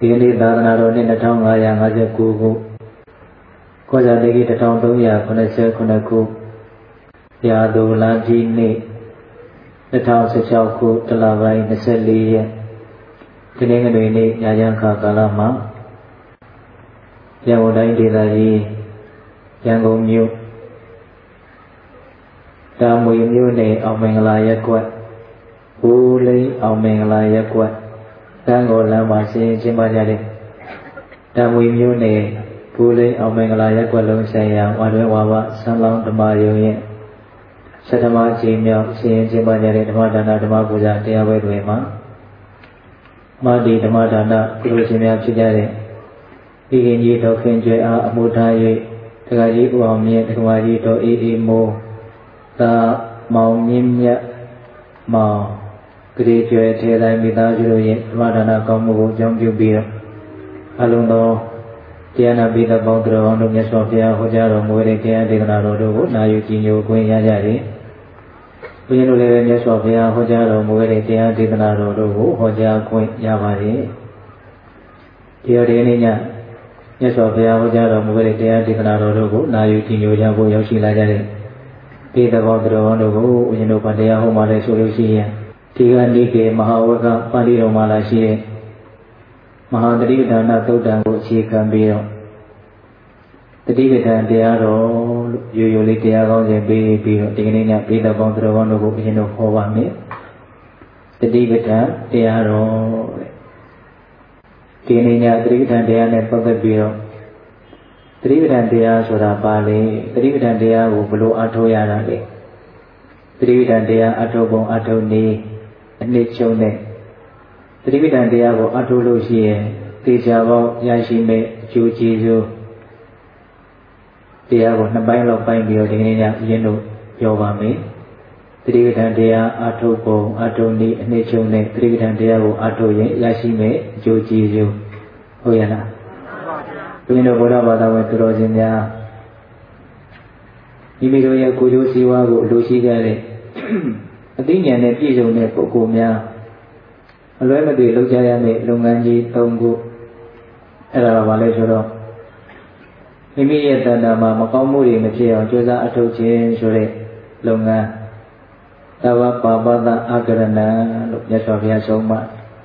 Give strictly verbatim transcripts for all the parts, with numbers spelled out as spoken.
ဒီကနေ့သာသနာတော်နှစ်နှစ်ထောင်ငါးရာငါးဆယ်ကိုခုကောဇာတိကိတစ်ထောင်သုံးရာခုနှစ်ဆယ်ခုနှစ်ခုရာသူလကြီးနေ့နှစ်ထောင်ဆယ်၆ခုတလပိုင်းနှစ်ဆယ်လေးရက်ဒီနေ့ငွေနေ့ညချမ်းခါကာလမှာရန်ကုန်တိုင်းဒေသကြီးရန်ကုန်မြို့တာမွေမြို့နယ်အောင်မင်္ဂလာရပ်ကွက်ဘူးလိန်အောင်မင်္ဂလာရပ်ကွက်တန်းကိုလမ်းမှာဆင်းကျင်းပကြတဲ့တာမွေမြို့နယ်ဘူးလိန်အောင်မင်္ဂလာရပ်ကွက်လုံးဆိုင်ရာဝါတွဲဝါဝဆန်းလောင်းဓမ္မယုံရဲ့ဆဋ္ဌမအချိန်မြောက်ဆင်းကျင်းပကြတဲ့ဓမ္မဒါနဓမ္မပူဇာတရားပွဲတွေမှာမာဒီဓမ္မဒါနကုသိုလ်ရှင်များဖြစ်ကြတဲ့ဒီကင်းကြီးတော်ခင်ကျွဲအားအမှုထား၍တက္ကကြီးဦးအောင်မြင့်တက္ကမကြီးတော်အေးအေးမိုးသာမောင်မြင့်မြတ်မောင်ဂရေကျွဲထေတိုင်းမိသားစုတို့ရဲ့ဓမ္မဒါနကောင်းမှုကိုအကြောင်းပြုပြီးတော့အလုံးသောတရားနာပိဋကပေါင်းတော်တို့မြတ်စွာဘုရားဟောကြားတော်မူတဲ့တရားဒေသနာတော်တို့ကိုနာယူကြည်ညိုခွင့်ရကြတယ်။ဘုရားတို့လည်းမြတ်စွာဘုရားဟောကြားတော်မူတဲ့တရားဒေသနာတော်တို့ကိုဟောကြားခွင့်ရပါတယ်။ဒီရတဲ့နေ့ညမြတ်စွာဘုရားဟောကြားတော်မူတဲ့တရားဒေသနာတော်တို့ကိုနာယူကြည်ညိုကြဖို့ရောက်ရှိလာကြတဲ့ပိဋကပေါင်းတော်တို့ကိုဦးဇင်းတို့ဗတရားဟောမှလည်းဆိုလို့ရှိရင်ဒီကနေ့ကေမဟာဝကပါဠိတော်မှာလာရှိတဲ့မဟာတတိပဌာနာသုတ်တံကိုအခြေခံပြီးတော့တတိပဌာန်တရားတော်လို့ရိုးရိုးလေးတရားကောင်းစဉ်ပေးပြီးတော့ဒီကနေ့ညပိဋကပေါင်းတော်ကောင်းတို့ကိုဦးဇင်းတို့ဟောပါမယ်တတိပဌာန်တရားတော်ဒီကနေ့ညတတိပဌာန်တရားနဲ့ပတ်သက်ပြီးတော့တတိပဌာန်တရားဆိုတာပါလေတတိပဌာန်တရားကိုဘယ်လိုအထောက်ရတာလဲတတိပဌာန်တရားအထောက်ပုံအထောက်နည်းအနှစ်ချုပ်နဲ့တတိပဌာန်တရားကိုအထောက်လို့ရှိရင်သေချာပေါင်းရရှိမဲ့အကျိုးကျေးဇူးတရားကိုနှစ်ပိုင်းလောက်ပိုင်းပြီးတော့ဒီကနေ့ညရင်းတို့ပြောပါမယ်တတိပဌာန်တရားအထောက်ပုံအထောက်နည်းအနှစ်ချုပ်နဲ့တတိပဌာန်တရားကိုအထောက်ရင်ရရှိမဲ့အကျိုးကျေးဇူးဟုတ်ရလားဘုရားတို့ဘုရားဘာသာဝင်သူတော်စင်များမိမိတို့ရဲ့ကိုယ်ကျိုးစီးပွားကိုအလိုရှိကြတဲ့အသိဉာဏ်နဲ့ပြည့်စုံတဲ့ပုဂ္ဂိုလ်များအလွဲမသွေလုပ်ကြရမယ့်လုပ်ငန်းကြီး၃ခုအဲ့ဒါကဘာလဲဆိုတော့မိမိရဲ့တဏ္ဍာမှာမကောင်းမှုတွေမဖြစ်အောင်ကြိုးစားအထောက်ခြင်းဆိုတဲ့လုပ်ငန်းသဝပါပသအာကရဏံလို့မြတ်စွာဘုရားဆုံးမ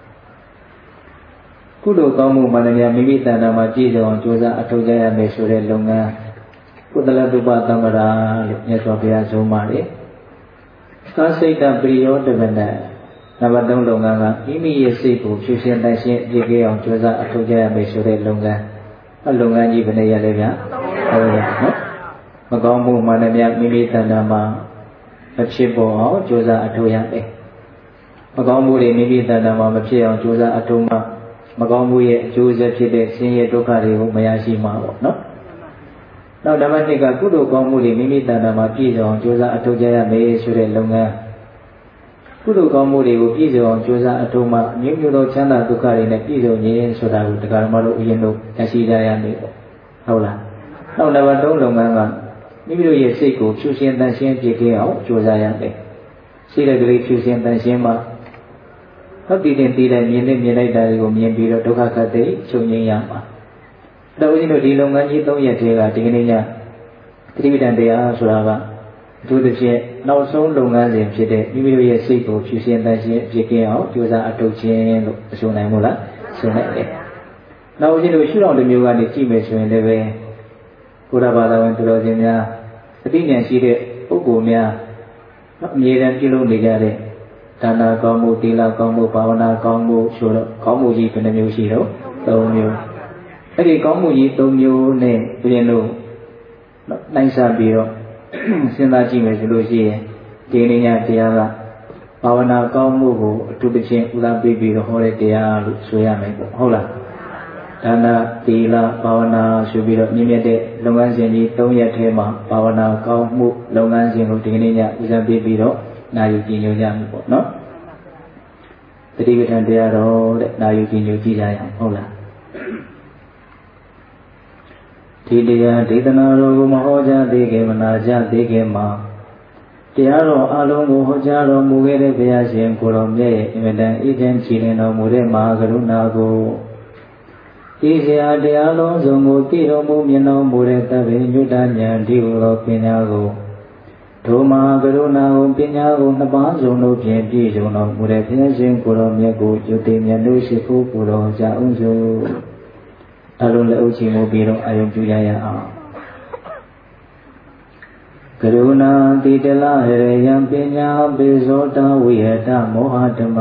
ကုသိုလ်ကောင်းမှုမှန်တယ်မိမိတဏ္ဍာမှာပြည့်စုံအောင်ကြိုးစားအထောက်ကြရမယ်ဆိုတဲ့လုပ်ငန်းကုသလတုပသံဃာလို့မြတ်စွာဘုရားဆုံးမတယ်သာစိတ်တပရိယောတမနနံပါတ်၃လုပ်ငန်းကမိမိရဲ့စိတ်ကိုဖြူစင်တန်ရှင်းအပြည့်ကြီးအောင်ကြိုးစားအထောက်ကြရမယ်ဆိုတဲ့လုပ်ငန်းအလုပ်ငန်းကြီးဘယ်နဲ့ရလဲဗျာဟုတ်ရဲ့နော်မကောင်းမှုမှန်တယ်ဗျာမိမိတဏ္ဍာမှာမဖြစ်ပေါ်အောင်ကြိုးစားအထောက်ရမယ်မကောင်းမှုတွေမိမိတဏ္ဍာမှာမဖြစ်အောင်ကြိုးစားအထောက်မှမကောင်းမှုရဲ့အကျိုးဆက်ဖြစ်တဲ့ဆင်းရဲဒုက္ခတွေကိုမရရှိမှာပေါ့နော်နောက်ဓမ္မနှစ်ကကုသိုလ်ကောင်းမှုတွေမိမိတဏ္ဍာမှာပြည့်စုံအောင်ကြိုးစားအထောက်ကြရမယ်ဆိုတဲ့လုပ်ငန်းကုသိုလ်ကောင်းမှုတွေကိုပြည့်စုံအောင်ကြိုးစားအထောက်မှအမျိုးမျိုးသောချမ်းသာဒုက္ခတွေနဲ့ပြည့်စုံခြင်းဆိုတာကိုတရားဓမ္မတို့ဥယျာဉ်တို့ရရှိကြရမယ်ပေါ့ဟုတ်လားနောက်နံပါတ်၃လုပ်ငန်းကမိမိတို့ရဲ့စိတ်ကိုဖြူစင်တန်ရှင်းပြည့်ကင်းအောင်ကြိုးစားရမယ်စိတ်ကလေးဖြူစင်တန်ရှင်းမှဟုတ်တည်တင်တည်တဲ့မြင်နဲ့မြင်လိုက်တာတွေကိုမြင်ပြီးတော့ဒုက္ခခတ်သိချုပ်ငြိမ်းရမှာတော်ဦးဇင်းတို့ဒီလုပ်ငန်းကြီး၃ရက်တည်းကဒီကနေ့ညတတိပဌာန်တရားဆိုတာကအထူးသဖြင့်နောက်ဆုံးလုပ်ငန်းစဉ်ဖြစ်တဲ့မိမိတို့ရဲ့စိတ်ကိုဖြူစင်တန်ရှင်းပြည့်ကင်းအောင်ကြိုးစားအထောက်ခြင်းလို့ဆိုနိုင်မို့လားဆိုနိုင်တယ်။နောက်ဦးဇင်းတို့ရှုထောင့်တစ်မျိုးကနေကြည့်မယ်ဆိုရင်လည်းပဲဘုရားဘာသာဝင်သူတော်စင်များအသိဉာဏ်ရှိတဲ့ပုဂ္ဂိုလ်များအမြဲတမ်းပြုလုပ်နေကြတဲ့ဒါနကောင်းမှုသီလကောင်းမှုဘာဝနာကောင်းမှုဆိုတော့ကောင်းမှုကြီးဘယ်နှမျိုးရှိတော့၃မျိုးအဲ့ဒီကောင်းမှုကြီး၃မျိုးနဲ့ပြင်လို့နိုင်စားပြီးတော့စဉ်းစားကြည့်မယ်ဆိုလို့ရှိရင်ဒီနေ့ညတရားကဘာဝနာကောင်းမှုကိုအထူးသဖြင့်ဥဒပေးပြီးတော့ဟောတဲ့တရားလို့ဆိုရမယ်ပေါ့ဟုတ်လားဒါနသီလဘာဝနာဆိုပြီးတော့မြင့်မြတ်တဲ့လုပ်ငန်းစဉ်ကြီး၃ရက်ထဲမှာဘာဝနာကောင်းမှုလုပ်ငန်းစဉ်ကိုဒီနေ့ညဥဒပေးပြီးတော့နာယူကြည်ညိုကြမှာပေါ့နော်တတိပဌာန်တရားတော်တဲ့နာယူကြည်ညိုကြည့်ကြရအောင်ဟုတ်လားဒီတရားဒေသနာတော်ကိုမဟောကြားသေးခင်မနာကြားသေးခင်မှာတရားတော်အလုံးကိုဟောကြားတော်မူခဲ့တဲ့ဘုရားရှင်ကိုယ်တော်မြတ်ရဲ့အင်မတန်အေးချမ်းကြည်လင်တော်မူတဲ့မဟာကရုဏာကိုဒီစရာတရားလုံးစုံကိုသိတော်မူမြင်တော်မူတဲ့တပည့်ညွတ်တဉာဏ်ဒီလိုပညာကိုဒုမဟာကရုဏာကိုပညာကိုနှစ်ပါးစုံတို့ဖြင့်ပြည့်စုံတော်မူတဲ့ဘုရားရှင်ကိုယ်တော်မြတ်ကိုယုတိမြတ်တို့ရှိခိုးပူတော်ကြအောင်စို့အလုံးလက်အုပ်ချီမှုပြီးတော့အာယုံပြုရရအောင်ကရုဏာတိတလဟရေယံပညာပိဇောတဝိဟတမောဟဓမ္မ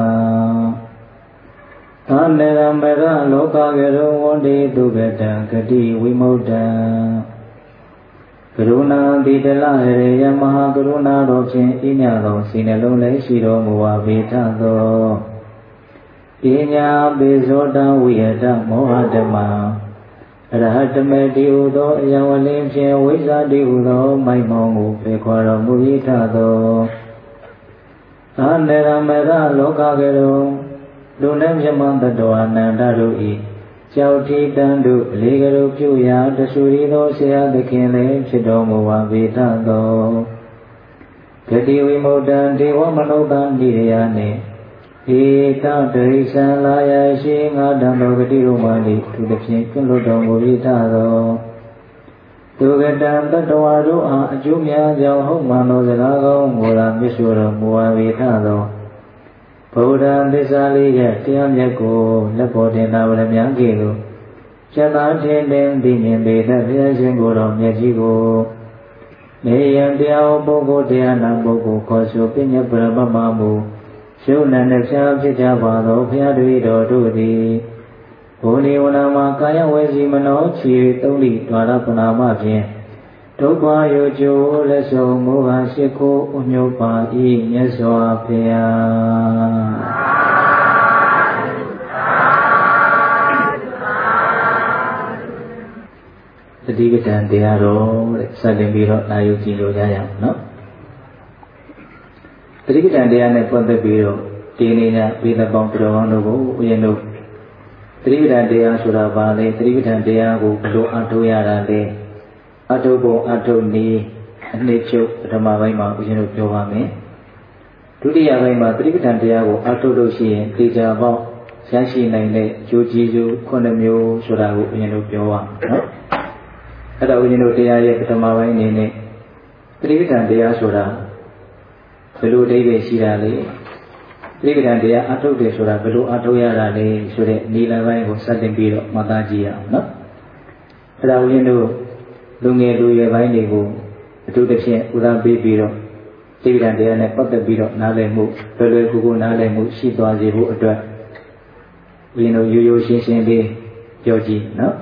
သာနေရမရလောကကရုဝန္တိဒုက္ကတံဂတိဝိမု क्त ံကရုဏာတိတလဟရေယမဟာကရုဏာတော်ဖြင့်ဤညသောစိတ်နှလုံးလည်းရှိတော်မူပါပေထသောပညာပိဇောတဝိဟတမောဟဓမ္မအရဟတမေတိဟုသောအယံဝလင်းဖြင့်ဝိဇ္ဇာတိဟုသောမိုက်မောင်းကိုဖေခွာတော်မူ၏ထသောသာနေရမရလောကကရုလူနှင့်မြမတ္တဝါနန္ဒတို့၏ကြောက်တိတန်တို့လေကရုပြုရာတဆူရီသောဆရာသခင်လည်းဖြစ်တော်မူပါပေထသောဂတိဝိမု क्त ံဒေဝမနုဿာနိရယနှင့်ဧတဒိသံလာယရှိငါတံတော်ဂတိတို့မှသည်သူတစ်ဖြင့်ကျွလွတ်တော်မူ၏ထသောသူကတံတတ္တဝါတို့အားအကျိုးများကြောင့်ဟုတ်မှန်သောစကားကောင်းကိုယ်သာမြတ်စွာတော်မူပါ၏ထသောဗုဒ္ဓသစ္စာလေးရဲ့တရားမြတ်ကိုလက်ပေါ်တင်သာဗရမ ्या ကဲ့သို့ကျက်သားထင်တင်သိမြင်ပေတဲ့ဘုရားရှင်ကိုယ်တော်မြတ်ကြီးကိုနေယံတရားပုဂ္ဂိုလ်တရားနာပုဂ္ဂိုလ်ခေါ်ဆိုပညာပရမမမူရှုနန္ဒဖြာဖြစ်ကြပါသောဘုရားတွေတော်တို့သည်ဘုန်းဒီဝနာမှာကာယဝေစီမနောခြေသုံးလိဒွါရပနာမဖြင့်ဒုက္ခယောကျိုးလက်ဆုံးမူဟာရှိခိုးဥညုပါ၏မြတ်စွာဘုရားတတိပဋ္ဌာန်တရားတော်တဲ့စတင်ပြီးတော့နာယူကြည့်လို့ရရအောင်နော်တတိပဋ္ဌာန်တရားနဲ့ပတ်သက်ပြီးတော့ဒီနေ့ညဝိသပေါင်းတော်ကောင်းတို့ကိုဦးရင်တို့တတိပဋ္ဌာန်တရားဆိုတာဘာလဲတတိပဋ္ဌာန်တရားကိုဘယ်လိုအထောက်ရတာလဲအထုပ်ပုံအထုပ်နည်းအနှစ်ချုပ်ပထမပိုင်းမှာဦးဇင်းတို့ပြောပါမယ်ဒုတိယပိုင်းမှာသတိပဋ္ဌာန်တရားကိုအထုပ်လို့ရှိရင်သိကြပေါက်ရရှိနိုင်တဲ့အကျိုးကျေးဇူးခုနှစ်မျိုးဆိုတာကိုဦးဇင်းတို့ပြောပါနော်အဲ့ဒါဦးဇင်းတို့တရားရဲ့ပထမပိုင်းအနေနဲ့သတိပဋ္ဌာန်တရားဆိုတာဘယ်လိုအဓိပ္ပာယ်ရှိတာလဲသတိပဋ္ဌာန်တရားအထုပ်တယ်ဆိုတာဘယ်လိုအထုပ်ရတာလဲဆိုတဲ့နိလပိုင်းကိုစတင်ပြီးတော့မှတ်သားကြည့်ရအောင်နော်အဲ့ဒါဦးဇင်းတို့လူငယ်လူရွယ်ပိုင်းတွေကိုအထူးသဖြင့်ဥဒါပေးပြီးတော့သတိပဋ္ဌာန်တရားနဲ့ပတ်သက်ပြီးတော့နားလည်မှုလွယ်လွယ်ကူကူနားလည်မှုရှိသွားစေဖို့အတွက်ဦးဇင်းတို့ရိုးရိုးရှင်းရှင်းလေးပြောကြည့်နော်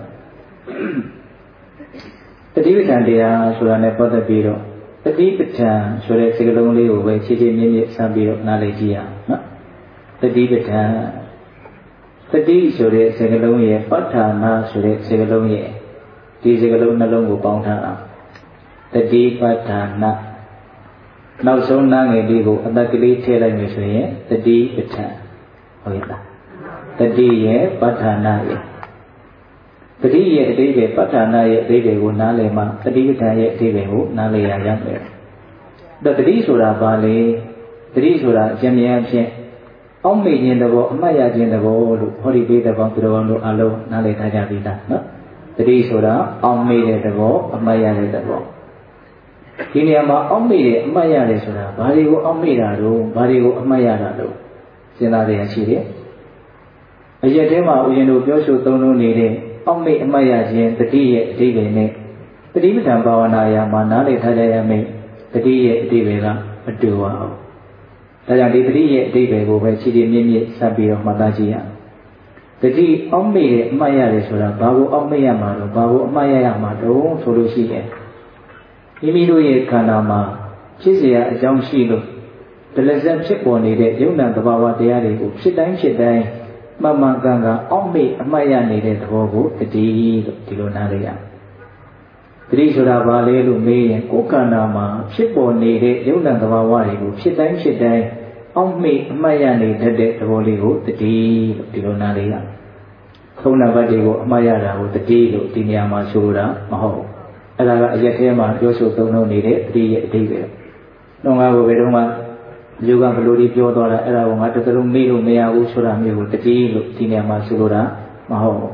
တတိပဋ္ဌာန်တရားဆိုတာနဲ့ပတ်သက်ပြီးတော့တတိပဋ္ဌာန်ဆိုတဲ့စကားလုံးလေးကိုပဲခြေခြေမြင့်မြင့်စမ်းပြီးတော့နားလည်ကြည့်ရအောင်နော်တတိပဋ္ဌာန်တတိဆိုတဲ့စကားလုံးရဲ့ပဋ္ဌာနာဆိုတဲ့စကားလုံးရဲ့ဒီစကားလုံးနှလုံးကိုပေါင်းထားအောင်တတိပဋ္ဌာနာနောက်ဆုံးနားငယ်လေးကိုအတက်ကလေးထည့်လိုက်မယ်ဆိုရင်တတိပဋ္ဌာန်ဟုတ်ရဲ့လားတတိရဲ့ပဋ္ဌာနာရဲ့တတိရဲ့အဓိပ္ပာယ်ပဋ္ဌာနာရဲ့အဓိပ္ပာယ်ကိုနားလည်မှတတိပဋ္ဌာန်ရဲ့အဓိပ္ပာယ်ကိုနားလည်ရရမယ်။တတိဆိုတာဘာလဲတတိဆိုတာအရှင်မြတ်ဖြင့်အောက်မေ့ခြင်းတဘောအမှတ်ရခြင်းတဘောလို့ဟောဒီပေးတဲ့ဘောသူတော်တို့အလုံးနားလည်ထားကြပြီလားနော်တတိဆိုတာအောက်မေ့တဲ့တဘောအမှတ်ရတဲ့တဘောဒီနေရာမှာအောက်မေ့တယ်အမှတ်ရတယ်ဆိုတာဘာတွေကိုအောက်မေ့တာတော့ဘာတွေကိုအမှတ်ရတာတော့စဉ်းစားရရှိတယ်အရက်ထဲမှာဦးရင်တို့ပြောဆိုသုံးလုံးနေတဲ့အောက်မေ့အမှတ်ရခြင်းတတိရဲ့အဓိပ္ပာယ်နဲ့တတိပဋ္ဌာန်ဘာဝနာရာမှာနားလည်ထားကြရမယ်တတိရဲ့အဓိပ္ပာယ်ကမတူပါဘူးဒါကြောင့်ဒီတတိရဲ့အဓိပ္ပာယ်ကိုပဲခြေခြေမြင့်မြင့်ဆက်ပြီးတော့မှတ်သားကြည့်ရအောင်တတိအောက်မေ့တဲ့အမှတ်ရတယ်ဆိုတာဘာကိုအောက်မေ့ရမှာတော့ဘာကိုအမှတ်ရရမှာတော့ဆိုလို့ရှိရင်မိမိတို့ရဲ့ခန္ဓာမှာဖြစ်เสียအကြောင်းရှိလို့ဒလဇက်ဖြစ်ပေါ်နေတဲ့ယုံနာသဘာဝတရားတွေကိုဖြစ်တိုင်းဖြစ်တိုင်းမှန်မှန်ကန်ကန်အောက်မေ့အမှတ်ရနေတဲ့သဘောကိုတတိလို့ဒီလိုနားလည်ရတတိဆိုတာဘာလဲလို့မေးရင်ကိုယ်ခန္ဓာမှာဖြစ်ပေါ်နေတဲ့ယုံနာသဘာဝတွေကိုဖြစ်တိုင်းဖြစ်တိုင်းအောက်မေ့အမှတ်ရနေတတ်တဲ့သဘောလေးကိုတတိလို့ဒီလိုနားလည်ရခုံးနံပါတ်တွေကိုအမှတ်ရတာကိုတတိလို့ဒီနေရာမှာဆိုတာမဟုတ်ဘူးအဲ့ဒါကအရက်ထဲမှာပြောဆိုသုံးလုံးနေတဲ့တတိရဲ့အဓိပ္ပာယ်တော့ငါ့ကိုဘယ်တော့မှလူကဘလို့ဒီပြောသွားတာအဲ့ဒါကိုငါတစ်စလုံးမေးလို့မရဘူးဆိုတာမျိုးကိုတတိလို့ဒီနေရာမှာဆိုလိုတာမဟုတ်ဘူး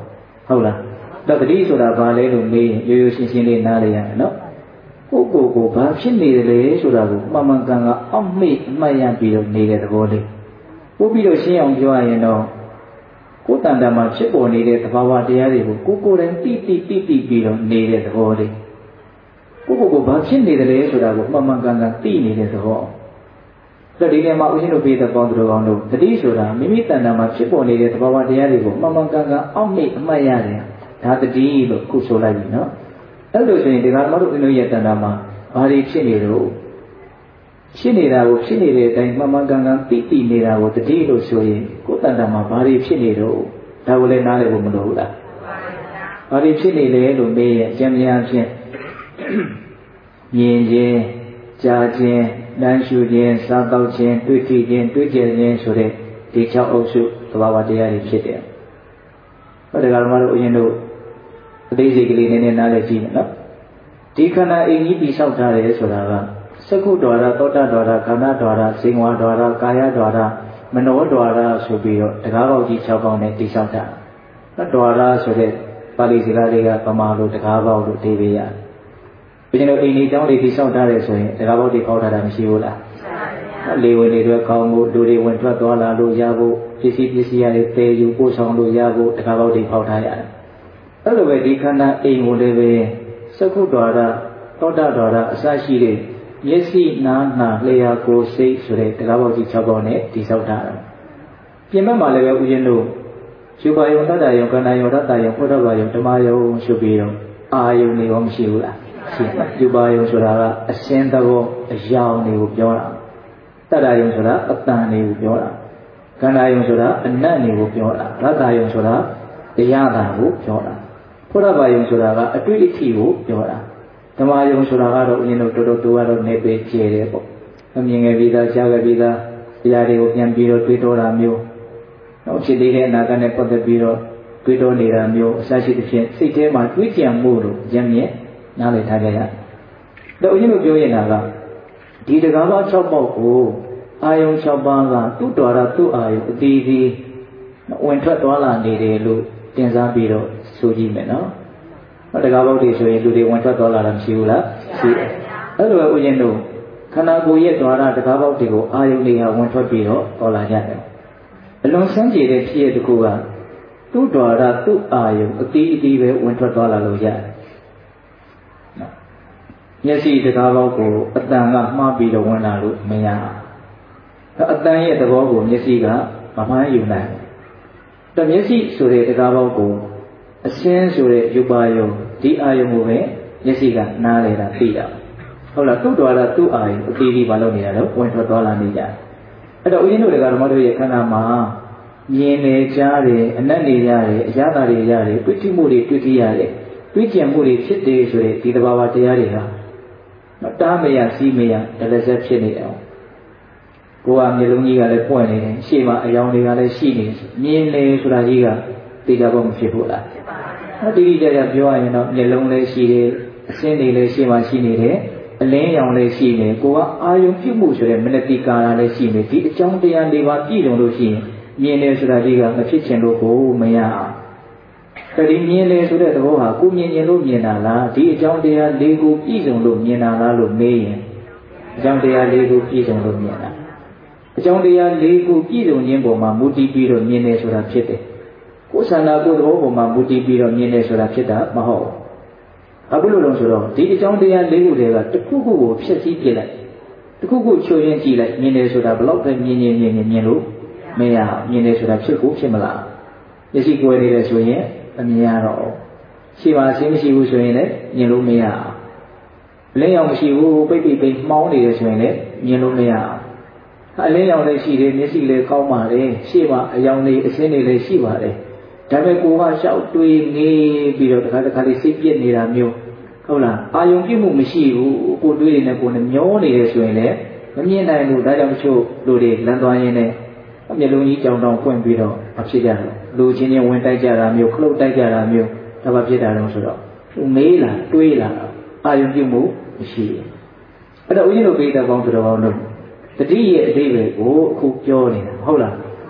ဟုတ်လားတော့တတိဆိုတာဘာလဲလို့မေးရင်ရိုးရိုးရှင်းရှင်းလေးနားလည်ရတယ်နော်ကိုကိုကိုဘာဖြစ်နေတယ်လဲဆိုတာကိုမှန်မှန်ကန်ကန်အောက်မေ့အမှတ်ရပြီးတော့နေတဲ့သဘောလေးပို့ပြီးတော့ရှင်းအောင်ပြောရရင်တော့ကိုယ်တန်တမှာဖြစ်ပေါ်နေတဲ့သဘာဝတရားတွေကိုကိုကိုယ်တိုင်တိတိတိတိပြီးတော့နေတဲ့သဘောလေးကိုကိုကိုဘာဖြစ်နေတယ်လဲဆိုတာကိုမှန်မှန်ကန်ကန်သိနေတဲ့သဘောတော့ဒီနေရာမှာဦးဇင်းတို့ပြေတဲ့ပေါင်းတော်ကောင်းတို့တတိဆိုတာမိမိတန်တမှာဖြစ်ပေါ်နေတဲ့သဘာဝတရားတွေကိုမှန်မှန်ကန်ကန်အောက်မေ့အမှတ်ရတယ်ဒါတတိလို့ခုဆိုလိုက်ပြီနော်အဲ့လိုဆိုရင်ဒီကမတို့အင်းတို့ရဲ့တန်တာမှာဘာတွေဖြစ်နေလို့ဖြစ်နေတာကိုဖြစ်နေတဲ့အတိုင်းမှန်မှန်ကန်ကန်သိသိနေတာကိုတတိလို့ဆိုရင်ကိုယ်တန်တာမှာဘာတွေဖြစ်နေတော့ဒါကိုလည်းနားလည်ဖို့မလိုဘူးလားဘာတွေဖြစ်နေလဲလို့မေးရင်အကျဉ်းများဖြင့်မြင်ခြင်းကြားခြင်းလမ်းရှုခြင်းစားသောက်ခြင်းတွေ့ထိခြင်းတွေ့ကြခြင်းဆိုတဲ့ဒီ၆အုပ်စုသဘာဝတရားတွေဖြစ်တယ်ဟောဒီကမတို့အရင်တို့အသေးစိတ်ကလေးနည်းနည်းနားလည်ကြည့်မယ်နော်ဒီခန္ဓာအိမ်ကြီးတိဆောက်ထားတယ်ဆိုတာကစကုဒွါရသောတာဒွါရခန္ဓာဒွါရစေဝါဒွါရကာယဒွါရမနောဒွါရဆိုပြီးတော့တကားပေါက်ကြီး၆ပေါက်နဲ့တိဆောက်တာနော်ဒွါရဆိုတဲ့ပါဠိစကားတွေကပမာလို့တကားပေါက်လို့အဓိပ္ပာယ်ရတယ်ဘယ်လိုအိမ်ကြီးတောင်းတွေတိဆောက်ထားတယ်ဆိုရင်တကားပေါက်တွေပေါက်ထားတာမရှိဘူးလားလေဝင်တွေတော့ကောင်းဖို့လူတွေဝင်ထွက်သွားလာလို့ရဖို့ပစ္စည်းပစ္စည်းတွေတည်ယူပို့ဆောင်လို့ရဖို့တကားပေါက်တွေပေါက်ထားရတယ်အဲ့လိုပဲဒီခန္ဓာအိမ်ကိုလည်းပဲစကုဒ္ဒရာသောတာဒွါရအစရှိတဲ့မျက်စိနားနှာလျှာကိုယ်စိတ်ဆိုတဲ့တရားပေါက်ကြီး၆ပေါက်နဲ့တည်ဆောက်ထားတာပြင်ဘက်မှာလည်းပဲဥယျာဉ်တို့ယူပါယုံတတ္တယုံကန္နာယုံတတ္တယုံဘုဒ္ဓဘာယုံဓမ္မယုံဆိုပြီးတော့အာယုံတွေရောမရှိဘူးလားရှိပါယူပါယုံဆိုတာကအရှင်းသဘောအယောင်တွေကိုပြောတာတတ္တယုံဆိုတာအတန်တွေကိုပြောတာကန္နာယုံဆိုတာအနတ်တွေကိုပြောတာရတ္တယုံဆိုတာတရားတာကိုပြောတာဘုရားဘာယုံဆိုတာကအတွေ့အထိကိုပြောတာဓမ္မယုံဆိုတာကတော့အရင်တို့တော်တော်တူကတော့နေပေကျဲတယ်ပေါ့အမြင်ငယ်ပြီးသားကြားငယ်ပြီးသားတရားတွေကိုပြန်ပြီးတော့တွေးတောတာမျိုးနောက်ဖြစ်သေးတဲ့အနာဂတ်နဲ့ပတ်သက်ပြီးတော့တွေးတောနေတာမျိုးအစရှိသဖြင့်စိတ်ထဲမှာတွေးကြံမှုလို့ရမ်းမြဲနားလည်ထားကြရတော့အရင်တို့ပြောရင်ကဒီတကားပေါင်း၆ပေါက်ကိုအာယုံ၆ပါးကသူ့တော်ရသူ့အာယုံအတီးတီးဝင်ထွက်သွားလာနေတယ်လို့တင်စားပြီးတော့ဆိုကြည့်မယ်နော်ဟောတကားပေါက်တွေဆိုရင်လူတွေဝင်ထွက်သွားလာတာမရှိဘူးလားရှိတယ်အဲ့လိုပဲဥယျာဉ်တို့ခန္ဓာကိုယ်ရဲ့ဓာရတကားပေါက်တွေကိုအာယုန်တွေဟာဝင်ထွက်ပြီးတော့ပေါ်လာကြတယ်အလွန်ဆန်းကြည်တဲ့ဖြစ်ရတဲ့ကူကသူ့ဓာရသူ့အာယုန်အတီးအတီးပဲဝင်ထွက်သွားလာလို့ရတယ်နော်မျက်စိတကားပေါက်ကိုအတန်ကမှားပြီးတော့ဝင်လာလို့မရဘူးအတန်ရဲ့သဘောကိုမျက်စိကမမှန်းယူနိုင်ဘူးတမျက်စိဆိုတဲ့တကားပေါက်ကိုအရှင်းဆိုတဲ့ယူပါယုံဒီအာယုံကိုပဲမျက်စိကနားလေတာသိတာဟုတ်လားသူ့တော်လားသူ့အာယုံအသေးသေးဘာလို့နေတာလဲဝင်ထွက်သွားလာနေကြအဲ့တော့ဦးဇင်းတို့တွေကဓမ္မတို့ရဲ့ခန္ဓာမှာမြင်နေကြားတယ်အနတ်နေရတယ်အရသာတွေရတယ်တွေ့ထိမှုတွေတွေ့ထိရတယ်တွေ့ကြံမှုတွေဖြစ်တယ်ဆိုတဲ့ဒီတဘာဝတရားတွေဟာတားမရစီးမရဒလဆက်ဖြစ်နေတယ်ကိုယ်ကမျိုးလုံးကြီးကလည်းပွင့်နေတယ်ရှေ့မှာအယောင်တွေကလည်းရှိနေမြင်နေဆိုတာကြီးကသိကြဖို့မဖြစ်ဘူးလားဟောတိတိကျကျပြောရရင်တော့မျိုးလုံးလည်းရှိတယ်အစင်းတွေလည်းရှေ့မှာရှိနေတယ်အလင်းရောင်လည်းရှိနေကိုကအာယုံပြုမှုဆိုတဲ့မနတိကာရလည်းရှိနေဒီအကြောင်းတရား၄ပါးပြည့်စုံလို့ရှိရင်မြင်နေဆိုတာကြီးကမဖြစ်ချင်လို့ကိုမရအောင်တတိမြင်လေဆိုတဲ့သဘောဟာကိုမြင်ရင်လို့မြင်တာလားဒီအကြောင်းတရား၄ခုပြည့်စုံလို့မြင်တာလားလို့မေးရင်အကြောင်းတရား၄ခုပြည့်စုံလို့မြင်တာအကြောင်းတရား၄ခုပြည့်စုံခြင်းပေါ်မှာမူတည်ပြီးတော့မြင်နေဆိုတာဖြစ်တယ်ကိုယ်ဆန္ဒကိုယ်သဘောပေါ်မှာမူတည်ပြီးတော့မြင်နေဆိုတာဖြစ်တာမဟုတ်ဘူးအခုလိုလို့ဆိုတော့ဒီအကြောင်းတရား၄ခုတည်းကတစ်ခုခုကိုဖြည့်ဆည်းပြလိုက်တစ်ခုခုချိုးရင်းကြည့်လိုက်မြင်နေဆိုတာဘလောက်ပဲမြင်မြင်မြင်မြင်လို့မရမြင်နေဆိုတာဖြစ်ကိုဖြစ်မလားမျက်စိကိုယ်နေတယ်ဆိုရင်မမြင်ရတော့ရှိပါရှိမရှိဘူးဆိုရင်လည်းမြင်လို့မရအလင်းရောင်မရှိဘူးပိတ်ပိတ်ပိတ်မှောင်းနေတယ်ဆိုရင်လည်းမြင်လို့မရအလင်းရောင်လည်းရှိတယ်မျက်စိလည်းကောင်းပါတယ်ရှေ့မှာအယောင်လေးအစင်းတွေလည်းရှိပါတယ်ဒါပေမဲ့ကိုကရှောက်တွေးနေပြီးတော့တစ်ခါတစ်ခါလေးစိတ်ပြည့်နေတာမျိုးဟုတ်လားအာယုံပြည့်မှုမရှိဘူးကိုတွေးနေနဲ့ကိုနဲ့မျောနေတယ်ဆိုရင်လည်းမမြင်နိုင်ဘူးဒါကြောင့်တချို့လူတွေလမ်းသွားရင်းနဲ့မျက်လုံးကြီးကြောင်တောင်ပွင့်ပြီးတော့မဖြစ်ကြဘူးလူချင်းချင်းဝင်တိုက်ကြတာမျိုးခလုတ်တိုက်ကြတာမျိုးဒါမှဖြစ်တာတော့ဆိုတော့သူမေးလာတွေးလာအာယုံပြည့်မှုမရှိဘူးအဲ့တော့ဦးဇင်းတို့ပိဋကပေါင်းဆိုတော့လို့တတိရဲ့အဓိပ္ပာယ်ကိုအခုပြောနေတာဟုတ်လား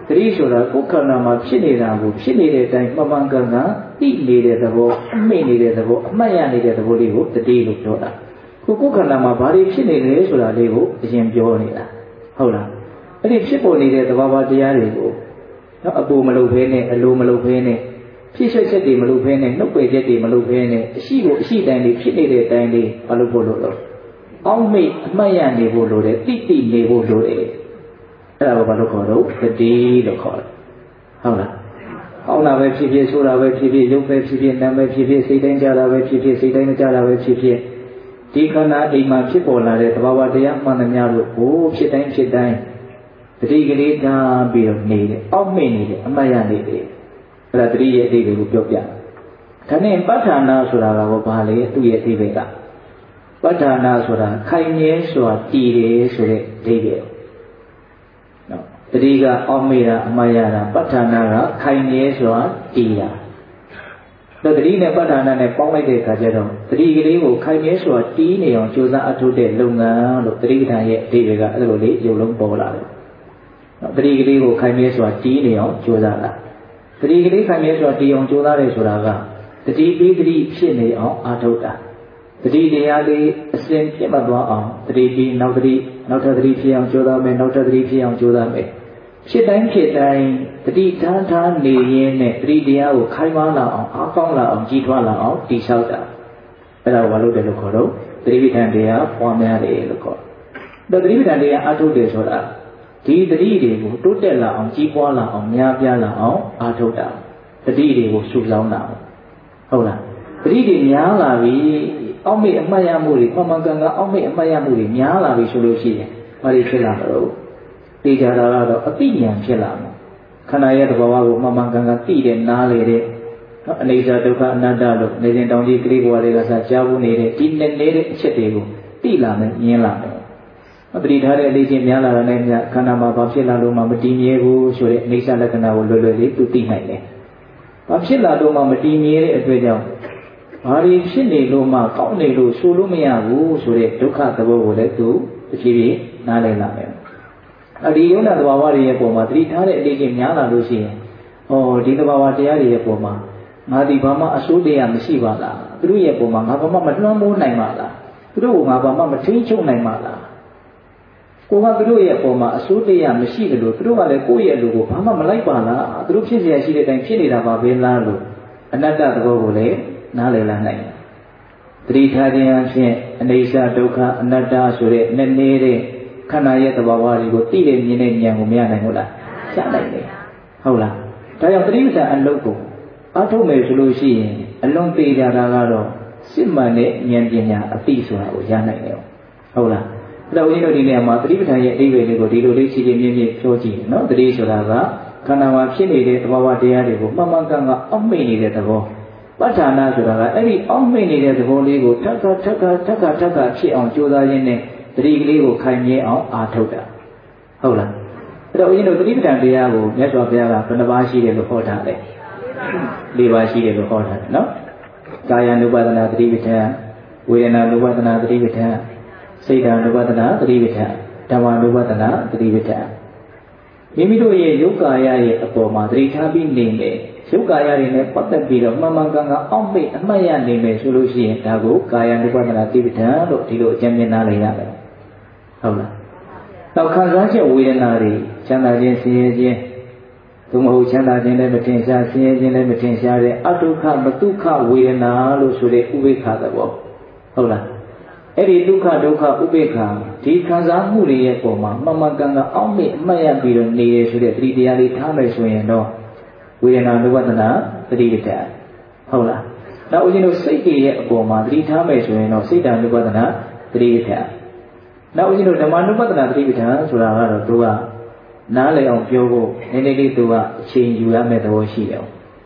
တတိဆိုတာကိုယ်ခန္ဓာမှာဖြစ်နေတာကိုဖြစ်နေတဲ့အတိုင်းမှန်မှန်ကန်ကန်သိနေတဲ့သဘောအမိနေတဲ့သဘောအမှတ်ရနေတဲ့သဘောလေးကိုတတိလို့ပြောတာကိုယ်ခန္ဓာမှာဘာတွေဖြစ်နေလဲဆိုတာလေးကိုအရင်ပြောနေတာဟုတ်လားအဲ့ဒီဖြစ်ပေါ်နေတဲ့သဘာဝတရားတွေကိုနော်အပူမလုပ်ဖဲနဲ့အလိုမလုပ်ဖဲနဲ့ဖြစ်ချက်ချက်တွေမလုပ်ဖဲနဲ့နှုတ်ပယ်ချက်တွေမလုပ်ဖဲနဲ့အရှိကိုအရှိတိုင်းလေးဖြစ်နေတဲ့အတိုင်းလေးမလုပ်ဖို့လို့လို့အောက်မိတ်အမှတ်ရနေဖို့လိုတယ်တိတိနေဖို့လိုတယ်အဲ့ဒါကိုဘာလို့ခေါ်တော့တတိလို့ခေါ်တယ်ဟုတ်လားအောင်းတာပဲဖြစ်ဖြစ်ဆိုတာပဲဖြစ်ဖြစ်ရုပ်ပဲဖြစ်ဖြစ်နာမ်ပဲဖြစ်ဖြစ်စိတ်တိုင်းကြတာပဲဖြစ်ဖြစ်စိတ်တိုင်းမကြတာပဲဖြစ်ဖြစ်ဒီခန္ဓာအိမ်မှာဖြစ်ပေါ်လာတဲ့သဘာဝတရားမှန်သမျှလို့ဟိုဖြစ်တိုင်းဖြစ်တိုင်းတတိကလေးထားပြီးတော့နေတယ်အောက်မိတ်နေတယ်အမှတ်ရနေတယ်အဲ့ဒါတတိရဲ့အသေးတွေကိုပြောပြတယ်ဒါနဲ့ပဋ္ဌာနာဆိုတာကဘာလဲသူ့ရဲ့အသေးပဲကပဋ္ဌာနာဆိုတာခိုင်မြဲစွာတည်တယ်ဆိုတဲ့အသေးပဲနော်တတိကအောက်မိတ်တာအမှတ်ရတာပဋ္ဌာနာကခိုင်မြဲစွာတည်တာတော့တတိနဲ့ပဋ္ဌာနာနဲ့ပေါင်းလိုက်တဲ့အခါကျတော့တတိကလေးကိုခိုင်မြဲစွာတည်နေအောင်ကြိုးစားအထုတ်တဲ့လုပ်ငန်းလို့တတိပဋ္ဌာန်ရဲ့အသေးပဲကအဲ့လိုလေးရုပ်လုံးပေါ်လာတယ်နော်တတိကလေးကိုခိုင်မြဲစွာတည်နေအောင်ကြိုးစားတာတတိကလေးခိုင်မြဲစွာတည်အောင်ကြိုးစားတယ်ဆိုတာကတတိပြီးတတိဖြစ်နေအောင်အထုတ်တာတတိတရားလေးအစဉ်ပြတ်မသွားအောင်တတိပြီးနောက်တတိနောက်ထပ်တတိဖြစ်အောင်ကြိုးစားမယ်နောက်ထပ်တတိဖြစ်အောင်ကြိုးစားမယ်ဖြစ်တိုင်းဖြစ်တိုင်းတတိထားထားနေရင်းနဲ့တတိတရားကိုခိုင်မာလာအောင်အားကောင်းလာအောင်ကြီးထွားလာအောင်တည်ဆောက်တာအဲ့ဒါကိုဘာလို့တယ်လို့ခေါ်တော့တတိပဋ္ဌာန်တရားပွားများတယ်လို့ခေါ်တယ်တတိပဋ္ဌာန်တရားအထုတ်တယ်ဆိုတာဒီတတိတွေကိုတိုးတက်လာအောင်ကြီးပွားလာအောင်များပြားလာအောင်အားထုတ်တာတတိတွေကိုစုဆောင်းတာဟုတ်လားတတိတွေများလာပြီအောက်မိတ်အမှတ်ရမှုတွေမှန်မှန်ကန်ကန်အောက်မိတ်အမှတ်ရမှုတွေများလာပြီဆိုလို့ရှိရင်ဘာတွေဖြစ်လာမလို့သိကြတာကတော့အသိဉာဏ်ဖြစ်လာမှာခန္ဓာရဲ့သဘောကိုမှန်မှန်ကန်ကန်သိတဲ့နားလေတဲ့နော်အနိစ္စဒုက္ခအနတ္တလို့နေစဉ်တောင်ကြီးကလေးဘဝတွေကစကြားဖို့နေတဲ့ဒီနဲ့နေတဲ့အချက်တွေကိုသိလာမယ်မြင်လာမယ်အပရိထားတဲ့အလေးချင်းများလာတဲ့မြတ်ခန္ဓာမှာဘာဖြစ်လာလို့မှမတည်မြဲဘူးဆိုတဲ့အိဋ္ဌလက္ခဏာကိုလွယ်လွယ်လေးသူသိနိုင်တယ်။ဘာဖြစ်လာလို့မှမတည်မြဲတဲ့အတွက်ကြောင့်ဘာတွေဖြစ်နေလို့မှကောင်းနေလို့ဆိုလို့မရဘူးဆိုတဲ့ဒုက္ခသဘောကိုလည်းသူတဖြည်းဖြည်းနားလည်လာမယ်။အဲဒီယုံနာသဘာဝတွေရဲ့ပုံမှာသတိထားတဲ့အလေးချင်းများလာလို့ရှိရင်ဩဒီသဘာဝတရားတွေရဲ့ပုံမှာငါဒီဘာမှအဆိုးတရားမရှိပါလား။သူတို့ရဲ့ပုံမှာငါဘာမှမလွှမ်းမိုးနိုင်ပါလား။သူတို့ကငါဘာမှမထိန်းချုပ်နိုင်ပါလား။ကိုကသူတို့ရဲ့အပေါ်မှာအစိုးတရားမရှိတယ်လို့သူတို့ကလည်းကိုယ့်ရဲ့လူကိုဘာမှမလိုက်ပါလားသူတို့ဖြစ်เสียရှိတဲ့အတိုင်းဖြစ်နေတာပါပဲလားလို့အနတ္တသဘောကိုလည်းနားလည်လာနိုင်တယ်။တတိထားခြင်းအဖြစ်အနေစာဒုက္ခအနတ္တဆိုတဲ့နည်းနည်းတဲ့ခန္ဓာရဲ့သဘာဝတွေကိုသိတဲ့မြင်တဲ့ဉာဏ်ကိုမရနိုင်ဘူးလား။ရနိုင်တယ်။ဟုတ်လား။ဒါကြောင့်တတိပ္ပံအလုပ်ကိုအထုတ်မယ်ဆိုလို့ရှိရင်အလုံးသေးကြတာကတော့စစ်မှန်တဲ့ဉာဏ်ပညာအသိဆိုတာကိုရနိုင်တယ်။ဟုတ်လား။အဲ့တော့ဦးဇင်းတို့ဒီနေရာမှာတတိပဋ္ဌာန်ရဲ့အဓိပ္ပာယ်လေးကိုဒီလိုလေးခြေချင်းမြင့်မြင့်ပြောကြည့်နော်တတိဆိုတာကခန္ဓာမှာဖြစ်နေတဲ့သဘာဝတရားတွေကိုမှန်မှန်ကန်ကန်အောက်မိတ်နေတဲ့သဘောပဋ္ဌာနာဆိုတာကအဲ့ဒီအောက်မိတ်နေတဲ့သဘောလေးကိုထပ်ခါထပ်ခါထပ်ခါထပ်ခါဖြစ်အောင်ကြိုးစားရင်းနဲ့တတိကလေးကိုခိုင်မြဲအောင်အားထုတ်တာဟုတ်လားအဲ့တော့ဦးဇင်းတို့တတိပဋ္ဌာန်တရားကိုမြတ်စွာဘုရားကဘယ်နှပါးရှိတယ်လို့ဟောထားလဲ၄ပါးရှိတယ်လို့ဟောထားတယ်နော်ကာယ ानु ပါဒနာတတိပဋ္ဌာန်ဝေဒနာ ानु ပါဒနာတတိပဋ္ဌာန်စိတ်ဓာတ် ानु ပါဒနာတတိပဋ္ဌာန်ဓမ္မ ानु ပါဒနာတတိပဋ္ဌာန်မိမိတို့ရဲ့ယုတ်ကာယရဲ့အပေါ်မှာသတိထားပြီးနေမယ်ယုတ်ကာယတွေနဲ့ပတ်သက်ပြီးတော့မှန်မှန်ကန်ကန်အောက်မိတ်အမှတ်ရနေမယ်ဆိုလို့ရှိရင်ဒါကိုကာယ ानु ပါဒနာတတိပဋ္ဌာန်လို့ဒီလိုအကျဉ်းမြင်နားလည်ရတယ်ဟုတ်လားနောက်ခံစားချက်ဝေဒနာတွေချမ်းသာခြင်းဆင်းရဲခြင်းသို့မဟုတ်ချမ်းသာခြင်းလည်းမထင်ရှားဆင်းရဲခြင်းလည်းမထင်ရှားတဲ့အတုခမတုခဝေဒနာလို့ဆိုတဲ့ဥပေက္ခသဘောဟုတ်လားအဲ့ဒီဒုက္ခဒုက္ခဥပေက္ခဒီခံစားမှုတွေရဲ့ပုံမှာမှန်မှန်ကန်ကန်အောက်မေ့အမှတ်ရပြီးတော့နေရဆိုတဲ့သတိတရားလေးထားမယ်ဆိုရင်တော့ဝေဒနာ ानु ပါဒနာသတိပဋ္ဌာန်ဟုတ်လားနောက်ဦးဇင်းတို့စိတ်တွေရဲ့အပေါ်မှာသတိထားမယ်ဆိုရင်တော့စိတ်ဓာ ानु ပါဒနာသတိပဋ္ဌာန်နောက်ဦးဇင်းတို့ဓမ္မ ानु ပါဒနာသတိပဋ္ဌာန်ဆိုတာကတော့သူကနားလည်အောင်ပြောဖို့နည်းနည်းလေးသူကအချိန်ယူရမယ့်သဘောရှိတယ်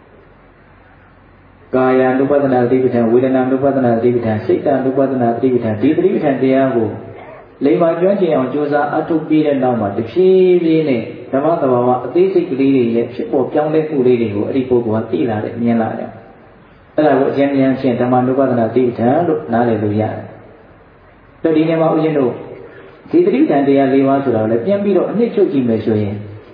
ကာယ ानु ပါဒနာသတိပဋ္ဌာန်ဝေဒနာ ानु ပါဒနာသတိပဋ္ဌာန်စိတ် ानु ပါဒနာသတိပဋ္ဌာန်ဒီသတိပဋ္ဌာန်တရားကိုလိမ္မာကျွမ်းကျင်အောင်ကြိုးစားအထုတ်ပြီးတဲ့နောက်မှာတဖြည်းဖြည်းနဲ့ဓမ္မသဘာဝအသေးစိတ်ကလေးတွေရဲ့ဖြစ်ပေါ်ပြောင်းလဲမှုလေးတွေကိုအဲ့ဒီပုဂ္ဂိုလ်ကသိလာတယ်မြင်လာတယ်အဲ့ဒါကိုအကျဉ်းဉာဏ်ဖြင့်ဓမ္မ ानु ပါဒနာသတိပဋ္ဌာန်လို့နားလည်လို့ရတယ်တော့ဒီနေ့မှာဦးဇင်းတို့ဒီသတိပဋ္ဌာန်တရား၄ပါးဆိုတာကိုလည်းပြန်ပြီးတော့အနှစ်ချုပ်ကြည့်မယ်ဆိုရင်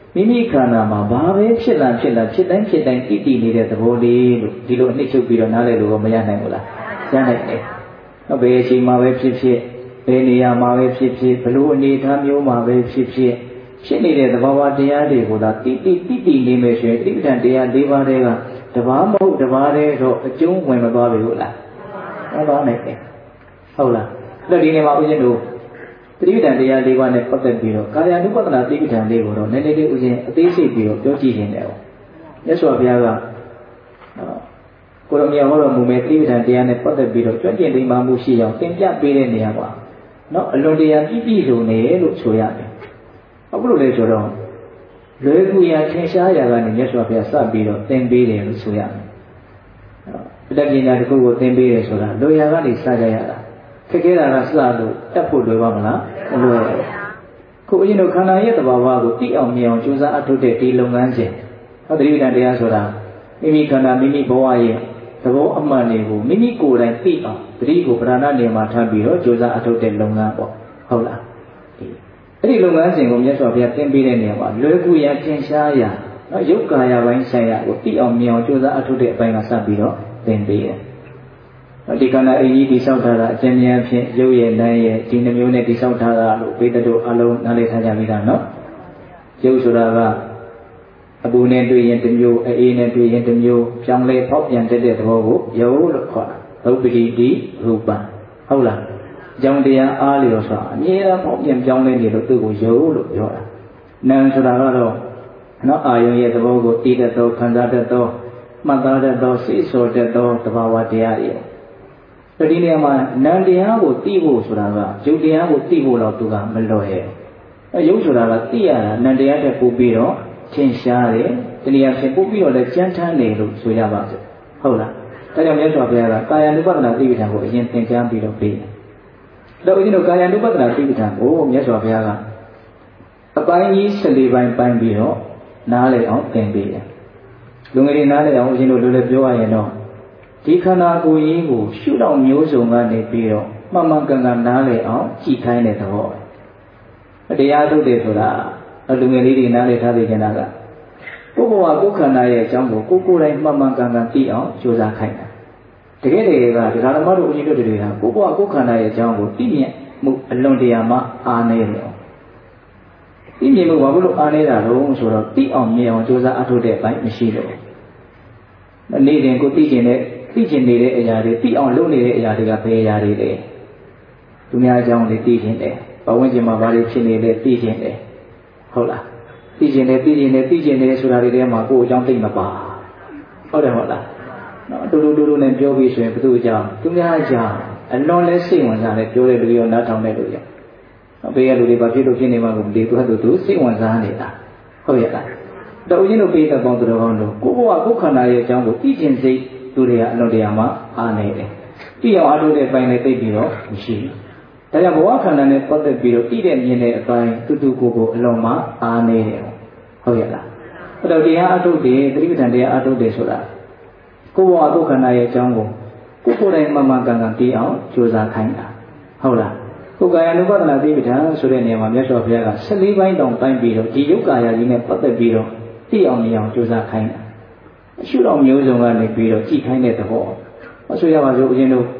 မိမိခန္ဓာမှာဘာပဲဖြစ်လာဖြစ်လာဖြစ်တိုင်းဖြစ်တိုင်းတည်တည်နေတဲ့သဘောလေးလို့ဒီလိုအနှစ်ချုပ်ပြီးတော့နားလည်လို့မရနိုင်ဘူးလားရနိုင်တယ်ဘယ်အချိန်မှာပဲဖြစ်ဖြစ်ဘယ်နေရာမှာပဲဖြစ်ဖြစ်ဘလို့အနေအထားမျိုးမှာပဲဖြစ်ဖြစ်ဖြစ်နေတဲ့သဘာဝတရားတွေကိုသာတည်တည်တည်တည်နေမယ်ဆိုရင်တိပ္ပံတရား၄ပါးတည်းကတဘာမဟုတ်တဘာတည်းတော့အကျုံးဝင်မသွားပြီဟုတ်လားဟုတ်ပါနိုင်တယ်ဟုတ်လားအဲ့ဒီနေမှာဦးဇင်းတို့တိပ္ပံတရား၄ပါးနဲ့ပတ်သက်ပြီးတော့ကာယ ानु ပတနာတိပ္ပံလေးကိုတော့နည်းနည်းလေးဦးဇင်းအသေးစိတ်ပြီးတော့ပြောကြည့်နေတယ်ပေါ့မြတ်စွာဘုရားကကိုရမီဟောတော်မူမဲ့တိပ္ပံတရားနဲ့ပတ်သက်ပြီးတော့ကြွကျင်သိမ်းမှမှုရှိအောင်သင်ပြပေးတဲ့နေရာပါနော်အလွန်တရာပြည့်ပြည့်စုံနေလို့ဆိုရတယ်အခုလိုလဲဆိုတော့လွယ်ကူရာထင်ရှားရာကနေမြတ်စွာဘုရားစပြီးတော့သင်ပေးတယ်လို့ဆိုရတယ်။တက္ကညာတစ်ခုကိုသင်ပေးတယ်ဆိုတာလွယ်ရာကနေစကြရတာခက်ခဲတာကစလို့တက်ဖို့လွယ်ပါမလားမလွယ်ဘူး။ခုအရင်တို့ခန္ဓာရဲ့သဘာဝကိုသိအောင်မြင်အောင်ကြိုးစားအထောက်တဲ့ဒီလုပ်ငန်းစဉ်ဟောတိပ္ပံတရားဆိုတာမိမိခန္ဓာမိမိဘဝရဲ့သဘောအမှန်တွေကိုမိမိကိုယ်တိုင်သိအောင်သတိကိုပဓာနာနေမှာထားပြီးတော့ကြိုးစားအထောက်တဲ့လုပ်ငန်းပေါ့ဟုတ်လား။အဲ့ဒီလုပ်ငန်းစဉ်ကိုမြတ်စွာဘုရားသင်ပေးတဲ့နေရာမှာလွယ်ကူရာသင်ရှားရာနော်ယုတ်ကာယပိုင်းဆိုင်ရာကိုသိအောင်မြင်အောင်ကြိုးစားအထောက်တဲ့အပိုင်းကစပြီးတော့သင်ပေးတယ်။ဒီကဏ္ဍအင်းကြီးတိဆောက်ထားတာအကျဉ်းများဖြင့်ရုပ်ရဲ့နာမ်ရဲ့ဒီနှမျိုးနဲ့တိဆောက်ထားတာလို့ပေတတို့အလုံးနားလည်ထားကြပြီးတာနော်။ရုပ်ဆိုတာကအပူနဲ့တွေ့ရင်တစ်မျိုးအေးနဲ့တွေ့ရင်တစ်မျိုးပြောင်းလဲဖောက်ပြန်တဲ့သဘောကိုရုပ်လို့ခေါ်တာ။သုပ္ပတိတိရူပံဟုတ်လား။ကြောင့်တရားအားလျော်စွာအမြဲတမ်းပေါ့ပြန်ပြောင်းလဲနေလို့သူ့ကိုယုတ်လို့ပြောတာနာမ်ဆိုတာကတော့နော်အာယုံရဲ့သဘောကိုသိတတ်သောခံစားတတ်သောမှတ်သားတတ်သောစိတ်ဆိုတတ်သောသဘာဝတရားတွေဒီနေရာမှာနာမ်တရားကိုသိဖို့ဆိုတာကယုတ်တရားကိုသိဖို့တော့သူကမလွယ်ရဲ့အဲယုတ်ဆိုတာကသိရတာနာမ်တရားတက်ပို့ပြီးတော့ထင်ရှားတယ်တနည်းအားဖြင့်ပို့ပြီးတော့လည်းကြမ်းတမ်းတယ်လို့ဆိုရပါစို့ဟုတ်လားဒါကြောင့်မြတ်စွာဘုရားကကာယ ानु ပတနာသိပ္ပံကိုအရင်သင်ကြားပြီးတော့ပြီးတော့ဦးဇင်းတို့ကာယ ानु ပတနာသိပ္ပံကိုမြတ်စွာဘုရားကအပိုင်းကြီး၁၄ပိုင်းပိုင်းပြီးတော့နားလည်အောင်သင်ပေးတယ်။လူငယ်တွေနားလည်အောင်ဦးဇင်းတို့လိုလည်းပြောရရင်တော့ဒီခန္ဓာကိုယ်ကြီးကိုရှုထောင့်မျိုးစုံကနေပြီးတော့မှန်မှန်ကန်ကန်နားလည်အောင်ကြည်ခိုင်းတဲ့သဘောပဲ။တရားထုတ်တယ်ဆိုတာလူငယ်လေးတွေနားလည်ထားသိချင်တာကကိုယ်ဘဝကိုယ်ခန္ဓာရဲ့အကြောင်းကိုကိုယ်ကိုယ်တိုင်မှန်မှန်ကန်ကန်သိအောင်ကြိုးစားခိုင်းတာ။တကယ်တည်းကဒကာဓမ္မတို့ဦးဇင်းတို့တွေကကိုယ်ဘဝကိုယ်ခန္ဓာရဲ့အကြောင်းကိုသိမြင်မှုအလွန်တရာမှအားနည်းတယ်။သိမြင်မှုဘာလို့အားနေတာလဲဆိုတော့သိအောင်မြင်အောင်ကြိုးစားအထောက်တဲ့အပိုင်းမရှိတော့ဘူး။နေ့စဉ်ကိုသိကျင်တဲ့သိကျင်နေတဲ့အရာတွေသိအောင်လုပ်နေတဲ့အရာတွေကဘယ်အရာတွေလဲ။သူများအကြောင်းတွေသိကျင်တယ်။ဘဝဝင်ကျင်မှာဘာတွေဖြစ်နေလဲသိကျင်တယ်။ဟုတ်လား။သိကျင်တယ်သိကျင်တယ်သိကျင်တယ်ဆိုတာတွေထဲမှာကိုယ်အကြောင်းသိမပါ။ဟုတ်တယ်ဟုတ်လား။နော်တူတူတူတူနဲ့ပြောပြီးဆိုရင်ဘယ်သူအကြောင်းသူများအကြောင်းအလွန်လဲစိတ်ဝင်စားတယ်ပြောတဲ့လူရောနားထောင်တဲ့လူရောဘေးကလူတွေဘာဖြစ်လို့ဖြစ်နေမှကိုမသိသူကသူသူစိတ်ဝင်စားနေတာဟုတ်ရဲ့လားတော်ဦးချင်းတို့ပေးတဲ့ပေါင်းတော်ကောင်းတို့ကိုယ့်ဘဝကိုယ်ခန္ဓာရဲ့အကြောင်းကိုသိကျင်စိတ်သူတွေကအလွန်တရာမှအားနေတယ်သိအောင်အားထုတ်တဲ့ပိုင်းနဲ့သိပြီးတော့မရှိဘူးဒါကြောင့်ဘဝခန္ဓာနဲ့ပတ်သက်ပြီးတော့သိတဲ့မြင်တဲ့အပိုင်းတူတူကိုယ်ကိုအလွန်မှအားနေတယ်ဟုတ်ရဲ့လားအဲ့တော့တရားအားထုတ်တယ်သတိပဋ္ဌာန်တရားအားထုတ်တယ်ဆိုတာကိုယ့်ဘဝကိုယ်ခန္ဓာရဲ့အကြောင်းကိုကိုယ်ကိုယ်တိုင်မှန်မှန်ကန်ကန်သိအောင်ကြိုးစားခိုင်းတာဟုတ်လားကိုယ်ကာယ ानु ပတနာသိပ္ပံဆိုတဲ့နေရာမှာမြတ်စွာဘုရားက၁၄ပိုင်းတောင်ပိုင်းပြီးတော့ဒီယုတ်ကာယကြီးနဲ့ပတ်သက်ပြီးတော့သိအောင်မြင်အောင်ကြိုးစားခိုင်းတာအရှုတော်မျိုးစုံကနေပြီးတော့ကြည်ခိုင်းတဲ့သဘောအဆိုရပါစို့ဦးဇင်းတို့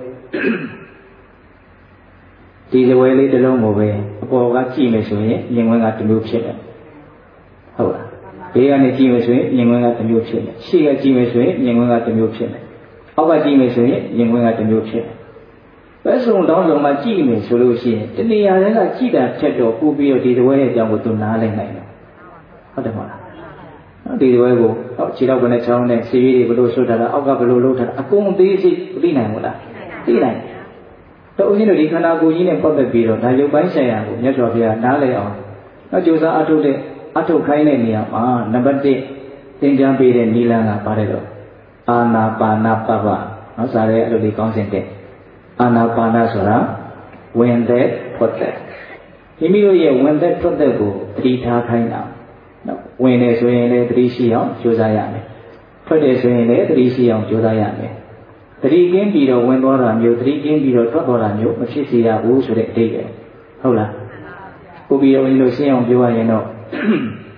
ဒီဇဝဲလေးတစ်လုံးကိုပဲအပေါ်ကကြည့်မယ်ဆိုရင်မြင်ကွင်းကတစ်မျိုးဖြစ်တယ်ဟုတ်လားဘေးကနေကြည့်မယ်ဆိုရင်မြင်ကွင်းကတစ်မျိုးဖြစ်တယ်ရှေ့ကကြည့်မယ်ဆိုရင်မြင်ကွင်းကတစ်မျိုးဖြစ်တယ်အောက်ကကြည့်မယ်ဆိုရင်မြင်ကွင်းကတစ်မျိုးဖြစ်တယ်ဘယ်ဆုံးတောင်းဆုံးမှကြည့်မယ်ဆိုလို့ရှိရင်တဏှာတွေကကြည့်တာဖြတ်တော့ပူပြီးတော့ဒီတဝဲရဲ့အကြောင်းကိုသူနားလည်နိုင်တယ်ဟုတ်တယ်မဟုတ်လားဒီတဝဲကိုဟောခြေတော့ဘယ်နဲ့ချောင်းနဲ့ဆေးရည်တွေဘလို့ဆွတ်ထားတာအောက်ကဘလို့လှုပ်ထားတာအကုန်သေးစိတ်သိနိုင်ဘူးလားသိနိုင်တယ်တော့ဦးဇင်းတို့ဒီခန္ဓာကိုယ်ကြီးနဲ့ပတ်သက်ပြီးတော့ဒါရုပ်ပိုင်းဆိုင်ရာကိုမြတ်စွာဘုရားနားလည်အောင်တော့ကြိုးစားအထုတ်တဲ့အထုတ်ခိုင်းတဲ့နေရာမှာနံပါတ်၁သင်ကြားပေးတဲ့နိလန်းကပါတယ်တော့အာနာပါနာပပနော်စားရဲအဲ့လိုလေးကောင်းစင်တဲ့အာနာပါနာဆိုတာဝင်သက်ထွက်သက်မိမိတို့ရဲ့ဝင်သက်ထွက်သက်ကိုသတိထားခိုင်းတာနော်ဝင်နေဆိုရင်လည်းသတိရှိအောင်ကြိုးစားရမယ်ထွက်တယ်ဆိုရင်လည်းသတိရှိအောင်ကြိုးစားရမယ်သတိကင်းပြီးတော့ဝင်သွားတာမျိုးသတိကင်းပြီးတော့ထွက်သွားတာမျိုးမဖြစ်စေရဘူးဆိုတဲ့အဓိပ္ပာယ်ဟုတ်လားပို့ပြီးတော့ဦးဇင်းတို့ရှင်းအောင်ပြောရရင်တော့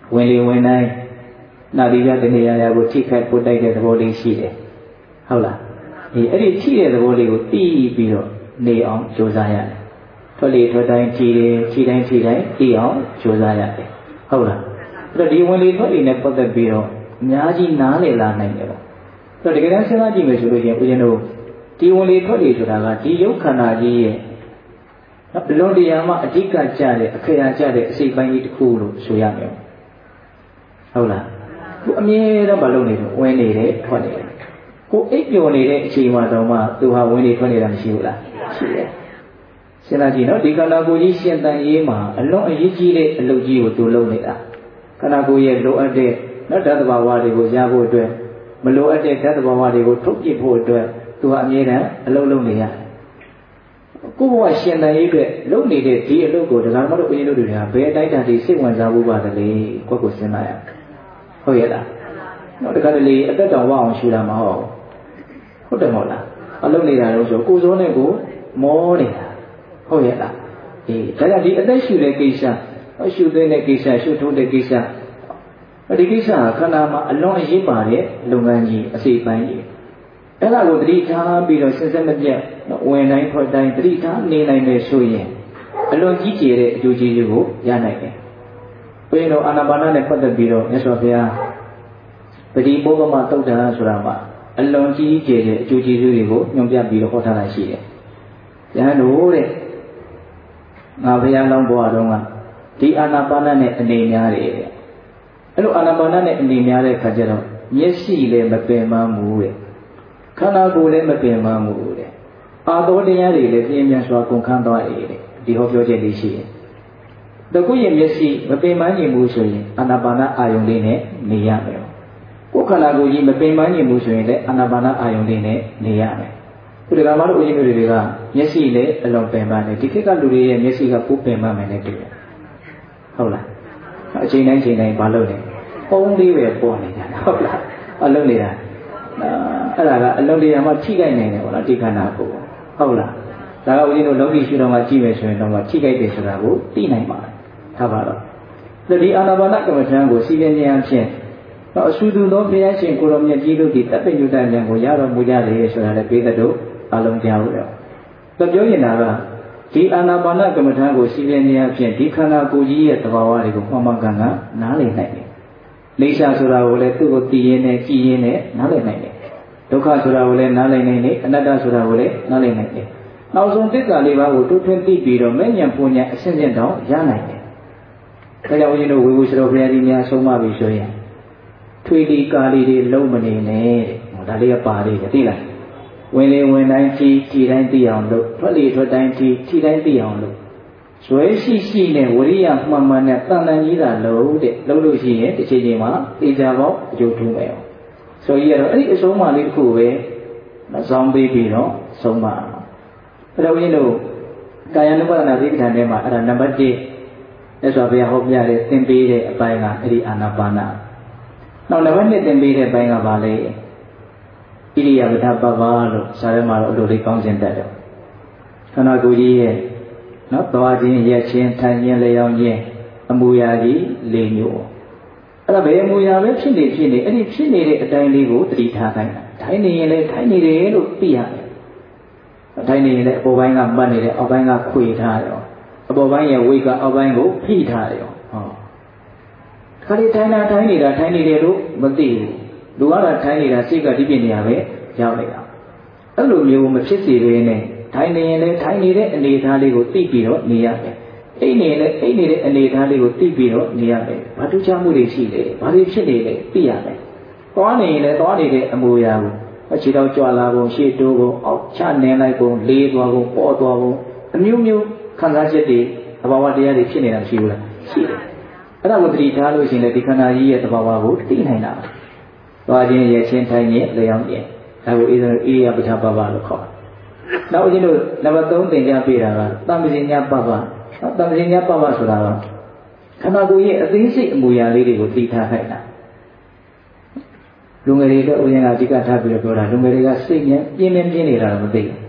ဝင်လေဝင်တိုင်းနာဒီပြတနေရာရာကိုထိခိုက်ပုတ်တိုက်တဲ့သဘောလေးရှိတယ်ဟုတ်လားဒီအဲ့ဒီထိတဲ့သဘောလေးကိုတီးပြီးတော့နေအောင်ကြိုးစားရတယ်ထွက်လေထွက်တိုင်းထိတယ်ထိတိုင်းထိတိုင်းတီးအောင်ကြိုးစားရတယ်ဟုတ်လားအဲ့တော့ဒီဝင်လေထွက်လေနဲ့ပတ်သက်ပြီးတော့အများကြီးနားလည်လာနိုင်တယ်ပေါ့အဲ့တော့တကယ်တမ်းစဉ်းစားကြည့်မယ်ဆိုလို့ရှိရင်ဦးဇင်းတို့ဒီဝင်လေထွက်လေဆိုတာကဒီရုပ်ခန္ဓာကြီးရဲ့ဘလွန်တရားမှာအဓိကကျတဲ့အခရာကျတဲ့အစိတ်ပိုင်းကြီးတစ်ခုလို့ဆိုရမယ်ဟုတ်လားသူအမြဲတမ်းမလုပ်နေတော့ဝင်နေတယ်ထွက်နေတယ်ကိုအိပ်ပျော်နေတဲ့အချိန်မှာတော့မှသူဟာဝင်နေထွက်နေတာမရှိဘူးလားရှိတယ်စဉ်းစားကြည့်နော်ဒီခန္ဓာကိုယ်ကြီးရှင်သန်ရေးမှာအလွန်အရေးကြီးတဲ့အလုပ်ကြီးကိုသူလုပ်နေတာခန္ဓာကိုယ်ရဲ့လိုအပ်တဲ့နော်ဓာတ်သဘာဝတွေကိုရဖို့အတွက်မလိုအပ်တဲ့ဓာတ်သဘာဝတွေကိုထုတ်ပြဖို့အတွက်သူဟာအမြဲတမ်းအလုပ်လုပ်နေရတယ်ကိုယ်ဘဝရှင်သန်ရေးအတွက်လုပ်နေတဲ့ဒီအလုပ်ကိုဒကာမတို့ဦးဇင်းတို့တွေကဘယ်အတိုင်းအတာထိစိတ်ဝင်စားဖို့ပါသလဲကိုယ့်ကိုစဉ်းစားရဟုတ်ရဲ့လားနော်တခါတလေအသက်တောင်ဝအောင်ရှူတာမဟုတ်ဟုတ်တယ်မဟုတ်လားအလုပ်နေတာလို့ဆိုကိုယ်စုံးနဲ့ကိုမောနေတာဟုတ်ရဲ့လားအေးဒါကြောင့်ဒီအသက်ရှူတဲ့ကိစ္စရှူသွင်းတဲ့ကိစ္စရှူထိုးတဲ့ကိစ္စဒီကိစ္စကခန္ဓာမှာအလွန်အရေးပါတဲ့လုပ်ငန်းကြီးအစိပ်ပိုင်းကြီးအဲ့ဒါကိုတတိထားပြီးတော့စဉ်ဆက်မပြတ်ဝင်တိုင်းထွက်တိုင်းတတိထားနေနိုင်တယ်ဆိုရင်အလွန်ကြီးကျယ်တဲ့အကျိုးကျေးဇူးကိုရနိုင်တယ်ဘုရားတော်အာနာပါနနဲ့ပတ်သက်ပြီးတော့မြတ်စွာဘုရားပတိဘောဂမသုတ်တံဆိုတာမှာအလွန်ကြီးကျယ်တဲ့အကျိုးကျေးဇူးတွေကိုညွှန်ပြပြီးတော့ဟောထားတာရှိတယ်။ဉာဏ်တို့တဲ့ငါဘုရားလောင်းဘွားတော်ကဒီအာနာပါနနဲ့အနေများတယ်တဲ့။အဲ့လိုအာနာပါနနဲ့အနေများတဲ့ခါကျတော့မျက်စိလည်းမပင်ပန်းဘူးတဲ့။ခန္ဓာကိုယ်လည်းမပင်ပန်းဘူးတဲ့။အာသောတရားတွေလည်းပြင်းပြစွာကုန်ခန်းသွားတယ်တဲ့။ဒီဟောပြောချက်လေးရှိတယ်။တကုရဲ့မျက်စိမပင်ပန်းနိုင်ဘူးဆိုရင်အာနာပါနအာယုန်လေးနဲ့နေရမယ်။ကိုယ်ခန္ဓာကိုယ်ကြီးမပင်ပန်းနိုင်ဘူးဆိုရင်လည်းအာနာပါနအာယုန်လေးနဲ့နေရမယ်။ဒီကမှာတို့ဦးဇင်းတွေကမျက်စိလည်းအလွန်ပင်ပန်းတယ်။ဒီခေတ်ကလူတွေရဲ့မျက်စိကပိုပင်ပန်းမယ်နဲ့တူတယ်။ဟုတ်လား။အချိန်တိုင်းချိန်တိုင်းမလုပ်နဲ့။ပုံလေးပဲပေါ်နေကြတာဟုတ်လား။အလုပ်နေတာအဲ့ဒါကအလုံးတရားမှထိခိုက်နိုင်တယ်ပေါ့နော်ဒီခန္ဓာကိုယ်ဟုတ်လားဒါကဦးဇင်းတို့လောကီရှုတော်မှာကြည့်မယ်ဆိုရင်တော့ထိခိုက်တယ်ဆိုတာကိုသိနိုင်ပါတယ်ထားပါတော့ဒီအာနာပါနကမ္မထံကိုစီရင်ဉာဏ်ဖြင့်တော့အဆူတူသောဘုရားရှင်ကိုရောမြတ်ကြီးတို့ဒီတပ်ပိညုတဉာဏ်ကိုရတော်မူကြတယ်ဆိုတာလည်းပေးတဲ့တို့အလုံးကြားလို့တော့ပြောရင်တာကဒီအာနာပါနကမ္မထံကိုစီရင်ဉာဏ်ဖြင့်ဒီခန္ဓာကိုယ်ကြီးရဲ့သဘာဝတွေကိုမှန်မှန်ကန်ကန်နားလည်နိုင်တယ်လိစ္ဆာဆိုတာကိုလည်းသူ့ကိုသိရင်းနဲ့ကြည်ရင်းနဲ့နားလည်နိုင်တယ်ဒုက္ခဆိုတာကိုလည်းနားလည်နိုင်တယ်အနတ္တဆိုတာကိုလည်းနားလည်နိုင်တယ်နောက်ဆုံးသစ္စာလေးပါးကိုတိုးထွင်းသိပြီးတော့မဲ့ဉာဏ်ပူဉာဏ်အစဉ်စဉ်တောင်ရနိုင်တယ်ဒါကြောင့်ဦးဇင်းတို့ဝေဝုစတော်ဘုရားကြီးများဆုံးမပြီဆိုရင်ထွေလီကာလီတွေလုံးမနေနဲ့တဲ့ဒါလေးကပါသေးတယ်သိလားဝင်လေဝင်တိုင်းကြည်ကြည်တိုင်းသိအောင်လို့ထွက်လေထွက်တိုင်းကြည်ကြည်တိုင်းသိအောင်လို့ဇွဲရှိရှိနဲ့ဝရိယမှန်မှန်နဲ့တန်တန်ကြီးတာလို့တဲ့လုံးလို့ရှိရင်တစ်ချိန်ချိန်မှာသိကြပေါ့အကျိုးထူးမယ်ဆိုရတော့အဲ့ဒီအဆုံးအမလေးတစ်ခုပဲဇောင်းပေးပြီးတော့ဆုံးမအဲ့တော့ဦးဇင်းတို့ကာယ ानु ပါဒနာသိက္ခာထဲမှာအဲ့ဒါနံပါတ်တစ်လက်စွာဘုရားဟောပြတဲ့သင်ပေးတဲ့အပိုင်းကအဲ့ဒီအာနာပါနနောက်နံပါတ်နှစ်သင်ပေးတဲ့အပိုင်းကဘာလဲဣရိယာပဋ္ဌပပ္ပလို့စာထဲမှာတော့အလိုလေးကောင်းခြင်းတတ်တယ်ခန္ဓာကိုယ်ကြီးရဲ့နော်သွားခြင်းရက်ခြင်းထိုင်ခြင်းလျောင်းခြင်းအမူအရာကြီး၄မျိုးအဲ့ဒါဘယ်အမူအရာပဲဖြစ်နေဖြစ်နေအဲ့ဒီဖြစ်နေတဲ့အတိုင်းလေးကိုသတိထားခိုင်းတာထိုင်နေရင်လည်းထိုင်နေတယ်လို့သိရတယ်ထိုင်နေရင်လည်းအပေါ်ပိုင်းကမှတ်နေတယ်အောက်ပိုင်းကခွေထားတယ်အပေါ်ပိုင်းရဲ့ဝိတ်ကအောက်ပိုင်းကိုဖိထားတယ်ဟောခါလေးထိုင်တာထိုင်နေတာထိုင်နေတယ်လို့မသိဘူးလူကတော့ထိုင်နေတာစိတ်ကဒီပြင်းနေရပဲရောက်နေတာအဲ့လိုမျိုးမဖြစ်စေဘဲနဲ့ထိုင်နေရင်လည်းထိုင်နေတဲ့အနေအထားလေးကိုသိပြီးတော့နေရတယ်အိတ်နေလည်းအိတ်နေတဲ့အနေအထားလေးကိုသိပြီးတော့နေရတယ်ဘာတူချမှုတွေရှိလဲဘာတွေဖြစ်နေလဲသိရတယ်သွားနေရင်လည်းသွားနေတဲ့အမူအရာကိုအခြေတော့ကြွလာကုန်ရှေ့တိုးကုန်အောက်ချနေလိုက်ကုန်လေးသွားကုန်ပေါ်သွားကုန်အမျိုးမျိုးခံစားချက်တွေသဘာဝတရားတွေဖြစ်နေတာမရှိဘူးလားရှိတယ်အဲ့ဒါကိုသတိထားလို့ရှိရင်ဒီခန္ဓာကြီးရဲ့သဘာဝကိုသိနိုင်တာသွားခြင်းရဲ့ချင်းထိုင်ခြင်းလျောင်းခြင်းဒါကိုဣရိယာပဋ္ဌပပ္ပလို့ခေါ်တယ်နောက်ဦးဇင်းတို့နံပါတ်သုံးသင်ကြားပေးတာကတမ္ပဇိညာပပ္ပတမ္ပဇိညာပပ္ပဆိုတာကခန္ဓာကိုယ်ရဲ့အသေးစိတ်အမူအရာလေးတွေကိုသိထားခိုင်းတာလူငယ်တွေတော့ဦးဇင်းကအဓိကထားပြီးတော့ပြောတာလူငယ်တွေကစိတ်နဲ့ပြင်းပြင်းပြင်းနေတာတော့မသိဘူး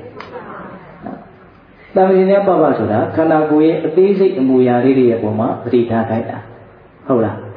တမ္ပဇိညာပပ္ပဆိုတာခန္ဓာကိုယ်ရဲ့အသေးစိတ်အမူအရာလေးတွေရဲ့ပုံမှာသတိထားခိုင်းတာဟုတ်လား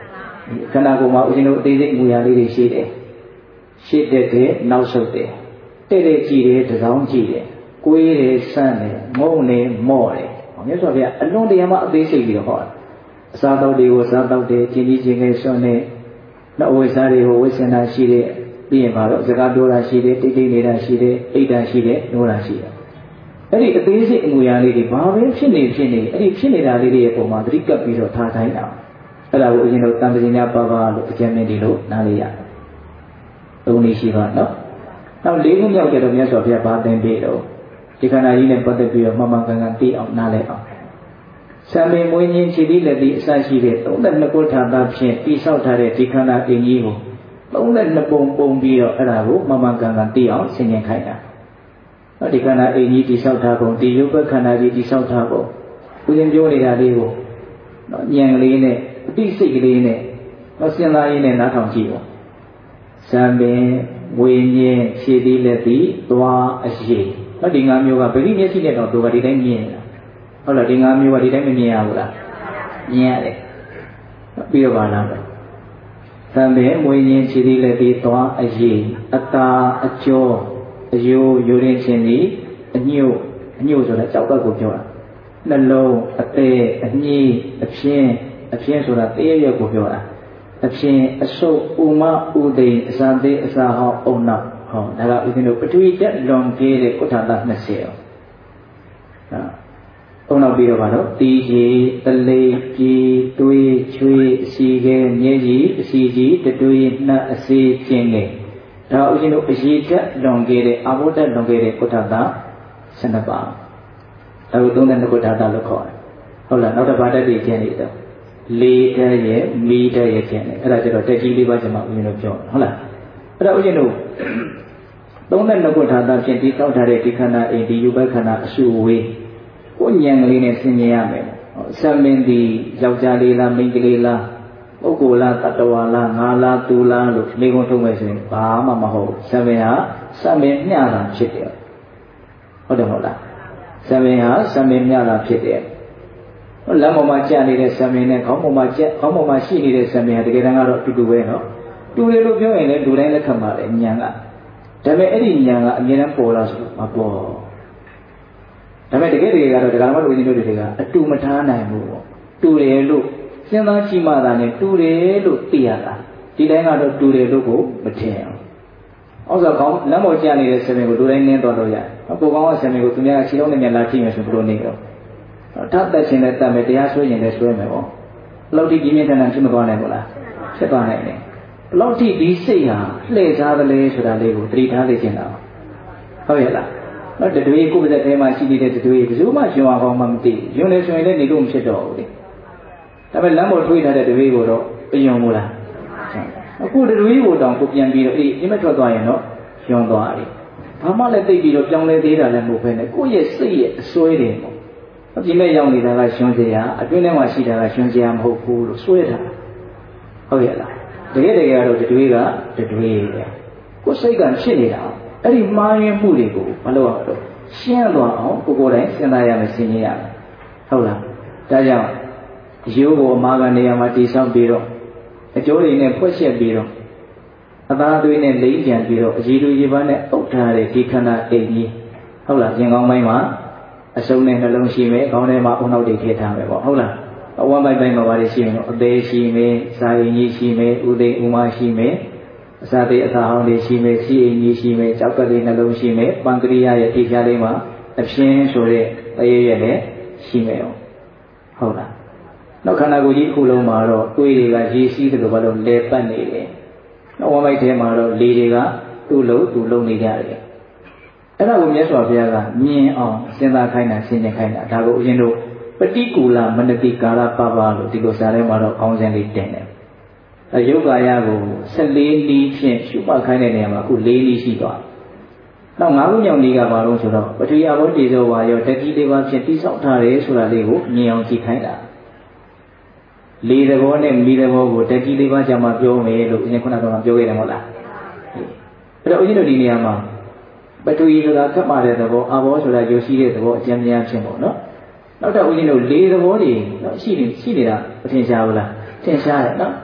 ခန္ဓာကိုယ်မှာဦးဇင်းတို့အသေးစိတ်မူရာလေးတွေရှိတယ်ရှေ့တက်တယ်နောက်ဆုတ်တယ်တဲ့တဲ့ကြည့်တယ်တစောင်းကြည့်တယ်ကိုယ်ရည်ဆန့်တယ်ငုံနေမော့တယ်မြတ်စွာဘုရားအလွန်တရာမှအသေးစိတ်ပြီးတော့ဟောတာအစာတောက်တွေကိုစားတောက်တယ်ကျင်ကြီးကျင်ငယ်ဆွမ်းတယ်နောက်ဝိစားတွေကိုဝိစင်တာရှိတယ်ပြီးရင်ပါတော့စကားပြောတာရှိတယ်တိတ်တိတ်နေတာရှိတယ်အိတ်တာရှိတယ်နိုးတာရှိတယ်အဲ့ဒီအသေးစိတ်အမူအရာလေးတွေဘာပဲဖြစ်နေဖြစ်နေအဲ့ဒီဖြစ်နေတာလေးတွေရဲ့ပုံမှာသတိကပ်ပြီးတော့ထားတိုင်းတာအဲ့ဒါကိုအရင်တော့တန်ပဇင်ညာပါပါလို့အကျဉ်းမင်းဒီလို့နားလေးရတယ်သုံးနည်းရှိပါနော်နောက်လေးခုမြောက်ကြတော့မြတ်စွာဘုရားဘာသင်ပေးတော့ဒီခန္ဓာကြီးနဲ့ပတ်သက်ပြီးတော့မှန်မှန်ကန်ကန်သိအောင်နားလည်အောင်ဆံပင်မွေးခြင်းခြေပြီးလက်ပြီးအစရှိတဲ့သုံးသက်နှစ်ခုထာတာဖြင့်တိဆောက်ထားတဲ့ဒီခန္ဓာအင်းကြီးကိုသုံးသက်နှစ်ပုံပုံပြီးတော့အဲ့ဒါကိုမှန်မှန်ကန်ကန်သိအောင်ဆင်ခြင်ခိုင်းတာဒီခန္ဓာအင်းကြီးတိဆောက်ထားပုံဒီရုပ်ဘခန္ဓာကြီးတိဆောက်ထားပုံဦးဇင်းပြောနေတာလေးကိုနော်ဉာဏ်ကလေးနဲ့အသိစိတ်ကလေးနဲ့တော့စဉ်းစားရင်းနဲ့နားထောင်ကြည့်ပါဇံပင်ဝိညာဉ်ခြေသီးလက်သီးသွားအရေးဟောဒီငါမျိုးကဗတိမျက်စိနဲ့တော့သူကဒီတိုင်းမြင်နေတာဟုတ်လားဒီငါမျိုးကဒီတိုင်းမမြင်ရဘူးလားမြင်ရတယ်ပြီးတော့ပါလားဇံပင်ဝိညာဉ်ခြေသီးလက်သီးသွားအရေးအတာအကျော်အယိုးယိုရင်းချင်းဒီအညို့အညို့ဆိုတာကြောက်ကကိုပြောတာနှလုံးအသေးအညှိအဖြင်းအဖြင်းဆိုတာတရရက်ကိုပြောတာအဖြင်းအဆုပ်ဥမဥဒိအစာသေးအစာဟောအုံနောက်ဟောဒါကဦးဇင်းတို့ပထဝီတက်လွန်ပြေးတဲ့ကုဋ္ဌာတနှစ်ဆယ်အောင်အုံနောက်ပြီးတော့ဗါတော့တီးကြီးတလေးကြီးတွေးချွေးအစီကဲမြဲကြီးအစီကြီးတတွေးနှက်အစီကျင်းငယ်ဒါဦးဇင်းတို့အရေးတက်လွန်ခဲ့တဲ့အာဘောတက်လွန်ခဲ့တဲ့ကုဋ္ဌာတဆယ်နှစ်ပါးဒါကိုသုံးတဲ့ကုဋ္ဌာတလို့ခေါ်တယ်ဟုတ်လားနောက်တစ်ပါးတက်ပြီးကျင်းနေတော့လေးတက်ရဲ့မီးတက်ရဲ့ကျင်းတယ်အဲ့ဒါကျတော့တက်ကြီးလေးပါးကျွန်မဦးဇင်းတို့ပြောဟုတ်လားအဲ့ဒါဦးဇင်းတို့သုံးတဲ့ကုဋ္ဌာတဖြင့်ဒီတောက်ထားတဲ့ဒီခန္ဓာအိမ်ဒီယူဘခန္ဓာအရှုဝေးကိုဉာဏ်ကလေးနဲ့ဆင်ញင်ရမယ်ဆံမင်းဒီယောက်ျားလေးလားမိန်းကလေးလားပုဂ္ဂိုလ်လားတတ္တဝါလားငါလားသူလားလို့မိကုံထုတ်မယ်ဆိုရင်ဘာမှမဟုတ်ဆံမင်းဟာဆံမင်းမျှတာဖြစ်တယ်ဟုတ်တယ်မဟုတ်လားဆံမင်းဟာဆံမင်းမျှတာဖြစ်တယ်လမ်းပေါ်မှာကြာနေတဲ့ဆံမင်းနဲ့ခေါင်းပေါ်မှာကျက်ခေါင်းပေါ်မှာရှိနေတဲ့ဆံမင်းဟာတကယ်တမ်းကတော့အတူတူပဲနော်တူတယ်လို့ပြောရင်လည်းလူတိုင်းလက်ခံပါလေဉာဏ်ကဒါပေမဲ့အဲ့ဒီဉာဏ်ကအမြဲတမ်းပေါ်လာဆိုမပေါ်ဒါပေမဲ့တကယ်တကယ်ကတော့ဒကာမတို့ဦးဇင်းတို့တွေကအတူမထားနိုင်ဘူးပေါ့တူတယ်လို့စဉ်းစားကြည့်မှသာနဲ့တူတယ်လို့သိရတာဒီတိုင်းကတော့တူတယ်လို့ကိုမထင်အောင်ဥစ္စာကောင်းလမ်းပေါ်ကျနေတဲ့ဆံမင်းကိုလူတိုင်းနင်းသွားလို့ရတယ်ကိုကောင်းကဆံမင်းကိုသူများကခြေလုံးနဲ့မြန်လာထိမယ်ဆိုဘယ်လိုနေတော့ထပ်သက်ခြင်းနဲ့တတ်မယ်တရားဆွေးရင်လည်းဆွေးမယ်ပေါ့ဘလောက်ထိကြီးမြင့်ထန်ထန်ဖြစ်မသွားနိုင်ဘူးလားဖြစ်သွားနိုင်တယ်ဘလောက်ထိဒီစိတ်ဟာလှည့်စားသလဲဆိုတာလေးကိုသတိထားသိချင်တာဟုတ်ရဲ့လားတော့တတွေးကိုယ်ပါးစက်ထဲမှာရှိနေတဲ့တတွေးဘယ်သူမှယွံအောင်မှမသိယွံနေဆိုရင်လည်းနေလို့မဖြစ်တော့ဘူးလေဒါပေမဲ့လမ်းပေါ်ထွေးထားတဲ့တတွေးကိုတော့အယုံဘူးလားအခုတတွေးကိုတောင်ကိုပြန်ပြီးတော့အေးအင်းမထွက်သွားရင်တော့ယွံသွားတယ်ဘာမှလည်းသိပြီးတော့ပြောင်းလဲသေးတာလည်းမဟုတ်ဘဲနဲ့ကိုယ့်ရဲ့စိတ်ရဲ့အစွဲတွေပေါ့အပြင်မဲ့ရောက်နေတာကရှင်စရာအတွင်းထဲမှာရှိတာကရှင်စရာမဟုတ်ဘူးလို့စွဲထားဟုတ်ရဲ့လားတကယ်တကယ်ကတော့တတွေးကတတွေးပဲကိုယ်စိတ်ကဖြစ်နေတာအဲ့ဒီမှားယွင်းမှုတွေကိုမလုပ်ရတော့ရှင်းသွားအောင်ကိုကိုယ်တိုင်စဉ်းစားရမယ်စဉ်းကျင်ရမယ်ဟုတ်လားဒါကြောင့်ရိုးကိုအမာကနေရာမှာတည်ဆောက်ပြီးတော့အကျိုးတွေနဲ့ဖွက်ချက်ပြီးတော့အသားသွေးနဲ့လိမ့်ကြံပြီးတော့အကြည်လူကြီးပါနဲ့အုပ်ထားတဲ့ဒီခန္ဓာအိမ်ကြီးဟုတ်လားပြင်ကောင်းပိုင်းမှာအစုံနဲ့နှလုံးရှိမယ်ခေါင်းထဲမှာအုံနောက်တွေထည့်ထားမယ်ပေါ့ဟုတ်လားအဝမ်းပိုက်ပိုင်းမှာဘာတွေရှိမလဲအသေးရှိမယ်စာရင်းကြီးရှိမယ်ဥသိဥမရှိမယ်အစာသေးအစာဟောင်းတွေရှိမယ်စီအိမ်ကြီးရှိမယ်ကြောက်ကလေးနှလုံးရှိမယ်ပံကရိယရဲ့ဒီဖြားလေးမှာအဖြင်းဆိုတဲ့တရရဲ့လည်းရှိမယ်ဟုတ်လားနောက်ခန္ဓာကိုယ်ကြီးအခုလုံးမှာတော့တွေးတွေကရေစီးသလိုဘာလို့လဲပတ်နေတယ်နောက်ဝမ်းပိုက်ထဲမှာတော့လေတွေကသူ့လုံးသူ့လုံးနေကြတယ်အဲ့ဒါကိုမြတ်စွာဘုရားကမြင်အောင်စဉ်းစားခိုင်းတာရှင်းပြခိုင်းတာဒါကိုဦးဇင်းတို့ပฏิကူလမနတိကာလပပလို့ဒီလိုစာထဲမှာတော့ကောင်းစင်လေးတင်တယ်အဲယုတ်ကာယကိုဆယ်လေးနည်းဖြင့်ရှုမှတ်ခိုင်းတဲ့နေရာမှာအခုလေးနည်းရှိသွားနောက်ငါးခုမြောက်နည်းကဘာလို့ဆိုတော့ပထဝီအဘောတေဇောဝါယောတတိလေးပါးဖြင့်တိဆောက်ထားတယ်ဆိုတာလေးကိုမြင်အောင်ကြည့်ခိုင်းတာလေသဘောနဲ့မိသဘောကိုတတိလေးပါးကြာမှပြောမယ်လို့ဦးဇင်းခုနကပြောခဲ့တယ်မဟုတ်လားအဲ့တော့ဦးဇင်းတို့ဒီနေရာမှာပထဝီဆိုတာကပ်ပါတဲ့သဘောအဘောဆိုတာယုတ်ရှိတဲ့သဘောအကျဉ်းများဖြစ်ပေါ့နော်နောက်တော့ဦးဇင်းတို့လေးသဘောတွေနော်ရှိနေရှိနေတာမထင်ရှားဘူးလားထင်ရှားတယ်နော်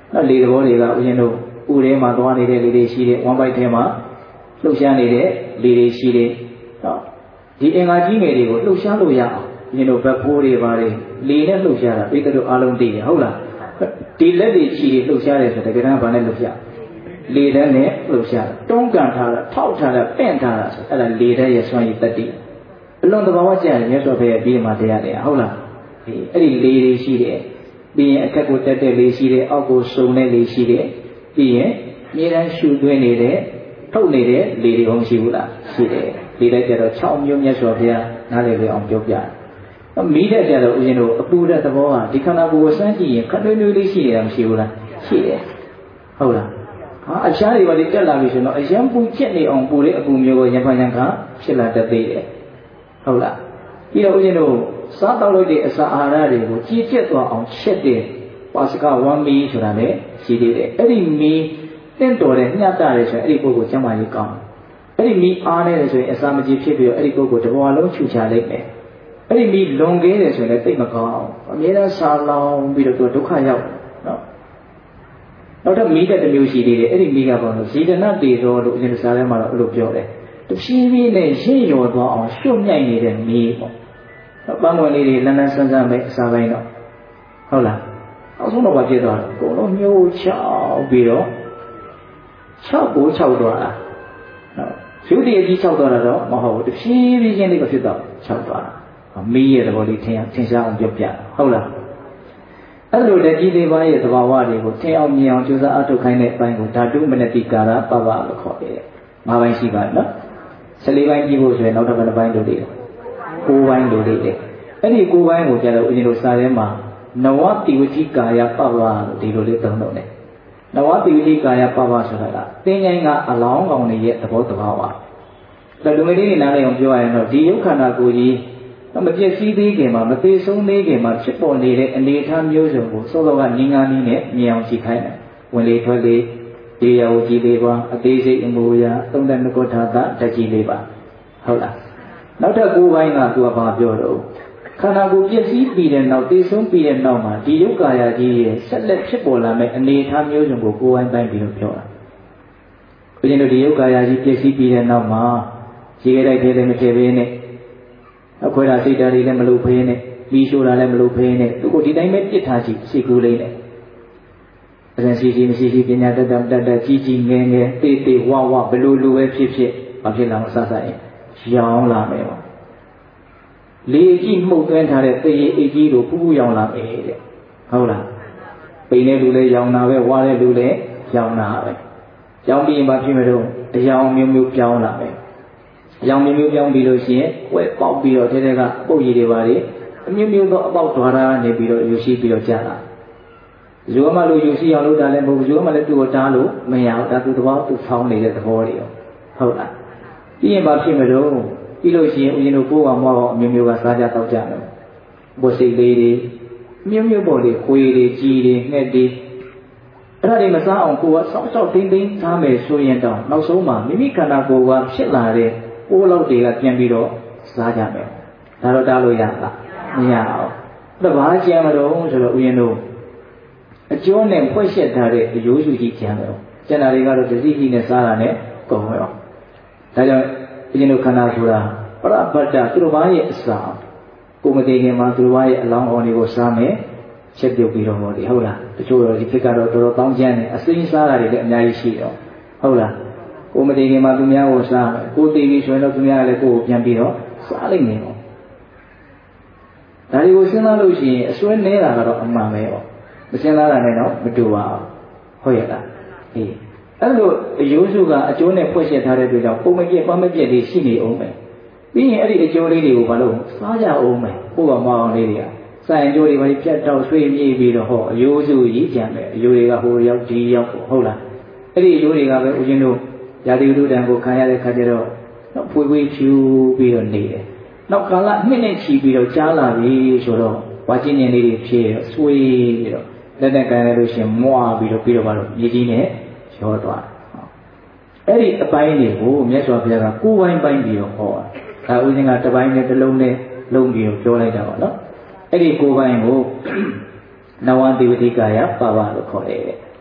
နော်လေသဘောတွေကဦးဇင်းတို့ဥထဲမှာသွားနေတဲ့လေတွေရှိတယ်ဝမ်ပိုက်ထဲမှာလှုပ်ရှားနေတဲ့လေတွေရှိတယ်နော်ဒီအင်္ဂါကြီးငယ်တွေကိုလှုပ်ရှားလို့ရအောင်ဦးဇင်းတို့ဘက်ဖိုးတွေပါတယ်လေနဲ့လှုပ်ရှားတာပိဿတို့အားလုံးသိတယ်ဟုတ်လားဒီလက်တွေချီတွေလှုပ်ရှားတယ်ဆိုတကယ်တမ်းဘာနဲ့လှုပ်ရှားလေဓာတ်နဲ့လှုပ်ရှားတာတွန်းကန်ထားတာထောက်ထားတာပင့်ထားတာဆိုအဲ့ဒါလေဓာတ်ရဲ့စွမ်းရည်တတိအလွန်သဘာဝကျရင်မြတ်စွာဘုရားပြီးမှတရားတယ်ဟုတ်လားဒီအဲ့ဒီလေတွေရှိတယ်ပြီးရင်အခက်ကိုတက်တဲ့လေရှိတယ်အောက်ကိုစုံတဲ့လေရှိတယ်ပြီးရင်မြေတန်းရှူသွင်းနေတဲ့ထုတ်နေတဲ့လေတွေမရှိဘူးလားရှိတယ်ဒီလိုက်ကြတော့၆မျိုးမြတ်စွာဘုရားနားလည်ပြအောင်ပြောပြတယ်မီးတဲ့ကြတော့ဦးဇင်းတို့အပူတဲ့သဘောကဒီခန္ဓာကိုယ်ကိုစမ်းကြည့်ရင်ခက်တွင်းတွင်းလေးရှိနေတာမရှိဘူးလားရှိတယ်ဟုတ်လားဟာအရှားတွေပါလေတက်လာပြီဆိုတော့အရန်ပူချက်နေအောင်ပူတဲ့အပူမျိုးကိုရံဖန်ရံခါဖြစ်လာတတ်သေးတယ်ဟုတ်လားပြီးတော့ဦးဇင်းတို့စားတောက်လို့တဲ့အစာအာဟာရတွေကိုကြီးကျက်သွားအောင်ချက်တဲ့ပါစကဝမ်းမီဆိုတာလည်းရှိသေးတယ်အဲ့ဒီမီတင့်တော်တဲ့ညှတ်တာတယ်ဆိုရင်အဲ့ဒီပုဂ္ဂိုလ်ကျမ်းမာရေးကောင်းတယ်အဲ့ဒီမီအားနေတယ်ဆိုရင်အစာမကြေဖြစ်ပြီးတော့အဲ့ဒီပုဂ္ဂိုလ်တစ်ဘဝလုံးချူချလိုက်မယ်အဲ့ဒီမီလွန်ကဲတယ်ဆိုရင်လည်းသိမကောင်းအောင်အမြဲတမ်းဆာလောင်ပြီးတော့သူဒုက္ခရောက်နော်နောက်တော့မီတဲ့တစ်မျိုးရှိသေးတယ်အဲ့ဒီမီကဘာလို့ဇီဒနာတေသောလို့အရင်စာထဲမှာတော့အဲ့လိုပြောတယ်တဖြည်းဖြည်းနဲ့ရင့်ရော်သွားအောင်ရှုပ်မြိုက်နေတဲ့မီပေါ့ပန်းဝင်လေးတွေလန်းလန်းဆန်းဆန်းပဲအစာပိုင်းတော့ဟုတ်လားအောင်ဆုံးတော့ဘာဖြစ်သွားလဲကိုလုံးမျိုးချောက်ပြီးတော့၆ကို၆သွားတာဟုတ်ရုပ်တည်းအကြီး၆သွားတာတော့မဟုတ်ဘူးတဖြည်းဖြည်းချင်းလေးပဲဖြစ်တော့၆သွားတာမီးရဲ့သဘောလေးထင်အောင်ထင်ရှားအောင်ပြောပြဟုတ်လားအဲ့လိုတကြီးသေးပါရဲ့သဘာဝတွေကိုထင်အောင်မြင်အောင်ကြိုးစားအထောက်ခိုင်းတဲ့အပိုင်းကိုဓာတုမနတိကာရပပလို့ခေါ်တယ်၅ပိုင်းရှိပါတယ်နော်၁၄ပိုင်းကြည့်ဖို့ဆိုရင်နောက်တစ်ပိုင်းတစ်ပိုင်းလိုသေးတယ်၉ပိုင်းလိုသေးတယ်အဲ့ဒီ၉ပိုင်းကိုကျတော့ဦးဇင်းတို့စာထဲမှာနဝတိဝတိကာယပပလို့ဒီလိုလေးသုံးလို့တယ်နဝတိဝတိကာယပပဆိုတာကသင်္ချိုင်းကအလောင်းကောင်တွေရဲ့သဘောတဘာဝဒါလူငယ်လေးတွေနားလည်အောင်ပြောရရင်တော့ဒီယုတ်ခန္ဓာကိုယ်ကြီးမပြည့်စည်သေးခင်မှာမသေးဆုံးသေးခင်မှာဖြစ်ပေါ်နေတဲ့အနေအထားမျိုးစုံကိုစောစောကငင်းငါးနည်းနဲ့မြင်အောင်ကြည့်ခိုင်းတယ်ဝင်လေထွက်လေဒီရဝကြီးလေးပါအသေးစိတ်အမူအရာသုံးတဲ့နကုထာတဓာတ်ကြီးလေးပါဟုတ်လားနောက်ထပ်၉ပိုင်းကသူကဘာပြောတော့ခန္ဓာကိုယ်ပြည့်စည်ပြီးတဲ့နောက်သေဆုံးပြီးတဲ့နောက်မှာဒီယုတ်ကာယကြီးရဲ့ဆက်လက်ဖြစ်ပေါ်လာမယ့်အနေအထားမျိုးစုံကိုကိုယ်ပိုင်းပိုင်းပြီးတော့ပြောတာဘုရင်တို့ဒီယုတ်ကာယကြီးပြည့်စည်ပြီးတဲ့နောက်မှာရေခဲတိုက်သေးတယ်မထည့်ပေးနဲ့အခွဲတာစိတ်ဓာတ်တွေလည်းမလုပ်ဖေးနဲ့ပြီးရှိုးတာလည်းမလုပ်ဖေးနဲ့သူကိုဒီတိုင်းပဲပြစ်ထားကြည့်စိတ်ကူးလေးနဲ့အရင်စီစီမရှိစီပညာတတ်တတ်တတ်ကြီးကြီးငယ်ငယ်တေးတေးဝဝဘလို့လိုပဲဖြစ်ဖြစ်ဘာဖြစ်လာမစစရင်ရောင်းလာမယ်ပေါ့လေကြီးမှုတ်သွင်းထားတဲ့သေရအိတ်ကြီးကိုပူပူရောင်းလာမယ်တဲ့ဟုတ်လားပိန်တဲ့လူလည်းရောင်းတာပဲဝါတဲ့လူလည်းရောင်းတာပဲရောင်းပြီးရင်ဘာဖြစ်မလို့တရားမျိုးမျိုးပြောင်းလာမယ်ရောင်မျိုးမျိုးပြောင်းပြီးလို့ရှိရင်ဝဲပေါက်ပြီးတော့ထဲထဲကပုတ်ရည်တွေပါလေအမျိုးမျိုးသောအပေါက်ဓာရကနေပြီးတော့ယူရှိပြီးတော့ကြာလာဇိုးမလို့ယူရှိအောင်လုပ်တာလည်းမဟုတ်ဘူးဇိုးမလည်းသူ့ကိုတားလို့မရဘူးဒါသူသဘောသူဖောင်းနေတဲ့သဘောတွေရောဟုတ်လားပြီးရင်ဘာဖြစ်မလို့ပြီးလို့ရှိရင်ဦးဇင်းတို့ကိုယ်ကမောတော့အမျိုးမျိုးကစားကြတောက်ကြတယ်ဘုစိတ်လေးတွေမျိုးမျိုးပေါ်လေခွေတွေကြီးတွေငှက်တွေအဲ့ဒါတွေမစားအောင်ကိုယ်ကစောင့်ရှောက်တင်းတင်းထားမယ်ဆိုရင်တော့နောက်ဆုံးမှာမိမိခန္ဓာကိုယ်ကဖြစ်လာတဲ့ပိုးလောက်တွေကပြန်ပြီးတော့စားကြမယ်ဒါတော့တားလို့ရလားမရအောင်တဘာကျမ်းမတော်ဆိုတော့ဦးရင်တို့အကျိုးနဲ့ဖွဲ့ရှက်ထားတဲ့အယိုးစုကြီးကျမ်းတော်ကျန်တာတွေကတော့တတိကြီးနဲ့စားတာနဲ့ကုန်ရောဒါကြောင့်ဦးရင်တို့ခန္ဓာဆိုတာပရပတ္တသူတော်ဘာရဲ့အစာကိုမတည်ခင်မှာသူတော်ဘာရဲ့အလောင်းအောင်တွေကိုစားမယ်ချက်ပြုတ်ပြီးတော့ဟောဒီဟုတ်လားတချို့တော့ဒီခေတ်ကတော့တော်တော်တောင်းကျမ်းနေအစိမ်းစားတာတွေလည်းအများကြီးရှိတော့ဟုတ်လားကိုမတည်ခင်မှာသူများကိုစားမယ်ကိုတည်ပြီးဆိုရင်တော့သူများကလည်းကိုယ်ကိုပြန်ပြီးတော့စားလိုက်နေပေါ့ဒါတွေကိုစဉ်းစားလို့ရှိရင်အစွဲနေတာကတော့အမှန်ပဲပေါ့မစဉ်းစားတာနဲ့တော့မတူပါဘူးဟုတ်ရဲ့လားအေးအဲ့လိုအယိုးစုကအကျိုးနဲ့ဖွဲ့ရှင်းထားတဲ့အတွက်ကြောင့်ပုံမပြည့်ပန်းမပြည့်လေးရှိနေအောင်ပဲပြီးရင်အဲ့ဒီအကျိုးလေးတွေကိုဘာလို့စားကြအောင်မယ်ပို့ပါမအောင်လေးတွေကဆိုင်အကျိုးတွေဘာတွေပြတ်တော့ဆွေးမြေ့ပြီးတော့ဟောအယိုးစုကြီးကြံမယ်အယိုးတွေကဟိုရောက်ဒီရောက်ဟုတ်လားအဲ့ဒီအယိုးတွေကပဲဦးဇင်းတို့ရာသီဥတုတန်ကိုခံရတဲ့ခါကျတော့ဖွေဖွေဖြူပြီးတော့နေတယ်နောက်ကာလနှစ်နဲ့ချီပြီးတော့ကြားလာပြီဆိုတော့ဝါကျင်းညင်လေးတွေဖြည့်တော့ဆွေးပြီးတော့လက်နဲ့ကန်ရလို့ရှင်မွားပြီးတော့ပြီးတော့ဘာလို့မြေကြီးနဲ့ရောသွားအဲ့ဒီအပိုင်းတွေကိုမြတ်စွာဘုရားကကိုယ်ပိုင်းပိုင်းပြီးတော့ဟောတာဒါဥစဉ်ကတစ်ပိုင်းနဲ့တစ်လုံးနဲ့လုံးပြီးတော့ပြောလိုက်တာပါနော်အဲ့ဒီကိုယ်ပိုင်းကိုနဝတိဝတိကာယပပလို့ခေါ်တယ်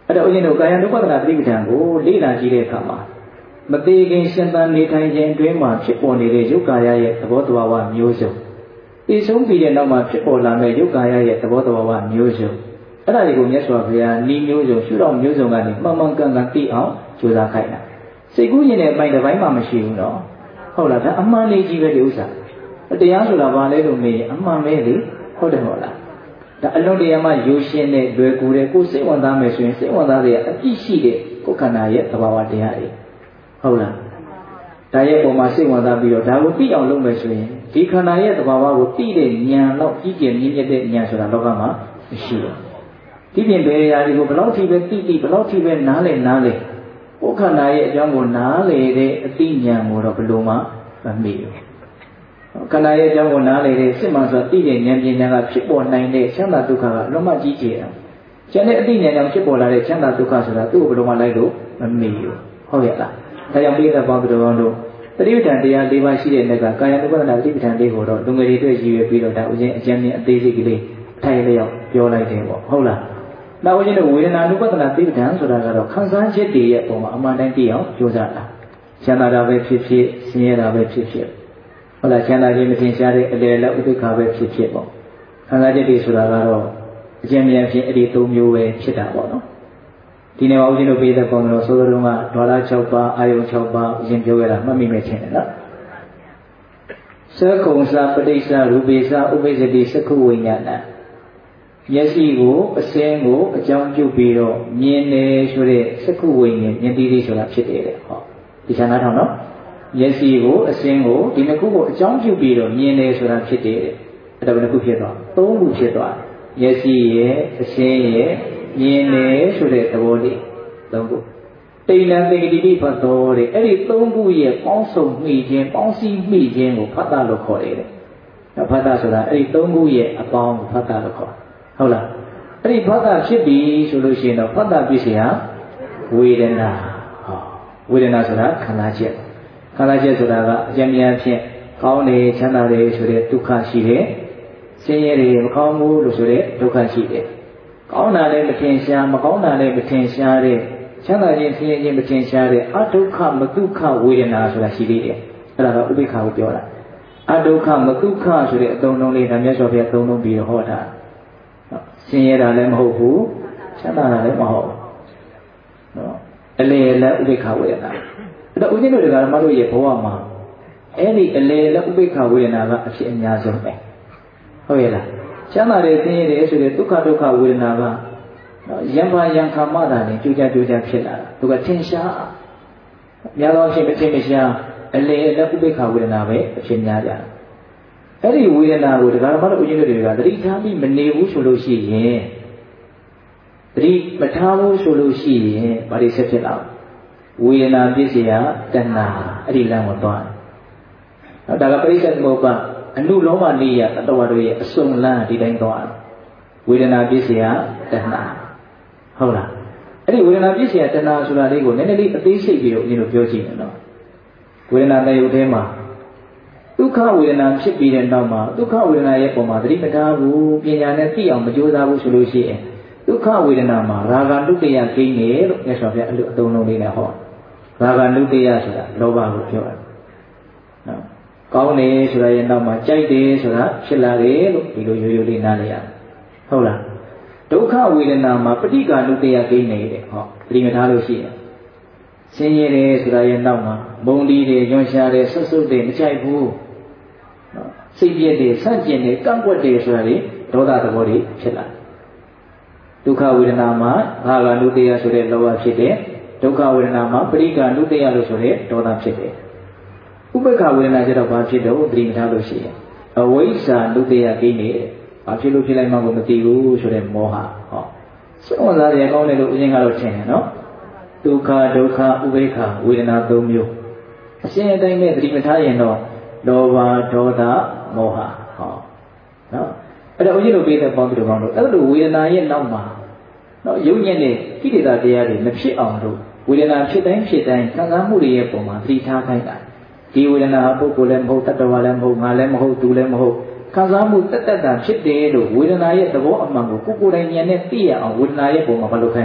အဲ့တော့ဦးဇင်းတို့ကာယ ानु ပဒနာတိပဋ္ဌာန်ကိုလေ့လာကြည့်တဲ့အခါမှာမသေးခင်ရှင်သန်နေထိုင်ခြင်းအတွင်းမှာဖြစ်ပေါ်နေတဲ့ယုတ်ကာယရဲ့သဘောတဘာဝမျိုးစုံသိဆုံးပြီးတဲ့နောက်မှာဖြစ်ပေါ်လာတဲ့ယုတ်ကာယရဲ့သဘောတဘာဝမျိုးစုံအဲ့ဒါတွေကိုမြတ်စွာဘုရားဤမျိုးစုံရှုတော်မျိုးစုံကနေမှန်မှန်ကန်ကန်သိအောင်ကြိုးစားခိုင်းတာစိတ်ကူးရင်တဲ့အပိုင်းတစ်ပိုင်းမှမရှိဘူးနော်ဟုတ်လားဒါအမှန်လေးကြီးပဲဒီဥစ္စာတရားဆိုတာဘာလဲလို့မေးရင်အမှန်ပဲလေဟုတ်တယ်မဟုတ်လားဒါအလုံးတရားမှရိုးရှင်းတဲ့လွယ်ကူတဲ့ကိုယ်စိတ်ဝင်စားမယ်ဆိုရင်စိတ်ဝင်စားတဲ့အပြည့်ရှိတဲ့ကိုယ်ခန္ဓာရဲ့သဘာဝတရားတွေဟုတ်လားဒါရဲ့ပုံမှာစိတ်ဝင်စားပြီးတော့ဒါကိုသိအောင်လုပ်မယ်ဆိုရင်ဒီခန္ဓာရဲ့သဘာဝကိုသိတဲ့ဉာဏ်တော့ကြီးကျယ်မြင့်မြတ်တဲ့ဉာဏ်ဆိုတာလောကမှာမရှိဘူးဒီပြင်ဘယ်အရာတွေကိုဘယ်လောက်ထိပဲသိသိဘယ်လောက်ထိပဲနားလည်နားလည်ကိုယ်ခန္ဓာရဲ့အကြောင်းကိုနားလည်တဲ့အသိဉာဏ်ကိုတော့ဘယ်လိုမှမမေ့ဘူးခန္ဓာရဲ့အကြောင်းကိုနားလည်တဲ့စစ်မှန်စွာသိတဲ့ဉာဏ်ပညာကဖြစ်ပေါ်နိုင်တဲ့ချမ်းသာဒုက္ခကလုံးဝကြီးကျယ်တယ်။ကျန်တဲ့အသိဉာဏ်ကြောင့်ဖြစ်ပေါ်လာတဲ့ချမ်းသာဒုက္ခဆိုတာသူ့ကိုဘယ်လိုမှလိုက်လို့မမေ့ဘူး။ဟုတ်ရဲ့လား။ဒါကြောင့်ပိဋကပေါင်းတော်တော်တို့သတိပဋ္ဌာန်တရား၄ပါးရှိတဲ့နေ့ကကာယ ानु ပဒနာသတိပဋ္ဌာန်လေးကိုတော့လူငယ်တွေတွေ့ရည်ရွယ်ပြီးတော့ဒါဥစဉ်အကျဉ်းချင်းအသေးစိတ်ကလေးအထိုင်လျောက်ပြောလိုက်တယ်ပေါ့ဟုတ်လား။နောက်ဥစဉ်တို့ဝေဒနာ ानु ပဒနာသတိပဋ္ဌာန်ဆိုတာကတော့ခံစားချက်တွေရဲ့ပုံမှာအမှန်တိုင်းသိအောင်ကြိုးစားတာ။ချမ်းသာတာပဲဖြစ်ဖြစ်ဆင်းရဲတာပဲဖြစ်ဖြစ်ဟုတ်လားချမ်းသာခြင်းမထင်ရှားတဲ့အလေလက်ဥပိ္ပခာပဲဖြစ်ဖြစ်ပေါ့ခံစားချက်တွေဆိုတာကတော့အကျဉ်းမြန်ဖြင့်အဲ့ဒီသုံးမျိုးပဲဖြစ်တာပေါ့နော်ဒီနေ့မှာဦးဇင်းတို့ပေးတဲ့ပုံတော်ဆိုလိုတုန်းကဒွါရ၆ပါးအာယုံ၆ပါးဦးဇင်းပြောခဲ့တာမှတ်မိမယ်ထင်တယ်နော်သက္ကုံစပဋိစ္စရူပေစဥပ္ပစ္စတိသက္ခုဝိညာဏမျက်စိကိုအစင်းကိုအကြောင်းပြုပြီးတော့မြင်တယ်ဆိုတဲ့သက္ခုဝိညာဉ်မြင်သိသိဆိုတာဖြစ်တယ်တဲ့ဟောဒီဌာနထောင်နော်မျက်စိကိုအစင်းကိုဒီနှစ်ခုကိုအကြောင်းပြုပြီးတော့မြင်တယ်ဆိုတာဖြစ်တယ်တဲ့အဲ့ဒါဘယ်နှခုဖြစ်သွားသုံးခုဖြစ်သွားမျက်စိရဲ့အစင်းရဲ့မြင်တယ်ဆိုတဲ့သဘောလေးသုံးခုတိဏ္ဍသေတိတိဖတ်တော်တဲ့အဲ့ဒီသုံးခုရဲ့ပေါင်းစုံမိခြင်းပေါင်းစည်းမိခြင်းကိုဖတ်တာလို့ခေါ်တယ်တဲ့ဖတ်တာဆိုတာအဲ့ဒီသုံးခုရဲ့အပေါင်းကိုဖတ်တာလို့ခေါ်ဟုတ်လားအဲ့ဒီဖတ်တာဖြစ်ပြီဆိုလို့ရှိရင်တော့ဖတ်တာပြည့်စရာဝေဒနာဟောဝေဒနာဆိုတာခန္ဓာချက်ခန္ဓာချက်ဆိုတာကအကျဉ်းများဖြင့်ကောင်းတယ်ချမ်းသာတယ်ဆိုတဲ့ဒုက္ခရှိတယ်ဆင်းရဲတယ်မကောင်းဘူးလို့ဆိုတဲ့ဒုက္ခရှိတယ်ကောင်းတာလည်းမထင်ရှားမကောင်းတာလည်းမထင်ရှားတဲ့ချမ်းသာခြင်းဆင်းရဲခြင်းမထင်ရှားတဲ့အဒုက္ခမဒုက္ခဝေဒနာဆိုတာရှိသေးတယ်အဲ့ဒါတော့ဥပိ္ပခာကိုပြောတာအဒုက္ခမဒုက္ခဆိုတဲ့အသုံးလုံးလေးဒါမြတ်စွာဘုရားသုံးလုံးပြီးတော့ဟောတာဆင်းရဲတာလည်းမဟုတ်ဘူးချမ်းသာတာလည်းမဟုတ်ဘူးနော်အလေလည်းဥပိ္ပခာဝေဒနာအဲ့တော့ဦးဇင်းတို့တွေကဓမ္မတို့ရဲ့ဘဝမှာအဲ့ဒီအလေလည်းဥပိ္ပခာဝေဒနာကအဖြစ်အများဆုံးပဲဟုတ်ရဲ့လားချမ်းသာတယ်ဆင်းရဲတယ်ဆိုတဲ့ဒုက္ခဒုက္ခဝေဒနာကနော်ယံပါယံခါမတာနဲ့ကြိုးကြကြိုးကြဖြစ်လာတာသူကထင်ရှားများသောအားဖြင့်မထင်မရှားအလေလည်းဥပိ္ပခာဝေဒနာပဲအဖြစ်များကြတယ်အဲ့ဒီဝေဒနာကိုဒကာဓမ္မတို့ဦးဇင်းတို့တွေကသတိထားပြီးမနေဘူးဆိုလို့ရှိရင်သတိမထားဘူးဆိုလို့ရှိရင်ဘာတွေဆက်ဖြစ်လာဝေဒနာပြည့်စရာတဏှာအဲ့ဒီလမ်းကိုသွားတယ်ဒါကပရိစ္ဆေသမုပ္ပါအနုလောမနိယတတဝါတို့ရဲ့အစုံလမ်းဒီတိုင်းသွားတယ်ဝေဒနာပြည့်စရာတဏှာဟုတ်လားအဲ့ဒီဝေဒနာပြည့်စရာတဏှာဆိုတာလေးကိုနည်းနည်းလေးအသေးစိတ်ပြီးတော့ဦးဇင်းတို့ပြောကြည့်မယ်နော်ဝေဒနာတယုတ်ထဲမှာဒုက္ခဝေဒနာဖြစ်ပြီးတဲ့နောက်မှာဒုက္ခဝေဒနာရဲ့ပုံမှာသတိမထားဘူးပညာနဲ့သိအောင်မကြိုးစားဘူးဆိုလို့ရှိရင်ဒုက္ခဝေဒနာမှာရာဂနုတ္တယကိန်းနေလို့မြတ်စွာဘုရားအလိုအသုံးလုံးလေးနဲ့ဟောရာဂနုတ္တယဆိုတာလောဘကိုပြောတာနော်ကောင်းတယ်ဆိုတာရဲ့နောက်မှာကြိုက်တယ်ဆိုတာဖြစ်လာတယ်လို့ဒီလိုရိုးရိုးလေးနားလည်ရဟုတ်လားဒုက္ခဝေဒနာမှာပဋိက္ခနုတ္တယကိန်းနေတဲ့ဟောသတိမထားလို့ရှိရင်ဆင်းရဲတယ်ဆိုတာရဲ့နောက်မှာမုန်းတီးတယ်ညွန်ရှာတယ်ဆွတ်ဆုတ်တယ်မကြိုက်ဘူးနော်စိတ်ပြည့်တယ်ဆန့်ကျင်တယ်ကန့်ကွက်တယ်ဆိုတာလေဒေါသသဘောတွေဖြစ်လာဒုက္ခဝေဒနာမှာရာဂနုတ္တယဆိုတဲ့လောဘဖြစ်တယ်ဒုက္ခဝေဒနာမှာပဋိက္ခနုတ္တယလို့ဆိုတဲ့ဒေါသဖြစ်တယ်ဥပ္ပခဝေဒနာကျတော့ဘာဖြစ်တော့သတိမထားလို့ရှိရင်အဝိဇ္ဇာနုတ္တယကိန်းနေတယ်ဘာဖြစ်လို့ဖြစ်လိုက်မှကိုမသိဘူးဆိုတဲ့မောဟဟောစွန့်စားရကောင်းတယ်လို့ဦးဇင်းကတော့ထင်တယ်နော်ဒုက္ခဒုက္ခဥပေက္ခဝေဒနာသုံးမျိုးအရှင်းအတိုင်းနဲ့သတိမထားရင်တော့လောဘဒေါသမောဟဟောနော်အဲ့တော့ဦးဇင်းတို့ပေးတဲ့ပေါင်းသူတော်ကောင်းတို့အဲ့လိုဝေဒနာရဲ့နောက်မှာနော်ယုံညံ့တဲ့ကိလေသာတရားတွေမဖြစ်အောင်လို့ဝေဒနာဖြစ်တိုင်းဖြစ်တိုင်းခံစားမှုတွေရဲ့ပုံမှာသတိထားခိုင်းတာဒီဝေဒနာဟာပုဂ္ဂိုလ်လည်းမဟုတ်တတ္တဝါလည်းမဟုတ်ငါလည်းမဟုတ်သူလည်းမဟုတ်ခံစားမှုတက်တက်တာဖြစ်တယ်လို့ဝေဒနာရဲ့သဘောအမှန်ကိုကိုယ်ကိုယ်တိုင်ဉာဏ်နဲ့သိရအောင်ဝေဒနာရဲ့ပုံမှာမလုပ်ခိုင်းတာ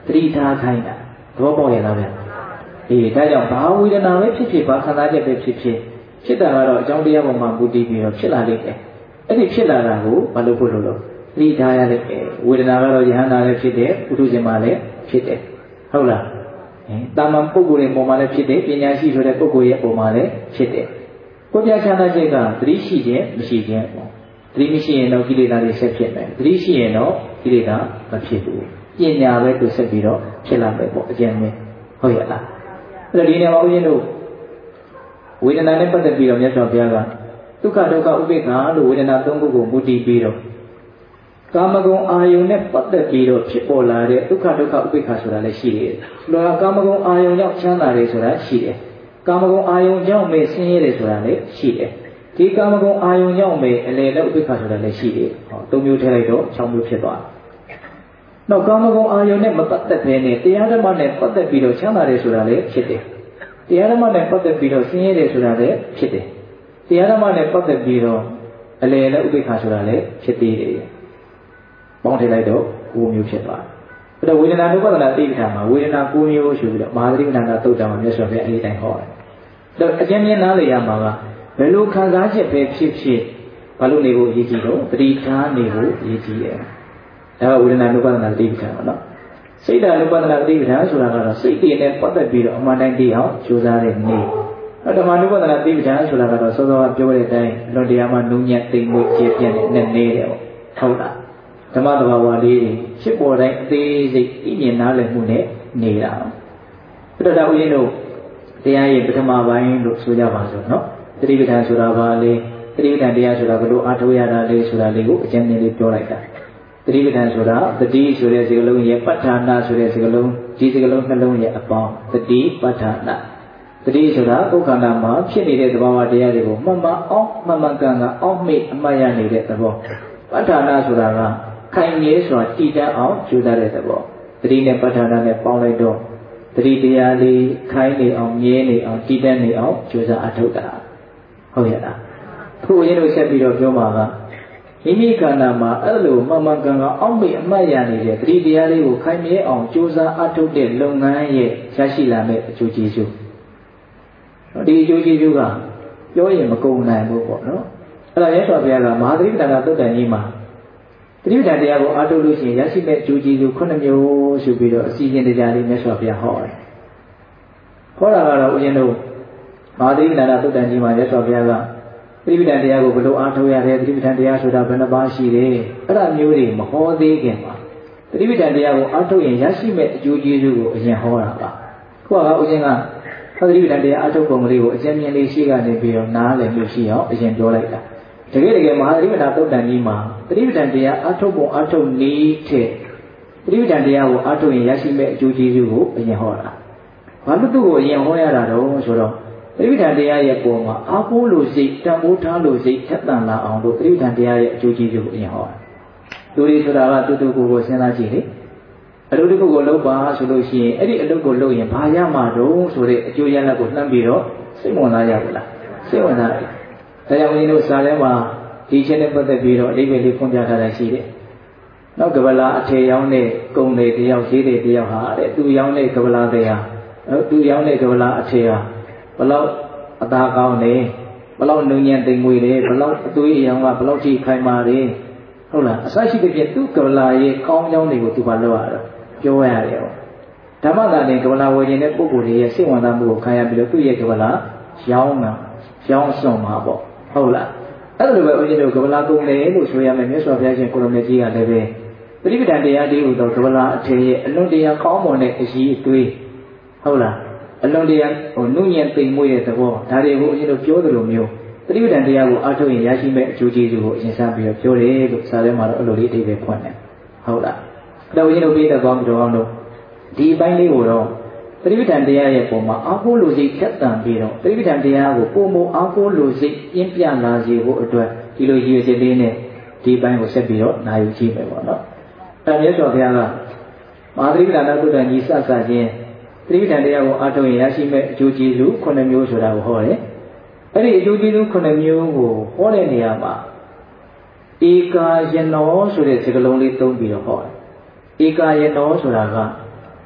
သတိထားခိုင်းတာသဘောပေါက်ရလားဗျအေးဒါကြောင့်ဘာဝေဒနာပဲဖြစ်ဖြစ်ဘာခံစားချက်ပဲဖြစ်ဖြစ်ဖြစ်တာကတော့အကြောင်းတရားပေါ်မှာမူတည်ပြီးတော့ဖြစ်လာလိမ့်မယ်အဲ့ဒီဖြစ်လာတာကိုမလုပ်ဖို့လို့လို့သတိထားရလိမ့်မယ်ဝေဒနာကတော့ယဟန္တာလည်းဖြစ်တယ်ပုထုဇဉ်မှာလည်းဖြစ်တယ်ဟုတ်လားအဲတာမန်ပုဂ္ဂိုလ်ရဲ့ပုံမှာလည်းဖြစ်တယ်ပညာရှိဆိုတဲ့ပုဂ္ဂိုလ်ရဲ့ပုံမှာလည်းဖြစ်တယ်ကိုယ်ပြချမ်းသာချက်ကသတိရှိခြင်းမရှိခြင်းပေါ့သတိမရှိရင်တော့ကိလေသာတွေဆက်ဖြစ်မယ်သတိရှိရင်တော့ကိလေသာမဖြစ်ဘူးပညာပဲသူဆက်ပြီးတော့ဖြစ်လာမယ်ပေါ့အကျဉ်းနဲ့ဟုတ်ရဲ့လားအဲ့တော့ဒီနေရာမှာဦးဇင်းတို့ဝေဒနာနဲ့ပတ်သက်ပြီးတော့မြတ်စွာဘုရားကဒုက္ခဒုက္ခဥပိ္ပခာလို့ဝေဒနာသုံးခုကိုမူတည်ပြီးတော့ကာမဂုဏ်အာယုန်နဲ့ပတ်သက်ပြီးတော့ဖြစ်ပေါ်လာတဲ့ဒုက္ခဒုက္ခဥပိ္ပခာဆိုတာလည်းရှိတယ်။ဒါကကာမဂုဏ်အာယုန်ကြောင့်ချမ်းသာတယ်ဆိုတာရှိတယ်။ကာမဂုဏ်အာယုန်ကြောင့်မေဆင်းရဲတယ်ဆိုတာလည်းရှိတယ်။ဒီကာမဂုဏ်အာယုန်ကြောင့်မေအလယ်နဲ့ဥပိ္ပခာဆိုတာလည်းရှိတယ်။ဟောသုံးမျိုးထည့်လိုက်တော့၆မျိုးဖြစ်သွားတယ်။နောက်ကာမဂုဏ်အာယုန်နဲ့မပတ်သက်ဘဲနဲ့တရားဓမ္မနဲ့ပတ်သက်ပြီးတော့ချမ်းသာတယ်ဆိုတာလည်းဖြစ်တယ်။တရားဓမ္မနဲ့ပတ်သက်ပြီးတော့ဆင်းရဲတယ်ဆိုတာလည်းဖြစ်တယ်။တရားဓမ္မနဲ့ပတ်သက်ပြီးတော့အလယ်နဲ့ဥပိ္ပခာဆိုတာလည်းဖြစ်သေးတယ်။ပေါင်းထည့်လိုက်တော့၉မျိုးဖြစ်သွားတယ်။အဲ့တော့ဝေဒနာနုပါဒနာသိက္ခာမှာဝေဒနာ၉မျိုးဆိုပြီးတော့မဟာသတိပဋ္ဌာန်သုတ်တံမှာမြတ်စွာဘုရားအဲဒီတိုင်းဟောတယ်။အဲ့တော့အကျဉ်းမြင်နားလည်ရမှာကဘယ်လိုခံစားချက်ပဲဖြစ်ဖြစ်ဘာလို့နေဖို့အရေးကြီးတော့သတိထားနေဖို့အရေးကြီးတယ်။ဒါကဝေဒနာနုပါဒနာသိက္ခာပါနော်။စိတ်ဓာတ်နုပါဒနာသိက္ခာဆိုတာကတော့စိတ်တည်နဲ့ပတ်သက်ပြီးတော့အမှန်တိုင်းသိအောင်ကြိုးစားတဲ့နေ့။ဓမ္မနုပါဒနာသိက္ခာဆိုတာကတော့စောစောကပြောတဲ့အတိုင်းလွန်တရားမှနုညံ့သိမ်မွေ့ကျေပြန့်တဲ့နဲ့နေတယ်ပေါ့။ဟုတ်လား။ဓမ္မတဘာဝလေးတွေဖြစ်ပေါ်တိုင်းအသေးစိတ်သိမြင်နားလည်မှုနဲ့နေတာ။အဲ့တော့ဒါဦးဇင်းတို့တရားရဲ့ပထမပိုင်းလို့ဆိုကြပါစို့နော်။သတိပဋ္ဌာန်ဆိုတာဘာလဲ။သတိပဋ္ဌာန်တရားဆိုတာဘယ်လိုအားထုတ်ရတာလဲဆိုတာလေးကိုအကျဉ်းချင်းလေးပြောလိုက်တာ။သတိပဋ္ဌာန်ဆိုတာသတိဆိုတဲ့စကားလုံးရဲ့ပဋ္ဌာနာဆိုတဲ့စကားလုံးဒီစကားလုံးနှလုံးရဲ့အပေါင်းသတိပဋ္ဌာနာသတိဆိုတာကိုယ်ခန္ဓာမှာဖြစ်နေတဲ့သဘာဝတရားတွေကိုမှန်မှန်အောင်မှန်မှန်ကန်ကန်အောက်မေ့အမှတ်ရနေတဲ့သဘောပဋ္ဌာနာဆိုတာကခိုင်မြဲစွာတည်တတ်အောင်ကြိုးစားတဲ့သဘောသတိနဲ့ပဋ္ဌာနာနဲ့ပေါင်းလိုက်တော့သတိတရားလေးခိုင်နေအောင်မြဲနေအောင်တည်တတ်နေအောင်ကြိုးစားအထောက်တာဟုတ်ရဲ့လားခုရင်းတို့ဆက်ပြီးတော့ပြောမှာကမိမိခန္ဓာမှာအဲ့လိုမှန်မှန်ကန်ကန်အောက်မေ့အမှတ်ရနေတဲ့သတိတရားလေးကိုခိုင်မြဲအောင်ကြိုးစားအထောက်တဲ့လုပ်ငန်းရဲ့ရရှိလာမယ့်အကျိုးကျေးဇူးဒီအကျိုးကျေးဇူးကပြောရင်မကုန်နိုင်ဘူးပေါ့နော်အဲ့ဒါရဲစွာဘုရားကမဟာသတိပဋ္ဌာန်သုတ်တန်ကြီးမှာသတိပဋ္ဌာန်တရားကိုအားထုတ်လို့ရှိရင်ရရှိမဲ့အကျိုးကျေးဇူးခုနှစ်မျိုးဆိုပြီးတော့အစီအစဉ်တရားလေးမြတ်စွာဘုရားဟောတယ်ဟောတာကတော့ဦးဇင်းတို့မဟာသတိပဋ္ဌာန်သုတ်တန်ကြီးမှာမြတ်စွာဘုရားကသတိပဋ္ဌာန်တရားကိုဘယ်လိုအားထုတ်ရလဲသတိပဋ္ဌာန်တရားဆိုတာဘယ်နှပါးရှိတယ်အဲ့ဒါမျိုးတွေမဟောသေးခင်မှာသတိပဋ္ဌာန်တရားကိုအားထုတ်ရင်ရရှိမဲ့အကျိုးကျေးဇူးကိုအရင်ဟောတာပါခုကဦးဇင်းကသတိပဋ္ဌာန်တရားအထုတ်ပုံလေးကိုအကျဉ်းမြင်လေးရှိကနေပြီးတော့နားလည်လို့ရှိအောင်အရင်ပြောလိုက်တာတကယ်တကယ်မဟာသတိပဋ္ဌာန်သုတ်တန်ကြီးမှာသတိပဋ္ဌာန်တရားအထုတ်ပုံအထုတ်နည်းထက်သတိပဋ္ဌာန်တရားကိုအထုတ်ရင်ရရှိမဲ့အကျိုးကျေးဇူးကိုအရင်ဟောတာဘာလို့သူ့ကိုအရင်ဟောရတာတော့ဆိုတော့သတိပဋ္ဌာန်တရားရဲ့ပုံမှာအာကိုးလို့စိတ်တန်ဖိုးထားလို့စိတ်ထက်သန်လာအောင်လို့သတိပဋ္ဌာန်တရားရဲ့အကျိုးကျေးဇူးကိုအရင်ဟောတာလူတွေဆိုတာကတူတူကိုယ်ကိုစဉ်းစားကြည့်လေအလုပ်တစ်ခုကိုလုပ်ပါဆိုလို့ရှိရင်အဲ့ဒီအလုပ်ကိုလုပ်ရင်ဘာရမှာတော့ဆိုတဲ့အကျိုးရလဒ်ကိုနှမ်းပြီးတော့စိတ်ဝင်စားရပါလားစိတ်ဝင်စားတယ်ဒါကြောင့်ဦးဇင်းတို့စာထဲမှာဒီချင်းနဲ့ပတ်သက်ပြီးတော့အဓိပ္ပာယ်လေးဖွင့်ပြထားတာရှိတယ်နောက်ကဗလာအထေရောင်းတဲ့ကုံတွေတယောက်ရေးတဲ့တယောက်ဟာတဲ့သူရောင်းတဲ့ကဗလာတွေဟာသူရောင်းတဲ့ကဗလာအထေဟာဘလောက်အသာကောင်းတယ်ဘလောက်နုံညံ့သိမ်မွေတယ်ဘလောက်အသွေးအရောင်ကဘလောက်ထိခိုင်မာတယ်ဟုတ်လားအစရှိတဲ့ပြသူကဗလာရဲ့ကောင်းကြောင်းတွေကိုသူဘာလုပ်ရတော့ပြောရတယ်ဟောဓမ္မသာနဲ့ကဗလာဝယ်ခြင်းတဲ့ပုဂ္ဂိုလ်တွေရဲ့စိတ်ဝင်စားမှုကိုခံရပြီးတော့သူ့ရဲ့ကဗလာရောင်းတာရောင်းစွန့်မှာပေါ့ဟုတ်လားအဲ့လိုပဲဦးဇင်းတို့ကဗလာကုန်တယ်လို့ဆိုရမယ်မြတ်စွာဘုရားရှင်ကိုရမေကြီးကလည်းပဲပရိပဒံတရားဒီဟူသောကဗလာအထေရဲ့အလွန်တရာကောင်းမွန်တဲ့အရှိအတွေးဟုတ်လားအလွန်တရာဟိုနုညံ့သိမ်မွေ့တဲ့သဘောဒါတွေကိုဦးဇင်းတို့ပြောသလိုမျိုးပရိပဒံတရားကိုအားထုတ်ရင်ရရှိမဲ့အကျိုးကျေးဇူးကိုအရင်စပြီးတော့ပြောတယ်လို့စာထဲမှာတော့အဲ့လိုလေးအဓိပ္ပာယ်ဖွင့်တယ်ဟုတ်လားတော်ရင်တို့ပြတဲ့ကောင်းတော်အောင်လို့ဒီအပိုင်းလေးကိုတော့သတိပဋ္ဌာန်တရားရဲ့ပုံမှာအာကိုးလိုစိတ်ထက်သန်ပြီးတော့သတိပဋ္ဌာန်တရားကိုပုံမအာကိုးလိုစိတ်ပြင်းပြလာစေဖို့အတွက်ဒီလိုရည်ရွယ်ချက်လေးနဲ့ဒီအပိုင်းကိုဆက်ပြီးတော့နာယူကြည့်မယ်ပေါ့နော်။အဲမြတ်စွာဘုရားကမဟာသတိပဋ္ဌာန်သုတ်တန်ကြီးစစချင်းသတိပဋ္ဌာန်တရားကိုအားထုတ်ရင်ရရှိမဲ့အကျိုးကျေးဇူးခုနှစ်မျိုးဆိုတာကိုဟောတယ်။အဲ့ဒီအကျိုးကျေးဇူးခုနှစ်မျိုးကိုဟောတဲ့နေရာမှာဧကာယနောဆိုတဲ့စကားလုံးလေးသုံးပြီးတော့ဟောတယ်။ဧကာယနောဆိုတာက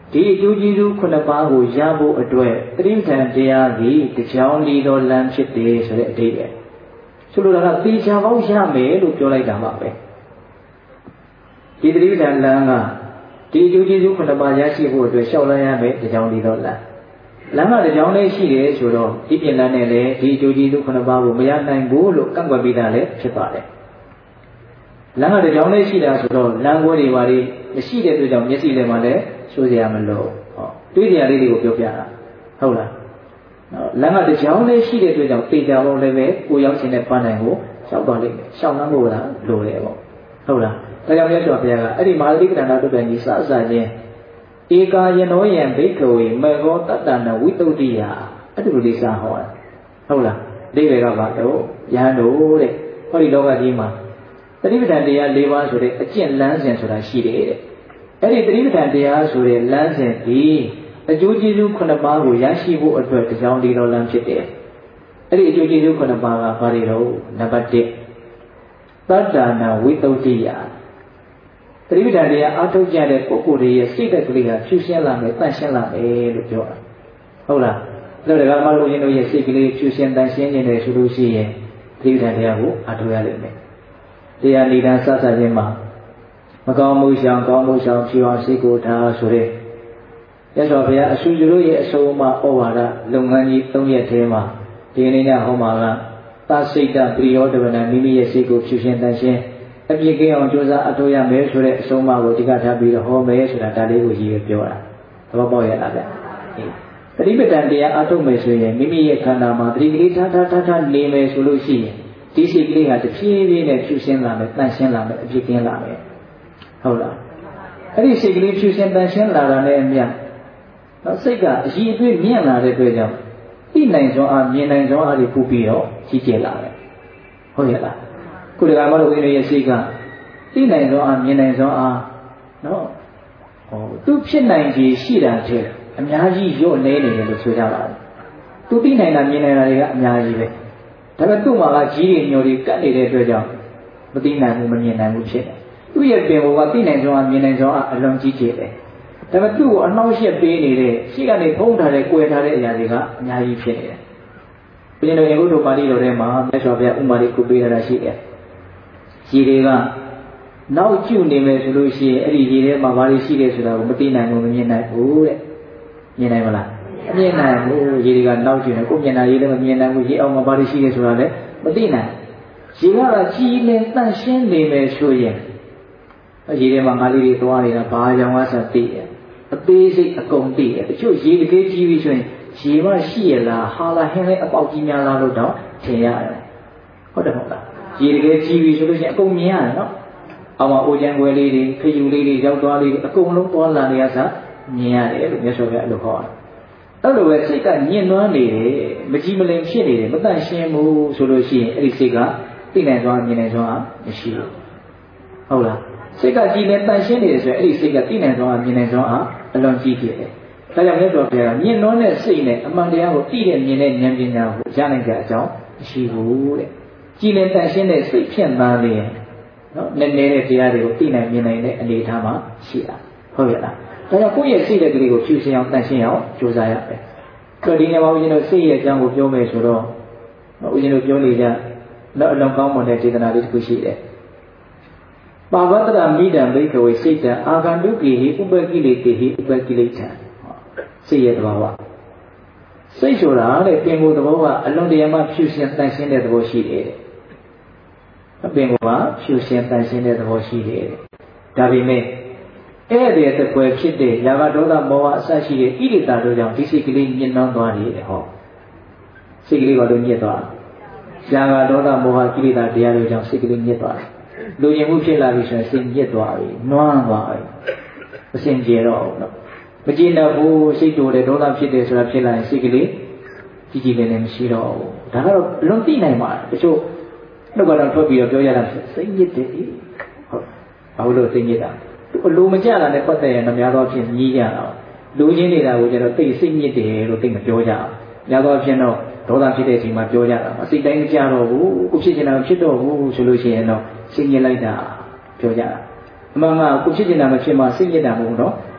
ဒီအကျိုးကျေးဇူးခုနှစ်ပါးကိုရဖို့အတွက်တတိပဋ္ဌာန်တရားကြီးတကြောင်ဒီတော်လမ်းဖြစ်တယ်ဆိုတဲ့အဓိပ္ပာယ်ဆိုလိုတာကသေချာပေါက်ရမယ်လို့ပြောလိုက်တာပါပဲဒီတတိပဋ္ဌာန်လမ်းကဒီအကျိုးကျေးဇူးခုနှစ်ပါးရရှိဖို့အတွက်လျှောက်လန်းရမယ်တကြောင်ဒီတော်လမ်းလမ်းကတကြောင်လေးရှိတယ်ဆိုတော့ဒီပြင်လမ်းနဲ့လည်းဒီအကျိုးကျေးဇူးခုနှစ်ပါးကိုမရနိုင်ဘူးလို့ကန့်ကွက်ပြီးသားလည်းဖြစ်ပါတယ်လမ်းကတကြောင်လေးရှိတာဆိုတော့လမ်းကိုတွေပါလိမရှိတဲ့အတွက်ကြောင့်မျက်စိထဲမှာလည်းဆိုးစရာမလိုဟောတွေးစရာလေးတွေကိုပြောပြတာဟုတ်လားနော်လမ်းကတကြောင်လေးရှိတဲ့အတွက်ကြောင့်ပေကြဖို့လည်းပဲကိုရောက်ခြင်းနဲ့ပန်းနိုင်ကိုရှောက်သွားလိမ့်မယ်ရှောက်နှမ်းဖို့ကလိုတယ်ပေါ့ဟုတ်လားဒါကြောင့်မြတ်စွာဘုရားကအဲ့ဒီမဟာသီကရဏတုတ္တန်ကြီးစအစချင်းဧကာယနောယံဘိက္ခဝေမေဃောတတ္တနာဝိတုဒ္ဓိယအဲ့ဒီလိုလေးစာဟောတာဟုတ်လားအိဗေကပါတော့ယဟန်တို့တဲ့ဟောဒီလောကကြီးမှာတတိပဋ္ဌာန်တရား၄ပါးဆိုတဲ့အကျင့်လမ်းစဉ်ဆိုတာရှိတယ်တဲ့အဲ့ဒီတတိပဋ္ဌာန်တရားဆိုတဲ့လမ်းစဉ်ဒီအကျိုးကျေးဇူးခုနှစ်ပါးကိုရရှိဖို့အတွက်တရားဒီတော်လမ်းဖြစ်တယ်အဲ့ဒီအကျိုးကျေးဇူးခုနှစ်ပါးကဘာတွေတော့နံပါတ်၁တတ္တနာဝိတုဒ္ဓိယတတိပဋ္ဌာန်တရားအားထုတ်ကြတဲ့ပုဂ္ဂိုလ်တွေရဲ့စိတ်ဓာတ်ကလေးကဖြူရှင်းလာမယ်တန့်ရှင်းလာမယ်လို့ပြောတာဟုတ်လားအဲ့ဒါကမှလို့ရင်တို့ရဲ့စိတ်ကလေးဖြူရှင်းတန့်ရှင်းနေတယ်ဆိုလို့ရှိရင်တတိပဋ္ဌာန်တရားကိုအားထုတ်ရလိမ့်မယ်တရားနိဒာစစခြင်းမှာမကောင်းမှုရှောင်ကောင်းမှုရှောင်ဖြူအောင်စိတ်ကိုထားဆိုတဲ့ရသော်ဘုရားအဆူကျတို့ရဲ့အဆုံးအမဩဝါဒလုပ်ငန်းကြီး၃ရက်ထဲမှာဒီနေ့ညဟောမှာကသစိတ်တပရိယောတဝနာမိမိရဲ့စိတ်ကိုဖြူရှင်းတန့်ရှင်းအပြည့်ကင်းအောင်ကြိုးစားအထောက်ရမယ်ဆိုတဲ့အဆုံးအမကိုဒီကထားပြီးတော့ဟောမယ်ဆိုတာဒါလေးကိုရည်ရွယ်ပြောတာသဘောပေါက်ရလားဗျတတိပဋ္ဌာန်တရားအထုတ်မယ်ဆိုရင်မိမိရဲ့ခန္ဓာမှာတတိကလေးထားထားထားထားနေမယ်ဆိုလို့ရှိရင်ဒီစိတ်ကလေးဟာတဖြည်းဖြည်းနဲ့ဖြူရှင်းလာမယ်တန့်ရှင်းလာမယ်အပြည့်ကင်းလာမယ်ဟုတ်လားအဲ့ဒီစိတ်ကလေးဖြူရှင်းတန့်ရှင်းလာတာနဲ့အမျှနော်စိတ်ကအရည်အသွေးမြင့်လာတဲ့အတွက်ကြောင့်သိနိုင်စွမ်းအားမြင်နိုင်စွမ်းအားတွေပူပြီးတော့ကြီးကျယ်လာတယ်ဟုတ်ရဲ့လားခုဒီကမှလို့ဦးဇင်းရဲ့စိတ်ကသိနိုင်စွမ်းအားမြင်နိုင်စွမ်းအားနော်ဟောသူဖြစ်နိုင်ခြေရှိတာတဲ့ အများကြီးရော့နေနေတယ်လို့ဆိုကြပါတယ်သူသိနိုင်တာမြင်နိုင်တာတွေကအများကြီးပဲဒါပေမဲ့သူ့မှာကကြီးတွေညိုတွေကတ်နေတဲ့အတွက်ကြောင့်မသိနိုင်ဘူးမမြင်နိုင်ဘူးဖြစ်တယ်သူ့ရဲ့ပင်ဘောကသိနိုင်စွာမြင်နိုင်စွာအလွန်ကြီးကျယ်တယ်ဒါပေမဲ့သူ့ကိုအနှောင့်အယှက်ပေးနေတဲ့ရှိကနေဖုံးထားတဲ့၊ကွယ်ထားတဲ့အရာတွေကအများကြီးဖြစ်နေတယ်ဘုရားတော်ရေကုတ်ပါဠိတော်ထဲမှာမြတ်စွာဘုရားဥမာလေးကိုပေးထားတာရှိတယ်ကြီးတွေကနောက်ကျุနေမယ်ဆိုလို့ရှိရင်အဲ့ဒီရေထဲမှာဘာတွေရှိတယ်ဆိုတာကိုမသိနိုင်ဘူးမမြင်နိုင်ဘူးတဲ့မြင်နိုင်မလားမမြင်နိုင်ဘူးရေတွေကနောက်ကျနေကိုမြင်တာရေလည်းမမြင်နိုင်ဘူးရေအောင်မှာဘာတွေရှိတယ်ဆိုတာလည်းမသိနိုင်ရေကကြီးနေတန့်ရှင်းနေမယ်ဆိုရင်ရေထဲမှာငါးလေးတွေသွားနေတာဘာကြောင့်လဲဆိုသိတယ်အသေးစိတ်အကုန်သိတယ်တချို့ရေတကယ်ကြီးပြီဆိုရင်ရေမရှိရလားဟာလာဟင်းလေးအပေါက်ကြီးများလားလို့တော့ထင်ရတယ်ဟုတ်တယ်မဟုတ်လားရေတကယ်ကြီးပြီဆိုလို့ရှိရင်အကုန်မြင်ရတယ်နော်အောင်မအိုချမ်းွယ်လေးတွေခယူလေးတွေရောက်သွားလေးတွေအကုန်လုံးသွားလာနေရစားမြင်ရတယ်လို့မြတ်စွာဘုရားအဲ့လိုဟောတာအဲ့လိုပဲစိတ်ကညှဉ်းနှွမ်းနေတယ်မကြည်မလင်ဖြစ်နေတယ်မတန့်ရှင်းဘူးဆိုလို့ရှိရင်အဲ့ဒီစိတ်ကသိနိုင်စွာမြင်နိုင်စွာမရှိဘူးဟုတ်လားစိတ်ကကြည်လင်တန့်ရှင်းနေတယ်ဆိုရင်အဲ့ဒီစိတ်ကသိနိုင်စွာမြင်နိုင်စွာအလွန်ကြီးဖြစ်တယ်ဒါကြောင့်မြတ်စွာဘုရားကညှဉ်းနှွမ်းတဲ့စိတ်နဲ့အမှန်တရားကိုသိတဲ့မြင်တဲ့ဉာဏ်ပညာကိုရနိုင်ကြအကြောင်းမရှိဘူးတဲ့ကြည်လင်တန့်ရှင်းတဲ့စိတ်ဖြင့်သားလေနော်နည်းနည်းတဲ့တရားတွေကိုသိနိုင်မြင်နိုင်တဲ့အနေအထားမှာရှိတာဟုတ်ရဲ့လားဒါကြောင့်ကိုယ့်ရဲ့စိတ်တဲ့ကလေးကိုဖြူစင်အောင်တန့်ရှင်းအောင်ကြိုးစားရမယ်ဆိုဒီနေ့မှာဦးဇင်းတို့စိတ်ရဲ့အကြောင်းကိုပြောမယ်ဆိုတော့ဦးဇင်းတို့ပြောနေကြတော့အလွန်ကောင်းမွန်တဲ့ဒေသနာလေးတစ်ခုရှိတယ်ပါဝတ္တရမိဒံဘိက္ခဝေစိတ်တံအာဂန္တုကိဟိဥပကိလေတိဟိဥပကိလေထံစိတ်ရဲ့သဘောကစိတ်ဆိုတာတဲ့ပင်ကိုယ်သဘောကအလွန်တရာမှဖြူစင်တန့်ရှင်းတဲ့သဘောရှိတယ်တဲ့အပင်ကဖြူစင်တန်ရှင်းတဲ့သဘောရှိတယ်ဒါပေမဲ့ဧည့်သည်တကွယ်ဖြစ်တဲ့ယာဂဒေါသမောဟအစရှိတဲ့ဣရိတာတို့ကြောင့်ဒီစိတ်ကလေးညှဉ်းနှောင်းသွားတယ်ဟောစိတ်ကလေးကလည်းညှစ်သွားယာဂဒေါသမောဟကိလေသာတရားတွေကြောင့်စိတ်ကလေးညှစ်သွားတယ်လူရင်မှုဖြစ်လာပြီဆိုရင်စိတ်ညှစ်သွားပြီနွမ်းသွားပြီအစဉ်ကျေတော့နော်မကြည်တော့ဘူးစိတ်တိုးတယ်ဒေါသဖြစ်တယ်ဆိုတာဖြစ်လာရင်စိတ်ကလေးကြီးကြီးလေးလည်းမရှိတော့ဘူးဒါကတော့လွန်သိနိုင်ပါတချို့နှုတ်ကတော့ထွက်ပြီးတော့ပြောရတာစိတ်ညစ်တယ်ဟုတ်ဘာလို့စိတ်ညစ်တာသူလူမကြတာနဲ့ပတ်သက်ရင်တော့များသောအားဖြင့်ညီးကြတာလူချင်းနေတာကိုကျတော့သိစိတ်ညစ်တယ်လို့သိမပြောကြအောင်များသောအားဖြင့်တော့ဒေါသဖြစ်တဲ့အချိန်မှာပြောကြတာစိတ်တိုင်းမကြတော့ဘူးကိုဖြစ်နေတာမဖြစ်တော့ဘူးဆိုလို့ရှိရင်တော့စိတ်ညစ်လိုက်တာပြောကြတာအမှန်ကကိုဖြစ်နေတာမဖြစ်မှစိတ်ညစ်တာမဟုတ်တော့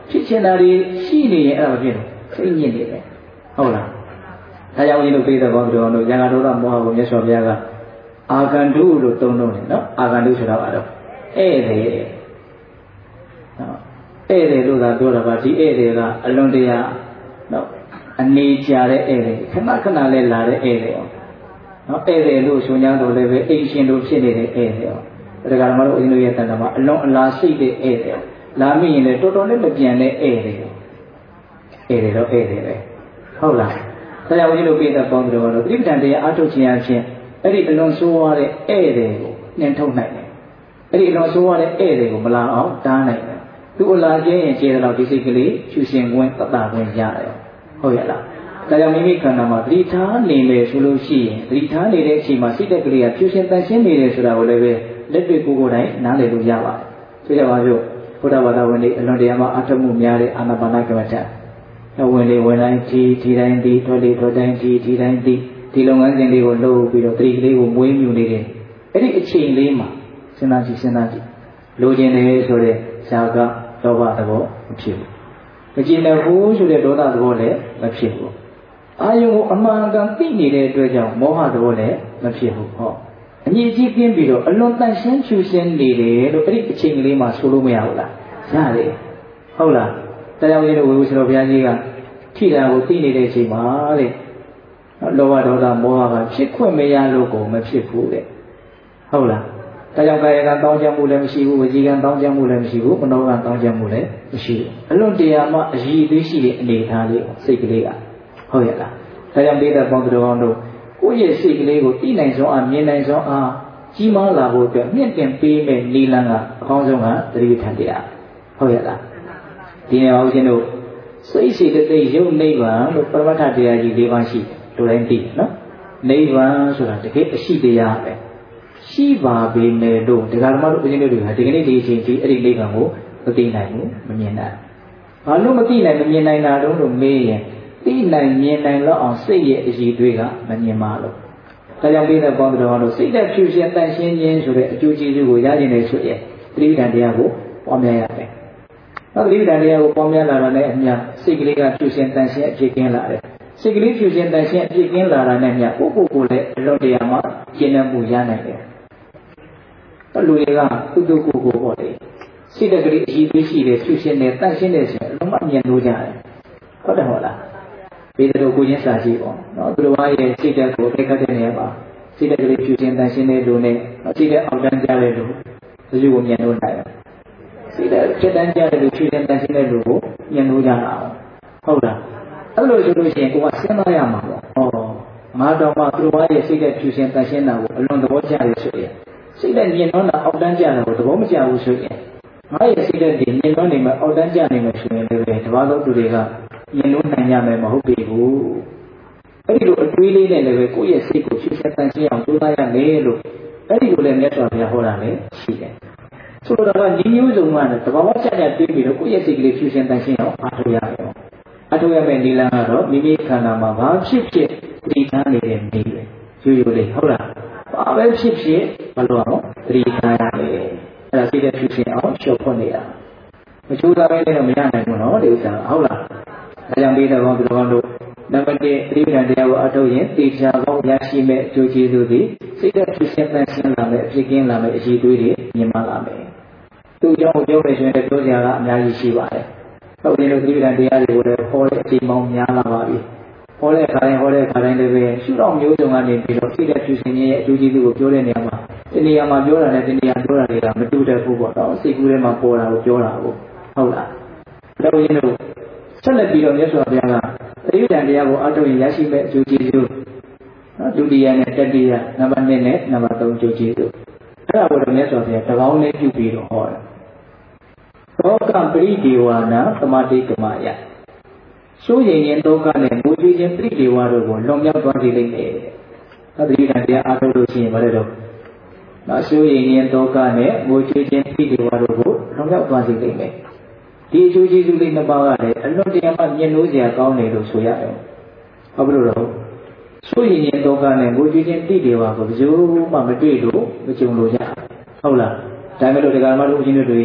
ဖြစ်ချင်တာတွေရှိနေရင်အဲ့ဒါမဖြစ်ဘူးစိတ်ညစ်နေတယ်ဟုတ်လားဒါကြောင့်ဦးဇင်းတို့ပြေးတဲ့ဘောတော်တို့ရံဃာဒေါသမောဟကိုမြတ်စွာဘုရားကအာဂန္တုလို့သုံးလို့တယ်နော်အာဂန္တုဆိုတာဘာလို့ဧည့်တယ်နော်ဧည့်တယ်လို့သာပြောတာပါဒီဧည့်တယ်ကအလွန်တရာနော်အနေကြတဲ့ဧည့်တယ်ခဏခဏလေးလာတဲ့ဧည့်တယ်နော်ဧည့်တယ်လို့ဆိုညာတော့လည်းပဲအိမ်ရှင်တို့ဖြစ်နေတဲ့ဧည့်တယ်ဒါကမှမဟုတ်ဦးဇင်းတို့ရဲ့တန်ခါမှာအလွန်အလားစိတ်တဲ့ဧည့်တယ်လာမိရင်လည်းတော်တော်လေးမပြန်တဲ့ဧည့်တယ်ဧည့်တယ်တော့ဧည့်တယ်ပဲဟုတ်လားဒါကြောင့်ဦးဇင်းတို့ပြေးတဲ့ပေါင်းတော်ကတော့တိပ္ပံတရားအထုတ်ခြင်းအချင်းအဲ့ဒီအလွန်ဆိုးရတဲ့ဧည့်တယ်ကိုနှင်ထုတ်နိုင်တယ်အဲ့ဒီအလွန်ဆိုးရတဲ့ဧည့်တယ်ကိုမလာအောင်တားနိုင်တယ်သူ့အလားချင်းရင်ခြေတော်ဒီစိတ်ကလေးဖြူရှင်ဝင်တတ်တာဝင်ရတယ်ဟုတ်ရဲ့လားဒါကြောင့်မိမိခန္ဓာမှာသတိထားနေမယ်ဆိုလို့ရှိရင်သတိထားနေတဲ့အချိန်မှာစိတ်တက်ကလေးကဖြူရှင်တန်ရှင်းနေတယ်ဆိုတာကိုလည်းပဲလက်တွေ့ကိုယ်ကိုယ်တိုင်နားလည်လို့ရပါတယ်ဆိုကြပါစို့ဘုရားဘာသာဝင်တွေအလွန်တရာမှအထောက်မှုများတဲ့အာနာပါနကမ္မဋ္ဌာန်းဝင်လေဝင်တိုင်းဒီဒီတိုင်းဒီထွက်လေထွက်တိုင်းဒီဒီတိုင်းဒီဒီလုပ်ငန်းစဉ်လေးကိုလုပ်ပြီးတော့သတိကလေးကိုမွေးမြူနေတယ်အဲ့ဒီအချိန်လေးမှာစဉ်းစားကြည့်စဉ်းစားကြည့်လိုချင်တယ်ဆိုတဲ့ဇာကလောဘသဘောမဖြစ်ဘူးမကြည်နေဘူးဆိုတဲ့ဒေါသသဘောလည်းမဖြစ်ဘူးအာယုံကိုအမှန်ကန်သိနေတဲ့အတွက်ကြောင့်မောဟသဘောလည်းမဖြစ်ဘူးဟောအညီကြီးပြင်းပြီးတော့အလွန်တန်ရှင်းဖြူရှင်းနေတယ်လို့အဲ့ဒီအချိန်ကလေးမှာဆိုလို့မရဘူးလားရတယ်ဟုတ်လားတရားဝင်တို့ဝေဝဆရာဘုရားကြီးကထိတာကိုသိနေတဲ့အချိန်မှာတဲ့လောဘဒေါသမောဟကဖြစ်ခွင့်မရလို့ကိုမဖြစ်ဘူးတဲ့ဟုတ်လားဒါကြောင့်ကာယကံတောင်းကြမှုလည်းမရှိဘူးဝစီကံတောင်းကြမှုလည်းမရှိဘူးမနောကံတောင်းကြမှုလည်းမရှိဘူးအလွန်တရာမှအည်သေးရှိတဲ့အနေထားလေးစိတ်ကလေးကဟုတ်ရဲ့လားဒါကြောင့်ဒေသပေါင်းတော်ကောင်းတို့ကိုယ့်ရဲ့စိတ်ကလေးကိုသိနိုင်စွာအမြင်နိုင်စွာအားကြီးမားလာဖို့အတွက်မြင့်တင်ပေးမဲ့နိလန်းကအကောင်းဆုံးကသတိထန်တရားဟုတ်ရဲ့လားဒီနေ့အောင်ရှင်တို့စိတ်စိတ်တိတ်ရုပ်နိဗ္ဗာန်လို့ပရမတ္ထတရားကြီး၄ပါးရှိလူတိုင်းသိနော်နိဗ္ဗာန်ဆိုတာတကယ်အရှိတရားပဲရှိပါပေမဲ့လို့ဒကာဓမ္မတို့ဦးဇင်းတို့တွေကဒီကနေ့ဒီအချိန်ကြီးအဲ့ဒီနိဗ္ဗာန်ကိုမသိနိုင်ဘူးမမြင်နိုင်ဘာလို့မသိနိုင်မမြင်နိုင်တာတုံးလို့မေးရင်သိနိုင်မြင်နိုင်တော့အောင်စိတ်ရဲ့အည်တွေကမမြင်ပါလို့ဒါကြောင့်ပြီးတဲ့ပေါင်းတော်တို့စိတ်သက်ဖြူရှင်တန်ရှင်းခြင်းဆိုတဲ့အကျိုးကျေးဇူးကိုရခြင်းလေဆိုရင်သတိဓာတ်တရားကိုပွားများရတယ်နောက်သတိဓာတ်တရားကိုပွားများလာတာနဲ့အမျှစိတ်ကလေးကဖြူရှင်တန်ရှင်းအဖြစ်ကင်းလာတယ်စိတ်ကလေးဖြူရှင်တန်ရှင်းအဖြစ်ကင်းလာတာနဲ့အမျှကိုယ့်ကိုယ်ကိုလည်းအလွန်တရာမှကျင့်တတ်မှုရနိုင်တယ်အဲ့လူတွေကသူတို့ကိုယ်ကိုပေါ့လေစိတ်တက်ကလေးအည်သေးရှိတယ်ဖြူရှင်တယ်တန်ရှင်းတယ်ဆိုရင်အလုံးမမြင်လို့ကြတယ်ဟုတ်တယ်ဟုတ်လားဒီလိုကိုချင်းစာကြည့်ပေါ့နော်သူတို့ရဲ့စိတ်တက်ကိုသိခတ်တဲ့နေရာမှာစိတ်တက်ကလေးဖြူရှင်တန်ရှင်းတဲ့လူနဲ့စိတ်တက်အောင်တန်းကြတဲ့လူသူတို့ကိုမြင်လို့နိုင်တယ်စိတ်တက်ဖြစ်တန်းကြတဲ့လူဖြူရှင်တန်ရှင်းတဲ့လူကိုမြင်လို့ကြတာဟုတ်လားအဲ့လိုဆိုလို့ရှိရင်ကိုကစဉ်းစားရမှာပေါ့ဟောငါတော်မှသူတို့ရဲ့စိတ်တက်ဖြူရှင်တန်ရှင်းတာကိုအလွန်သဘောကျရဆိုရင်စိတ်တက်မြင်တော့တာအောက်တန်းကြတာကိုသဘောမကျဘူးဆိုရင်ငါရဲ့စိတ်တက်ဒီမြင်တော့နေမှာအောက်တန်းကြနေမှာဆိုရင်လည်းတပါးသောသူတွေကမြင်လို့နိုင်ကြမယ်မဟုတ်ပြီဘူးအဲ့ဒီလိုအတွေးလေးနဲ့လည်းပဲကိုယ့်ရဲ့စိတ်ကိုဖြူစက်တန်ရှင်းအောင်ကြိုးစားရမယ်လို့အဲ့ဒီလိုလည်းမြတ်စွာဘုရားဟောတာလည်းရှိတယ်ဆိုတော့ကညီမျိုးစုံကလည်းတဘာဝကျကျတွေးပြီးတော့ကိုယ့်ရဲ့စိတ်ကလေးဖြူစင်တန်ရှင်းအောင်အားထုတ်ရတယ်အားထုတ်ရမယ့်နိလန်းကတော့မိမိခန္ဓာမှာဘာဖြစ်ဖြစ်တည်ထားနေတဲ့နေပဲရိုးရိုးလေးဟုတ်လားဘာပဲဖြစ်ဖြစ်မလို့အောင်တည်ထားရတယ်အဲ့ဒါစိတ်ရဲ့ဖြူစင်အောင်ရှော့ဖွင့်နေတာမချိုးသားပဲလည်းမရနိုင်ဘူးနော်ဒီဥစ္စာဟုတ်လားဒါကြောင့်ဒီတော့ဘုရားတို့နံပါတ်၁အရိပ္ပံတရားကိုအထုတ်ရင်တေချာပေါင်းရရှိမဲ့အကျိုးကျေးဇူးတွေစိတ်သက်ဖြူစင်တန်ရှင်းလာမဲ့အဖြစ်ကင်းလာမဲ့အရှိတွေးတွေမြင်မှလာမယ်သူ့ကြောင့်ပြောမယ်ဆိုရင်ပြောစရာကအများကြီးရှိပါတယ်ဟုတ်တယ်လို့အရိပ္ပံတရားတွေကိုလည်းဟောတဲ့အချိန်ပေါင်းများလာပါပြီဟောတဲ့ခါတိုင်းဟောတဲ့ခါတိုင်းလည်းပဲရှုတော့မျိုးစုံကနေပြီးတော့စိတ်သက်ဖြူစင်ရဲ့အကျိုးကျေးဇူးကိုပြောတဲ့နေရာမှာဒီနေရာမှာပြောတာနဲ့ဒီနေရာပြောတာတွေကမတူတတ်ဘူးပေါ့နော်စိတ်ကူးထဲမှာပေါ်တာကိုပြောတာကိုဟုတ်လားတော့ရင်းတို့ဆက်လက်ပြီးတော့မြတ်စွာဘုရားကသတိဉာဏ်တရားကိုအထုတ်ရင်ရရှိမဲ့အကျိုးကျေးဇူးနော်ဒုတိယနဲ့တတိယနံပါတ်၂နဲ့နံပါတ်၃အကျိုးကျေးဇူးအဲ့ဒါကိုတော့မြတ်စွာဘုရားတပေါင်းနဲ့ပြုပြီးတော့ဟောတယ်သောကပရိဒေဝနာသမာတိကမယစိုးရင်ရင်ဒုက္ခနဲ့ငိုကြွေးခြင်းပရိဒေဝတို့ကိုလွန်မြောက်သွားစေလိမ့်မယ်သတိဉာဏ်တရားအထုတ်လို့ရှိရင်ဘာလဲတော့နော်စိုးရင်ရင်ဒုက္ခနဲ့ငိုကြွေးခြင်းပရိဒေဝတို့ကိုလွန်မြောက်သွားစေလိမ့်မယ်ဒီအကျိုးကျေးဇူးလေးနှစ်ပါးကလည်းအလွန်တရာမှမြင်လို့စရာကောင်းတယ်လို့ဆိုရတယ်။ဟုတ်ပြီလို့ဆိုရင်ရင်ဒုက္ခနဲ့ငိုကြွေးခြင်းတိတေဝါကိုဘယ်သူမှမတွေ့လို့မကြုံလို့ရဟုတ်လား။ဒါမဲ့လို့ဒကာမတို့ဦးဇင်းတို့တွေ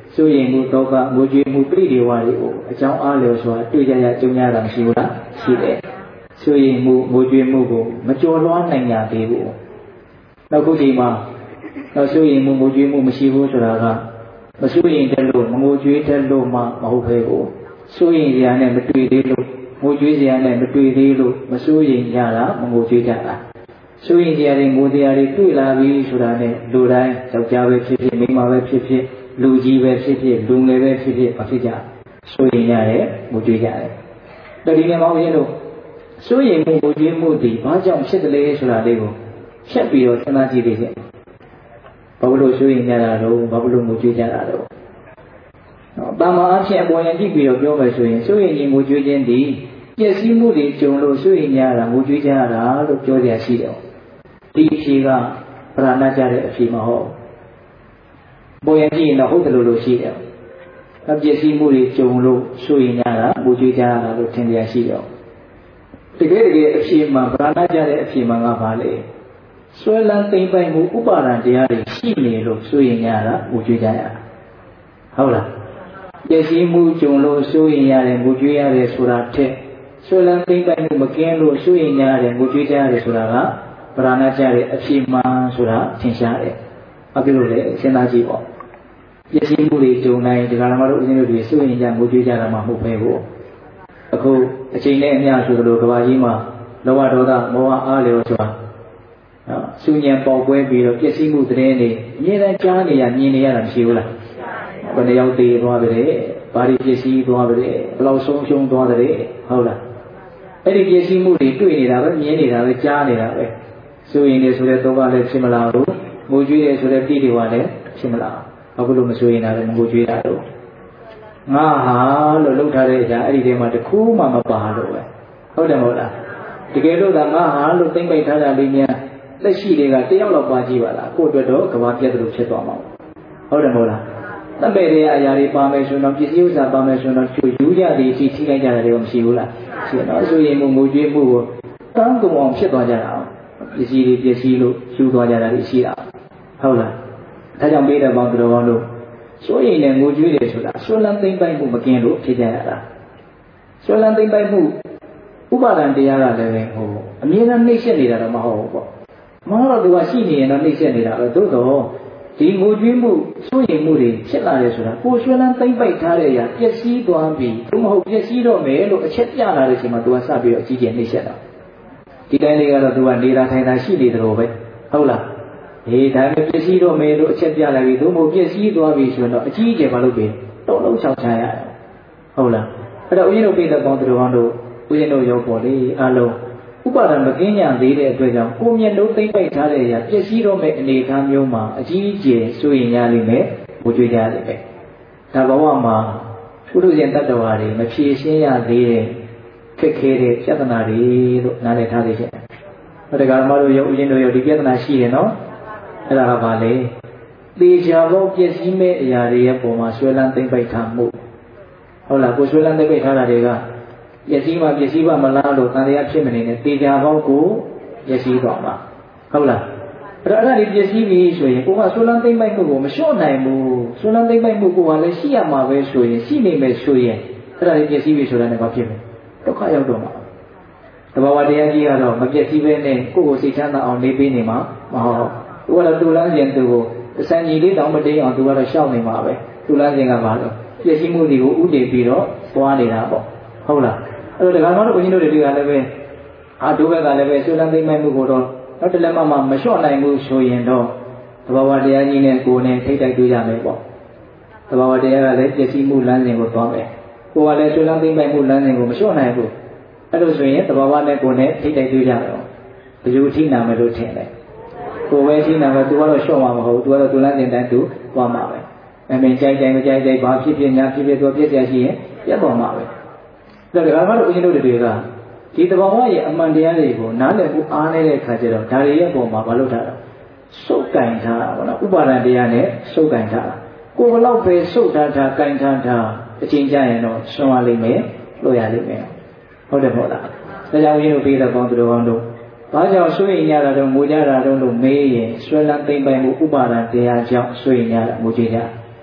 စိုးရိမ်မှုဒုက္ခငိုကြွေးမှုပြိတိဝါတွေကိုအကြောင်းအားလျော်စွာတွေ့ကြရကြုံရတာမရှိဘူးလားရှိတယ်စိုးရိမ်မှုငိုကြွေးမှုကိုမကြော်လွှားနိုင်ကြသေးဘူးနောက်ခုဒီမှာတော့စိုးရိမ်မှုငိုကြွေးမှုမရှိဘူးဆိုတာကမစိုးရိမ်တဲ့လို့မငိုကြွေးတဲ့လို့မှမဟုတ်ပဲကိုစိုးရိမ်စရာနဲ့မတွေ့သေးလို့ငိုကြွေးစရာနဲ့မတွေ့သေးလို့မစိုးရိမ်ကြတာမငိုကြွေးကြတာစိုးရိမ်စရာတွေငိုစရာတွေတွေ့လာပြီဆိုတာနဲ့လူတိုင်းယောက်ျားပဲဖြစ်ဖြစ်မိန်းမပဲဖြစ်ဖြစ်လူကြီးပဲဖြစ်ဖြစ်လူငယ်ပဲဖြစ်ဖြစ်မဖြစ်ကြစိုးရိမ်ရတယ်ငိုကြွေးကြတယ်တော်ဒီနေမှာဦးဇင်းတို့စိုးရိမ်မှုငိုကြွေးမှုဒီဘာကြောင့်ဖြစ်တယ်လဲဆိုတာလေးကိုဖြတ်ပြီးတော့စဉ်းစားကြည့်သေးတယ်ဘာလို့စိုးရိမ်ကြတာတော့ဘာလို့ငိုကြွေးကြတာတော့တာမန်အဖြစ်အပေါ်ရင်ကြည့်ပြီးတော့ပြောမယ်ဆိုရင်စိုးရိမ်ခြင်းငိုကြွေးခြင်းဒီပျက်စီးမှုတွေကြုံလို့စိုးရိမ်ကြတာငိုကြွေးကြတာလို့ပြောရရှိတယ်ဒီအဖြေကပရဏတ်ကြတဲ့အဖြေမဟုတ်ပေါ်ရင်ကြည့်ရင်တော့ဟုတ်တယ်လို့လို့ရှိတယ်အပျက်စီးမှုတွေကြုံလို့စိုးရိမ်ကြတာငိုကြွေးကြတာလို့ထင်ရရှိတယ်တကယ်တကယ်အဖြေမှပရဏတ်ကြတဲ့အဖြေမှကဘာလဲဆွဲလန်းသိမ့်ပိုင်မှုဥပါဒံတရားတွေရှိနေလို့စိုးရိမ်ကြတာငိုကြွေးကြရတာဟုတ်လားပျက်စီးမှုကြုံလို့စိုးရိမ်ရတယ်ငိုကြွေးရတယ်ဆိုတာထက်ဆွဲလန်းသိမ့်ပိုင်မှုမကင်းလို့စိုးရိမ်ရတယ်ငိုကြွေးကြရတယ်ဆိုတာကပရဏတ်ကြတဲ့အဖြေမှန်ဆိုတာထင်ရှားတယ်။ဘာဖြစ်လို့လဲစဉ်းစားကြည့်ပေါ့။ပျက်စီးမှုတွေကြုံနိုင်ဒီကရမတို့ဦးဇင်းတို့တွေစိုးရိမ်ကြငိုကြွေးကြတာမှမဟုတ်ပဲကိုအခုအချိန်နဲ့အမျှဆိုလို့ကဘာကြီးမှာလောဘဒေါသမောဟအားလျော်စွာနော်စူညံပေါက်ပွဲပြီးတော့ပျက်စီးမှုသတင်းတွေအမြဲတမ်းကြားနေရမြင်နေရတာမရှိဘူးလားဘယ်နှယောက်သေးသွားတယ်ဘာတွေပျက်စီးသွားတယ်ဘယ်လောက်ဆုံးရှုံးသွားတယ်ဟုတ်လားအဲ့ဒီပျက်စီးမှုတွေတွေ့နေတာပဲမြင်နေတာပဲကြားနေတာပဲစိုးရင်နေဆိုတဲ့သုံးပါးလည်းဖြစ်မလာဘူးငိုကြွေးတယ်ဆိုတဲ့ပြည့်တွေပါလည်းဖြစ်မလာဘာဖြစ်လို့မစိုးရင်တာလဲငိုကြွေးတာတော့ငါဟာလို့လှုပ်ထားတဲ့အရာအဲ့ဒီထဲမှာတစ်ခုမှမပါလို့ပဲဟုတ်တယ်မဟုတ်လားတကယ်လို့သာငါဟာလို့သိမ့်ပိတ်ထားတာလေးများလက်ရှိတွေကတယောက်လောက်ပါကြည့်ပါလားကိုယ့်အတွက်တော့ကဘာပြတ်တယ်လို့ဖြစ်သွားမှာဟုတ်တယ်မဟုတ်လားတပည့်တွေအရာတွေပါမယ်ဆိုတော့ပစ္စည်းဥစ္စာပါမယ်ဆိုတော့ချွေယူကြသည်ထိထိလိုက်ကြတယ်တော့မရှိဘူးလားရှိတော့ဆိုရင်ငိုကြွေးမှုကိုတန်းကုန်အောင်ဖြစ်သွားကြတာပစ္စည်းတွေပစ္စည်းလို့ယူသွားကြတာရှိတာဟုတ်လားဒါကြောင့်ပေးတဲ့ပေါင်းတော်ကောင်းတို့ဆိုရင်လည်းငိုကြွေးတယ်ဆိုတာဆွလန်းသိမ့်ပိုက်မှုမကင်းလို့ဖြစ်ကြရတာဆွလန်းသိမ့်ပိုက်မှုဥပါဒံတရားကလည်းဟိုအမြဲတမ်းနှိမ့်ဆက်နေတာတော့မဟုတ်ဘူးပေါ့မဟုတ်တော့သူကရှိနေရင်တော့နှိမ့်ဆက်နေတာပဲသို့တော့ဒီငိုကြွေးမှုစိုးရိမ်မှုတွေဖြစ်လာတယ်ဆိုတာကိုယ်ဆွဲလန်းသိမ့်ပိုက်ထားတဲ့အရာပျက်စီးသွားပြီသူမဟုတ်ပျက်စီးတော့မယ်လို့အချက်ပြလာတဲ့အချိန်မှာသူကစပြီးတော့အကြီးကျယ်နှိမ့်ဆက်တာဒီတိုင်းလေးကတော့သူကနေတာထိုင်တာရှိနေတယ်လို့ပဲဟုတ်လားအေးဒါပေမဲ့ပျက်စီးတော့မယ်လို့အချက်ပြလိုက်ပြီသူမဟုတ်ပျက်စီးသွားပြီဆိုတော့အကြီးကျယ်မလုပ်ပြီတုံးလုံးချောက်ချရတယ်ဟုတ်လားအဲ့တော့ဦးဇင်းတို့ပြည်သက်ပေါင်းသူတော်ကောင်းတို့ဦးဇင်းတို့ရောပေါ်လေအားလုံးဥပါဒံမကင်းညာသေးတဲ့အတွက်ကြောင့်ကိုမျက်နှာသိမ့်ပိုက်ထားတဲ့အရာပျက်စီးတော့မဲ့အနေအထားမျိုးမှာအကြီးအကျယ်စိုးရင်ရလိမ့်မယ်ငိုကြွေးကြရလိမ့်မယ်ဒါဘဝမှာပုထုဇဉ်တတ္တဝါတွေမဖြေရှင်းရသေးတဲ့ခက်ခဲတဲ့ပြဿနာတွေလို့နားလည်ထားသေးတယ်ဟောတက္ကမတို့ရောဦးဇင်းတို့ရောဒီပြဿနာရှိတယ်နော်အဲ့ဒါကဘာလဲသေချာဖို့ပျက်စီးမဲ့အရာတွေရဲ့ပုံမှာဆွဲလန်းသိမ့်ပိုက်ထားမှုဟုတ်လားကိုဆွဲလန်းသိမ့်ပိုက်ထားတာတွေကပျက်စီးမှပျက်စီးပါမလားလို့တန်တရားဖြစ်မနေနဲ့သေချာဖို့ကိုပျက်စီးသွားမှာဟုတ်လားအဲ့တော့အဲ့ဒါတွေပျက်စီးပြီဆိုရင်ကိုကဆွဲလန်းသိမ့်ပိုက်မှုကိုမလျှော့နိုင်ဘူးဆွဲလန်းသိမ့်ပိုက်မှုကိုကလည်းရှိရမှာပဲဆိုရင်ရှိနေမယ်ဆိုရင်အဲ့ဒါတွေပျက်စီးပြီဆိုတာနဲ့ဘာဖြစ်မလဲဒုက္ခရောက်တော့မှာတဘာဝတရားကြီးကတော့မပျက်စီးပဲနဲ့ကိုယ့်ကိုစိတ်ချမ်းသာအောင်နေပေးနေမှာမဟုတ်သူကတော့တူလန်းစဉ်သူကိုအစံကြီးလေးတောင်မတင်းအောင်သူကတော့ရှောက်နေမှာပဲတူလန်းစဉ်ကဘာလို့ပျက်စီးမှုတွေကိုဥတည်ပြီးတော့သွားနေတာပေါ့ဟုတ်လားအဲ့တော့ဒီကောင်တို့ဘုန်းကြီးတို့တွေကလည်းပဲအာဒုဘက်ကလည်းပဲဆွေးလန်းသိမ့်မိုက်မှုကိုတော့တော့တလက်မမမလျှော့နိုင်ဘူးဆိုရင်တော့သဘာဝတရားကြီးနဲ့ကိုယ်နဲ့ထိတ်တိုက်တွေ့ရမယ်ပေါ့သဘာဝတရားကလည်းပျက်စီးမှုလမ်းစဉ်ကိုသွားမယ်ကိုယ်ကလည်းဆွေးလန်းသိမ့်မိုက်မှုလမ်းစဉ်ကိုမလျှော့နိုင်ဘူးအဲ့လိုဆိုရင်သဘာဝနဲ့ကိုယ်နဲ့ထိတ်တိုက်တွေ့ကြတယ်ဘယ်လိုထိနာမယ်လို့ထင်လဲကိုယ်ပဲထိနာမယ်သူကတော့လျှော့မှာမဟုတ်ဘူးသူကတော့သူလမ်းစဉ်တိုင်းသူသွားမှာပဲအမေကြိုက်ကြိုက်မကြိုက်ကြိုက်ဘာဖြစ်ဖြစ်ညာဖြစ်ဖြစ်သူပြည့်ပြည့်ရှိရင်ပြတ်သွားမှာပဲဒါကြမှာတော့ဦးဇင်းတို့တွေကဒီတဘာဝရဲ့အမှန်တရားတွေကိုနားလည်ဖို့အားနေတဲ့အခါကျတော့ဒါတွေရဲ့ပုံမှာမလုပ်တာစုပ်ကင်ထားတာပေါ့နော်ဥပါဒံတရားနဲ့စုပ်ကင်ထားတာကိုယ်ဘလောက်ပဲစုပ်ထားထားကင်ထားထားအချိန်ကြရင်တော့ဆွမ်းရလိမ့်မယ်လို့ရလိမ့်မယ်ဟုတ်တယ်မဟုတ်လားဒါကြောင့်ဦးဇင်းတို့ပြေးတဲ့ပေါင်းသူတော်ကောင်းတို့ဘာကြောင့်ဆွေးရင်ရတာတော့ငိုကြတာတော့လို့မေးရင်ဆွဲလန်းသိမ့်ပိုင်မှုဥပါဒံတရားကြောင့်ဆွေးရင်ရတာငိုကြကြ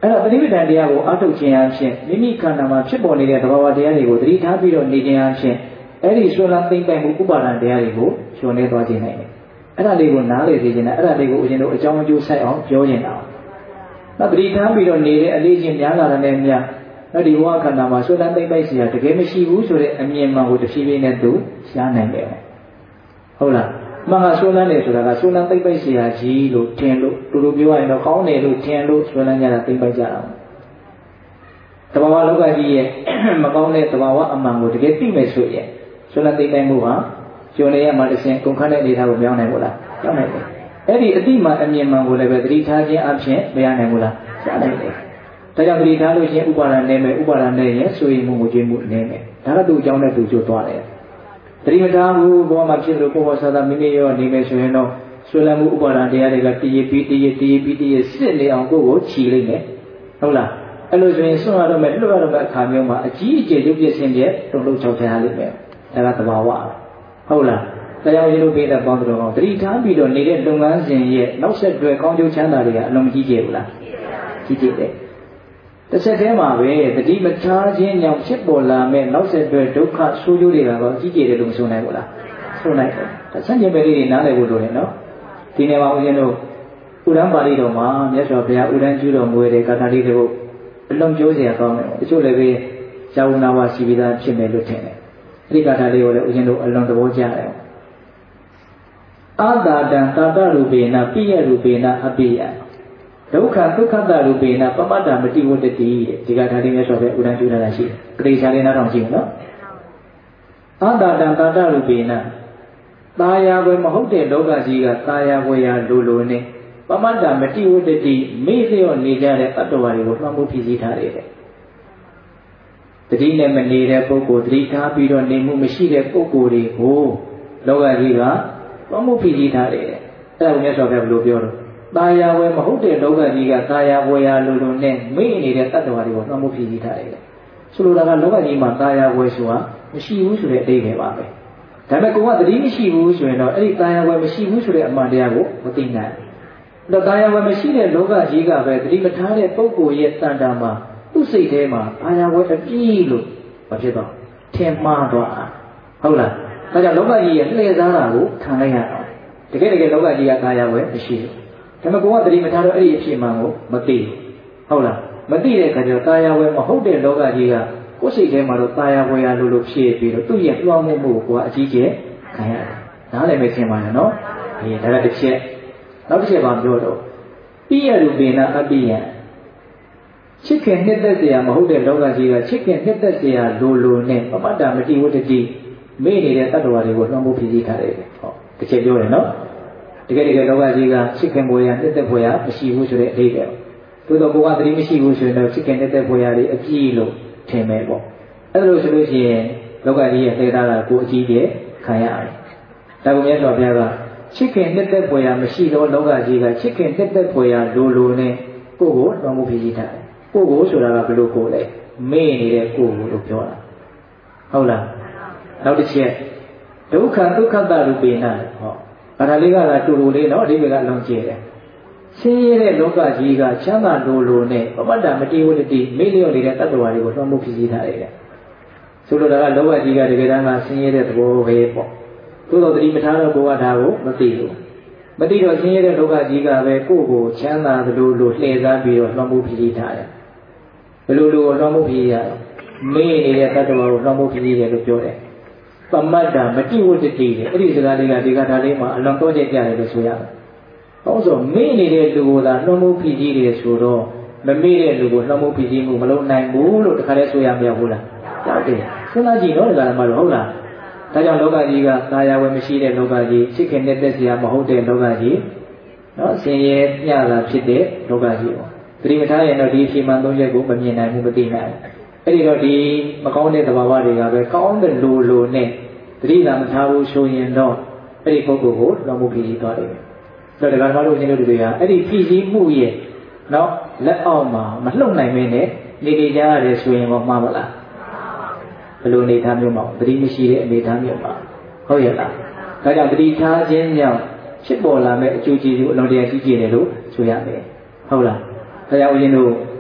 အဲ့တော့ပฏิပဒံတရားကိုအားထုတ်ခြင်းအဖြစ်မိမိခန္ဓာမှာဖြစ်ပေါ်နေတဲ့သဘာဝတရားတွေကိုသတိထားပြီးတော့နေခြင်းအဖြစ်အဲ့ဒီဆွဲလန်းသိမ့်ပိုက်မှုဥပါဒံတရားတွေကိုရှုံနေသွားခြင်းနိုင်တယ်အဲ့ဒါလေးကိုနားလေစေခြင်းနဲ့အဲ့ဒါလေးကိုဦးဇင်းတို့အကြောင်းအကျိုးဆိုင်အောင်ပြောခြင်းတာနောက်သတိထားပြီးတော့နေတဲ့အလေးချင်းများလာတဲ့မြတ်အဲ့ဒီဘဝခန္ဓာမှာဆွဲလန်းသိမ့်ပိုက်စီရတကယ်မရှိဘူးဆိုတဲ့အမြင်မှန်ကိုတဖြည်းဖြည်းနဲ့သူရှားနိုင်တယ်ဟုတ်လားမဟာဆွဲလန်းတယ်ဆိုတာကဆွဲလန်းသိမ့်ပိုက်စီရကြီးလို့ထင်လို့တူတူပြောရရင်တော့ကောင်းတယ်လို့ထင်လို့ဆွဲလန်းကြတာသိမ့်ပိုက်ကြတာတဘာဝလောကကြီးရဲ့မကောင်းတဲ့တဘာဝအမှန်ကိုတကယ်သိမယ်ဆိုရင်ဆွဲလန်းသိမ့်ပိုက်မှုဟာကျွန်းနေရမှာတစ်ဆင့်ကုန်ခန်းတဲ့အနေထားကိုမပြောင်းနိုင်ဘူးလားပြောင်းနိုင်တယ်အဲ့ဒီအတိမှအမြင်မှန်ကိုလည်းပဲသတိထားခြင်းအပြင်မရနိုင်ဘူးလားရနိုင်တယ်ဒါကြောင့်သတိထားလို့ရှိရင်ဥပါဒဏ်နဲ့မယ်ဥပါဒဏ်နဲ့ရင်ဆိုရင်မှုကိုကျွေးမှုနည်းမယ်ဒါကသူ့အကြောင်းနဲ့သူကျိုးသွားတယ်သတိမထားဘူးဘောမှာဖြစ်လို့ပေါ်ပေါ်ဆာဆာမိမိရောနေမယ်ဆိုရင်တော့ဆွေးလန်းမှုဥပါဒဏ်တရားတွေကတည်ရပြီးတည်ရတည်ရပြီးတည်ရစစ်နေအောင်ကိုယ့်ကိုခြီလိုက်မယ်ဟုတ်လားအဲ့လိုဆိုရင်ဆွရတော့မယ်လွတ်ရတော့မယ်အခါမျိုးမှာအကြီးအကျယ်ရုပ်ပြည့်စင်ပြည့်တုံ့လုံချောက်ထားရလိမ့်မယ်ဒါကသဘာဝဟုတ်လားတရားရည်လို့ပြတဲ့ပေါင်းတော်ကောင်သတိထားပြီးတော့နေတဲ့လုပ်ငန်းစဉ်ရဲ့နောက်ဆက်တွဲကောင်းကျိုးချမ်းသာတွေကအလုံးကြီးကျယ်ဘူးလားကြီးကျယ်တယ်တစ်ဆက်တည်းမှာပဲသတိမထားခြင်းကြောင့်ဖြစ်ပေါ်လာမဲ့နောက်ဆက်တွဲဒုက္ခဆိုးကျိုးတွေကတော့ကြီးကျယ်တယ်လို့မဆိုနိုင်ဘူးလားဆိုနိုင်တယ်ဒါဆန့်ကျင်ဘက်လေးတွေနားလည်ဖို့လိုတယ်နော်ဒီနေ့မှာဦးဇင်းတို့ဥဒ္ဒံပါဠိတော်မှာမြတ်စွာဘုရားဥဒ္ဒံကျူတော်မူတဲ့ကာထာလေးတွေကိုအလုံးကျိုးစရာကောင်းတယ်တချို့လည်းပဲဇာဝနာဝစီပိသားဖြစ်မယ်လို့ထင်တယ်ဒီကာထာလေးကိုလည်းဦးဇင်းတို့အလုံးသဘောကျတယ်အာတာတံသာတရူပေနပိယရူပေနအပိယဒုက္ခဒုက္ခတရူပေနပမတ္တမတိဝတ္တိတဲ့ဒီကထာလေးမြတ်စွာဘုရားဥဒ္ဒံကျူတာရှိတယ်ပရိစ္ဆာလေးနားထောင်ကြည့်နော်အာတာတံသာတရူပေနตาယာွယ်မဟုတ်တဲ့လောကကြီးကตาယာွယ်ရာလိုလိုနဲ့ပမတ္တမတိဝတ္တိမေ့လျော့နေကြတဲ့တတ္တဝါတွေကိုမှတ်မှုဖြစ်စည်းထားတယ်တဲ့တတိနဲ့မနေတဲ့ပုဂ္ဂိုလ်တတိထားပြီးတော့နေမှုမရှိတဲ့ပုဂ္ဂိုလ်တွေကိုလောကကြီးကမှတ်မှုဖြစ်စည်းထားတယ်အဲ့ဒါကိုမြတ်စွာဘုရားဘယ်လိုပြောတော့ตาယာွယ်မဟုတ်တဲ့လောကကြီးကตาယာွယ်ရာလိုလိုနဲ့မေ့နေတဲ့တတ္တဝါတွေကိုမှတ်မှုဖြစ်စည်းထားတယ်ဆိုလိုတာကလောကကြီးမှာตาယာွယ်ဆိုတာမရှိဘူးဆိုတဲ့အဓိပ္ပာယ်ပါပဲဒါပေမဲ့ကိုကသတိမရှိဘူးဆိုရင်တော့အဲ့ဒီตาယာွယ်မရှိဘူးဆိုတဲ့အမှန်တရားကိုမသိနိုင်ဘူးဒါตาယာွယ်မရှိတဲ့လောကကြီးကပဲသတိမထားတဲ့ပုဂ္ဂိုလ်ရဲ့တန်တာမှာသူ့စိတ်ထဲမှာตาယာွယ်အပြည့်လို့မဖြစ်တော့ထင်မှားသွားဟုတ်လားဒါကြောင့်လောကကြီးရဲ့လှည့်စားတာကိုခံလိုက်ရအောင်တကယ်တကယ်လောကကြီးကตาယာွယ်မရှိဘူးဒါပေမဲ့ကိုကသတိမထားတော့အဲ့ဒီအဖြစ်မှန်ကိုမသိဘူးဟုတ်လားမသိတဲ့အခါကျတော့ตาယာွယ်မဟုတ်တဲ့လောကကြီးကကိုယ်စိတ်ထဲမှာတော့ตาယာဝယ်ရလို့လို့ဖြစ်ပြီးတော့သူ့ရဲ့လွှမ်းမိုးမှုကိုကအကြီးကျယ်ခံရတယ်။နားလည်မယ်ထင်ပါတယ်နော်။ဒီဒါကတစ်ချက်နောက်တစ်ချက်ပါပြောတော့ပိယရူပေနအပိယချစ်ခင်နှစ်သက်စရာမဟုတ်တဲ့လောကကြီးကချစ်ခင်နှစ်သက်စရာလိုလိုနဲ့ပမတ္တမတိဝတ္တိမေ့နေတဲ့တတ္တဝါတွေကိုလွှမ်းမိုးဖြစ်စီထားတယ်။ဟောတစ်ချက်ပြောတယ်နော်။တကယ်တကယ်လောကကြီးကချစ်ခင်ပေါ်ရနှစ်သက်ပေါ်ရမရှိဘူးဆိုတဲ့အဓိပ္ပာယ်။သို့တော့ကိုကသတိမရှိဘူးဆိုရင်တော့ချစ်ခင်နှစ်သက်ပေါ်ရတွေအပြည့်လို့ထင်မယ်ပေါ့အဲ့လိုဆိုလို့ရှိရင်လောကကြီးရဲ့သေတာကကိုအကြီးကျယ်ခံရတယ်ဒါကိုမြတ်စွာဘုရားကချစ်ခင်နှစ်သက်ဖွယ်ရာမရှိတော့လောကကြီးကချစ်ခင်နှစ်သက်ဖွယ်ရာလိုလိုနဲ့ကိုယ့်ကိုလွှမ်းမိုးဖြစ်စီထားတယ်ကိုယ့်ကိုဆိုတာကဘယ်လိုကိုယ်လဲမေ့နေတဲ့ကိုယ်ကိုလို့ပြောတာဟုတ်လားနောက်တစ်ချက်ဒုက္ခဒုက္ခတရူပေနဟောဒါဒါလေးကလာတူတူလေးနော်အဓိပ္ပာယ်ကလုံးကျဲတယ်ဆင်းရဲတဲ့လောကကြီးကချမ်းသာလိုလိုနဲ့ပမတ္တမတိဝတ္တိမေ့လျော့နေတဲ့တတ္တဝါတွေကိုလွှမ်းမိုးဖြစ်စီထားတယ်တဲ့ဆိုလိုတာကလောကကြီးကတကယ်တမ်းကဆင်းရဲတဲ့သဘောပဲပေါ့သို့တော်သတိမထားတော့ဘုရားဒါကိုမသိဘူးမသိတော့ဆင်းရဲတဲ့လောကကြီးကပဲကိုယ့်ကိုချမ်းသာသလိုလိုလှည့်စားပြီးတော့လွှမ်းမိုးဖြစ်စီထားတယ်ဘယ်လိုလိုလွှမ်းမိုးဖြစ်ရတော့မေ့နေတဲ့တတ္တဝါကိုလွှမ်းမိုးဖြစ်စီတယ်လို့ပြောတယ်ပမတ္တမတိဝတ္တိတဲ့အဲ့ဒီစကားလေးကဒီကထာလေးမှာအလွန်တော့ကျကြတယ်လို့ဆိုရတယ်။ဟုတ်ဆိုမေ့နေတဲ့လူကိုသာနှုံမိုးဖြစ်ကြီးတယ်ဆိုတော့မမေ့တဲ့လူကိုနှုံမိုးဖြစ်ကြီးမှုမလုပ်နိုင်ဘူးလို့တခါတည်းဆိုရမရဘူးလား။ကြောက်တယ်။စဉ်းစားကြည့်နော်ဒီကရမလို့ဟုတ်လား။ဒါကြောင့်လောကကြီးကသာယာဝယ်မရှိတဲ့လောကကြီးချစ်ခင်တဲ့သက်စရာမဟုတ်တဲ့လောကကြီးနော်ဆင်းရဲမျှတာဖြစ်တဲ့လောကကြီးပေါ့။ဒီမထားရင်တော့ဒီအဖြစ်မှန်သုံးချက်ကိုမမြင်နိုင်ဘူးမသိနိုင်ဘူး။အဲ့ဒီတော့ဒီမကောင်းတဲ့သဘာဝတွေကပဲကောင်းတဲ့လူလိုနဲ့သတိသာမထားဘူးဆိုရင်တော့အဲ့ဒီပုဂ္ဂိုလ်ကိုနှုံမိုးဖြစ်ကြီးသွားတယ်။ဆိုတော့ဒါကမှလို့ရှင်တို့တွေကအဲ့ဒီဖြစ်စည်းမှုရဲ့နော်လက်အောက်မှာမလှုပ်နိုင်မင်းနဲ့နေနေကြရတယ်ဆိုရင်တော့မှားမလားဘယ်လိုအနေထားမျိုးမှာသတိမရှိတဲ့အနေထားမျိုးမှာဟုတ်ရဲ့လားဒါကြောင့်သတိထားခြင်းကြောင့်ဖြစ်ပေါ်လာမဲ့အကျိုးကျေးဇူးအလုံးတရားကြီးကျယ်တယ်လို့ဆိုရမယ်ဟုတ်လားဒါကြောင့်ဦးဇင်းတို့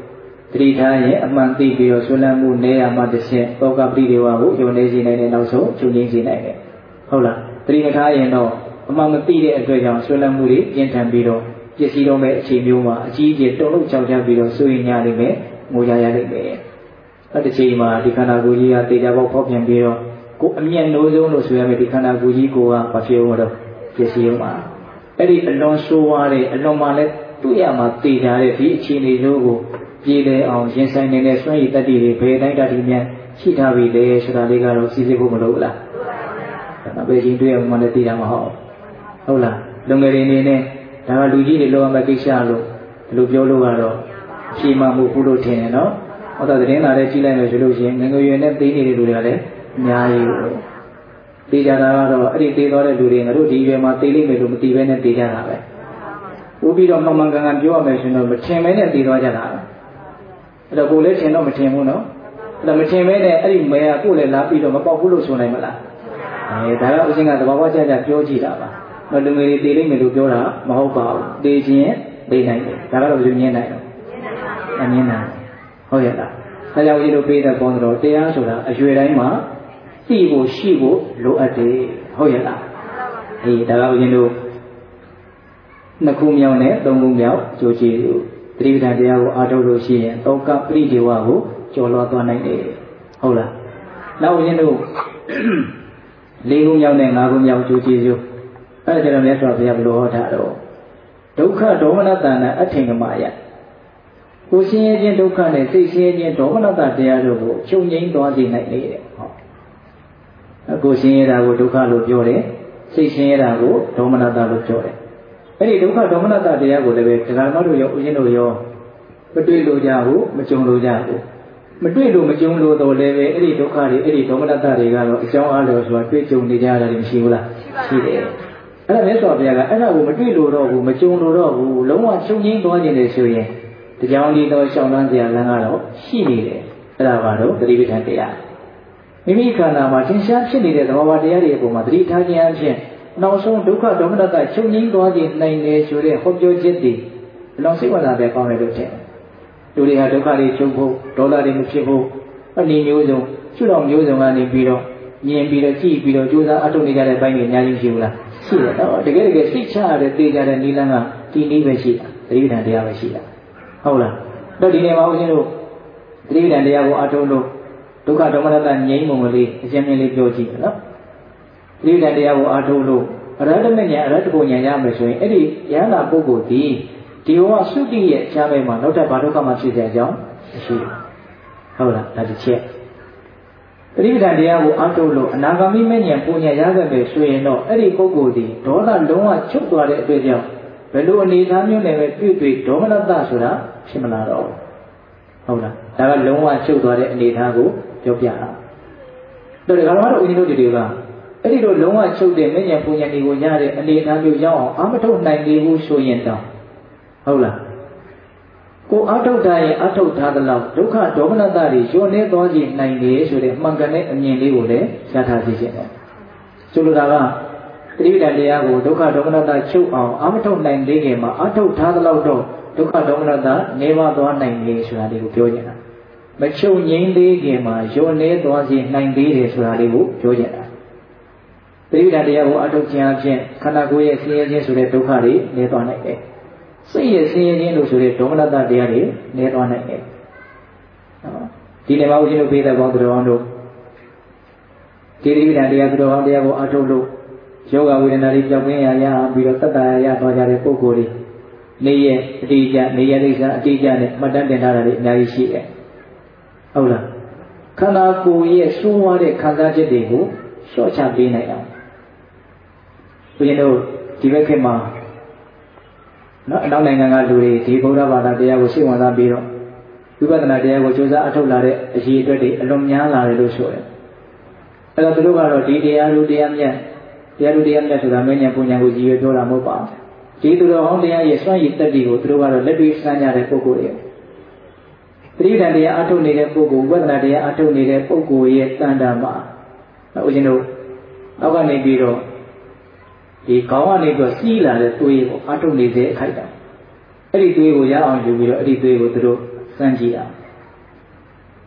တတိထားရင်အမှန်သိပြီးတော့ဆွလန်းမှုနေရာမှာတစ်ချက်တောကပရိဒေဝကိုယုံနေစေနိုင်တဲ့နောက်ဆုံးချုပ်ငြိမ်းစေနိုင်တယ်ဟုတ်လားတတိမထားရင်တော့အမှန်မသိတဲ့အတွက်ကြောင့်ဆွလန်းမှုတွေပြင်းထန်ပြီးတော့ပစ္စည်းတော့မဲ့အခြေမျိုးမှာအကြီးအကျယ်တုံ့လုံချောက်ချပြီးတော့စိုးရင်ရလိမ့်မယ်ငိုကြရလိမ့်မယ်အဲ့ဒီချိန်မှာဒီခန္ဓာကိုယ်ကြီးကတေချာပေါက်ဖောက်ပြန်ပြီးတော့ကိုအမျက်နှိုးဆုံးလို့ဆိုရမယ်ဒီခန္ဓာကိုယ်ကြီးကိုကမဖြစ်ဘူးတော့ပစ္စည်းမှာအဲ့ဒီအလွန်ဆိုးဝါးတဲ့အလွန်မှလည်းတွေ့ရမှာတေချာတဲ့ဒီအခြေအနေမျိုးကိုပြေးလဲအောင်ရင်ဆိုင်နေတဲ့စွန့်ရည်တတ္တိတွေဘယ်တိုင်းတတ္တိများရှိထားပြီလဲဆိုတာလေးကတော့စီစစ်ဖို့မလိုဘူးလားဒါပေချင်းတွေ့ရမှလည်းသိတာမဟုတ်ဟုတ်လားလုံငယ်တွေနေနဲ့ဒါကလူကြီးတွေလောရမယ့်ကိစ္စလို့ဒီလိုပြောလို့ကတော့အဖြေမှမှုဘူးလို့ထင်တယ်နော်ဟုတ်တာသတင်းလာတဲ့ကြည့်လိုက်လို့ဆိုလို့ရှိရင်ငငယ်ရွယ်နဲ့သိနေတဲ့လူတွေကလည်းအများကြီးသိကြတာကတော့အဲ့ဒီသိသွားတဲ့လူတွေငါတို့ဒီရွယ်မှာသိလိမ့်မယ်လို့မသိဘဲနဲ့သိကြတာပဲဥပြီးတော့မှန်မှန်ကန်ကန်ပြောရမယ်ဆိုရင်တော့မထင်မဲနဲ့သိသွားကြတာအဲ့တော့ကိုယ်လည်းထင်တော့မထင်ဘူးနော်အဲ့တော့မထင်မဲနဲ့အဲ့ဒီမဲကကိုယ်လည်းလာပြီးတော့မပေါက်ဘူးလို့ဆိုနိုင်မလားအဲဒါကဥစဉ်ကသဘာဝကျကျပြောကြည့်တာပါမလူငယ်တွေသိလိမ့်မယ်လို့ပြောတာမဟုတ်ပါဘူးသိခြင်းသိနိုင်တယ်ဒါကတော့ဘယ်လိုမြင်နိုင်လဲအမြင်နိုင်ဟုတ်ရဲ့လားဒါကြောင့်ဒီလိုပြေးတဲ့ပေါ်တော့တရားဆိုတာအရွယ်တိုင်းမှာသိဖို့ရှိဖို့လိုအပ်တယ်ဟုတ်ရဲ့လားအေးဒါကဥစဉ်တို့နှစ်ခုမြောက်နဲ့သုံးခုမြောက်ကြိုးကြည့်လို့သတိပဋ္ဌာန်တရားကိုအားထုတ်လို့ရှိရင်တောကပရိဒေဝကိုကျော်လွှားသွားနိုင်တယ်ဟုတ်လားနောက်ဦးဇင်းတို့လေးခုမြောက်နဲ့ငါးခုမြောက်ကြိုးကြည့်လို့အဲ့ဒါကြတော့မြတ်စွာဘုရားဘယ်လိုဟောထားတော့ဒုက္ခဒေါမနတနာအထင်ကမာယကိုဆင်းရဲခြင်းဒုက္ခနဲ့စိတ်ဆင်းရဲခြင်းဒေါမနတတရားတို့ကိုချုပ်ငြိမ်းသွားစေနိုင်လေတဲ့ဟောကိုဆင်းရဲတာကိုဒုက္ခလို့ပြောတယ်စိတ်ဆင်းရဲတာကိုဒေါမနတလို့ပြောတယ်အဲ့ဒီဒုက္ခဒေါမနတတရားကိုလည်းပဲတရားဓမ္မတို့ရောဦးဇင်းတို့ရောမတွေ့လို့ကြဘူးမကြုံလို့ကြဘူးမတွေ့လို့မကြုံလို့တော့လည်းပဲအဲ့ဒီဒုက္ခတွေအဲ့ဒီဒေါမနတတွေကတော့အကြောင်းအားလို့ဆိုတာတွေ့ကြုံနေကြတာမရှိဘူးလားရှိတယ်အဲ့ဒါမြတ်စွာဘုရားကအဲ့ဒါကိုမတွေ့လို့တော့ဘူးမကြုံလို့တော့ဘူးလုံးဝချုပ်ငြိမ်းသွားခြင်းလေဆိုရင်တရားဒီတော့ရှောင်းလန်းစရာလမ်းကတော့ရှိနေတယ်အဲ့ဒါပါတော့သတိပဋ္ဌာန်တရားမိမိခန္ဓာမှာသင်္ချာဖြစ်နေတဲ့သဘာဝတရားတွေအပေါ်မှာသတိထားခြင်းအပြင်နောက်ဆုံးဒုက္ခဒေါမနတချုပ်ငြိမ်းသွားခြင်းနိုင်တယ်ဆိုတဲ့ဟောပြောချက်တွေဘယ်လောက်စိတ်ဝင်စားပဲကောင်းတယ်လို့ထင်လူတွေဟာဒုက္ခတွေချုပ်ဖို့ဒေါသတွေမဖြစ်ဖို့အနည်းမျိုးစုံကျွတော်မျိုးစုံကနေပြီးတော့မြင်ပြီးတော့ကြည့်ပြီးတော့ကြိုးစားအထုတ်နေကြတဲ့ဘိုင်းတွေအများကြီးရှိဘူးလားရှိတယ်တော့တကယ်တကယ်စိတ်ချရတဲ့သိကြတဲ့နိလန်းကဒီနည်းပဲရှိတာသတိပဋ္ဌာန်တရားပဲရှိတာဟုတ်လားတော့ဒီနေ့မှာဦးဇင်းတို့သတိပဋ္ဌာန်တရားကိုအထုတ်လို့ဒုက္ခဒေါမနတငြိမ်းမှုလေးအရှင်မြတ်လေးပြောကြည့်နော်သတိပဋ္ဌာန်တရားကိုအထုတ်လို့အရဟတမေညာအရဟတဘုံညာရမယ်ဆိုရင်အဲ့ဒီယန္တာပုဂ္ဂိုလ်ဒီဒီဘဝသုတိရဲ့အခြားဘက်မှာနောက်ထပ်ဘာဒုက္ခမှဖြစ်တဲ့အကြောင်းမရှိဘူးဟုတ်လားဒါတစ်ချက်သတိပဋ္ဌာန်တရားကိုအထုတ်လို့အနာဂါမိမေညာပူညာရခဲ့မယ်ဆိုရင်တော့အဲ့ဒီပုဂ္ဂိုလ်ဒီဒေါသလုံးဝချုပ်သွားတဲ့အတွက်ကြောင့်ဘယ်လိုအနေအထားမျိုးနဲ့ပဲတွေ့တွေ့ဒေါမနတဆိုတာဖြစ်မလာတော့ဘူးဟုတ်လားဒါကလုံးဝချုပ်သွားတဲ့အနေအထားကိုပြောပြတာတို့ဒီကတော့ဦးဇင်းတို့တွေကအဲ့ဒီလိုလုံးဝချုပ်တဲ့မဉ္ဇဉ်ပူညာတွေကိုရတဲ့အနေအထားမျိုးရောက်အောင်အာမထုတ်နိုင်သေးဘူးဆိုရင်တော့ဟုတ်လားကိုအာထုတ်တာရင်အာထုတ်ထားသလောက်ဒုက္ခဒေါမနတတွေညှို့နေသွားခြင်းနိုင်တယ်ဆိုတဲ့မှန်ကန်တဲ့အမြင်လေးကိုလည်းရထားစေခြင်းတယ်ဆိုလိုတာကသတိပဋ္ဌာန်တရားကိုဒုက္ခဒေါမနတချုပ်အောင်အာမထုတ်နိုင်သေးခင်မှာအာထုတ်ထားသလောက်တော့ဒုက္ခဒေါမနတနေပါသွားနိုင်လေဆိုတာလေးကိုပြောနေတာမချုပ်ငြိမ်းသေးခင်မှာညှို့နေသွားခြင်းနိုင်သေးတယ်ဆိုတာလေးကိုပြောနေတာသတိပဋ္ဌာန်တရားကိုအထုတ်ခြင်းအပြင်ခန္ဓာကိုယ်ရဲ့ဆင်းရဲခြင်းဆိုတဲ့ဒုက္ခတွေနေသွားနိုင်တယ်။စိတ်ရဲ့ဆင်းရဲခြင်းလို့ဆိုတဲ့ဒေါမနတတရားတွေနေသွားနိုင်တယ်။နော်ဒီနေ့မှာဦးဇင်းတို့ပြေးတဲ့ဘောင်းတော်အောင်တို့ဒီသတိပဋ္ဌာန်တရားသူတော်ကောင်းတရားကိုအထုတ်လို့ယောဂဝေဒနာတွေကြောက်ရင်းရရပြီးတော့တတ္တရရသွားကြတဲ့ပုဂ္ဂိုလ်တွေနေရဲ့အတိအကျနေရဲ့ဒိဋ္ဌာအတိအကျနဲ့မှတ်တမ်းတင်ထားတာတွေအများကြီးရှိတယ်။ဟုတ်လားခန္ဓာကိုယ်ရဲ့စိုးဝါးတဲ့ခံစားချက်တွေကိုလျှော့ချပေးနိုင်အောင်ဦးဇင်းတို့ဒီဘက်ခေတ်မှာနော်အနောက်နိုင်ငံကလူတွေဒီဗုဒ္ဓဘာသာတရားကိုရှင်းဝင်စားပြီးတော့ဝိပဿနာတရားကိုကြိုးစားအထောက်လာတဲ့အရေးအတွက်တွေအလွန်များလာတယ်လို့ဆိုတယ်။အဲတော့သူတို့ကတော့ဒီတရားလူတရားမြတ်တရားလူတရားမြတ်ဆိုတာမင်းညာပုံညာကိုကြည်ရွယ်ပြောတာမဟုတ်ပါဘူး။ဒီသူတော်ဟောင်းတရားရဲ့စွန့်ရည်တက်တီကိုသူတို့ကတော့လက်တွေ့စမ်းကြတဲ့ပုဂ္ဂိုလ်တွေ။သတိဓာတ်တရားအထုတ်နေတဲ့ပုဂ္ဂိုလ်ဝိပဿနာတရားအထုတ်နေတဲ့ပုဂ္ဂိုလ်ရဲ့တန်တာမှာဦးဇင်းတို့အောက်ကနေပြီးတော့ဒီခေါင်းကနေပြီးစီးလာတဲ့သွေးကိုအထုတ်နေတဲ့အခိုက်အတန့်အဲ့ဒီသွေးကိုရအောင်ယူပြီးတော့အဲ့ဒီသွေးကိုသူတို့စမ်းကြည့်အောင်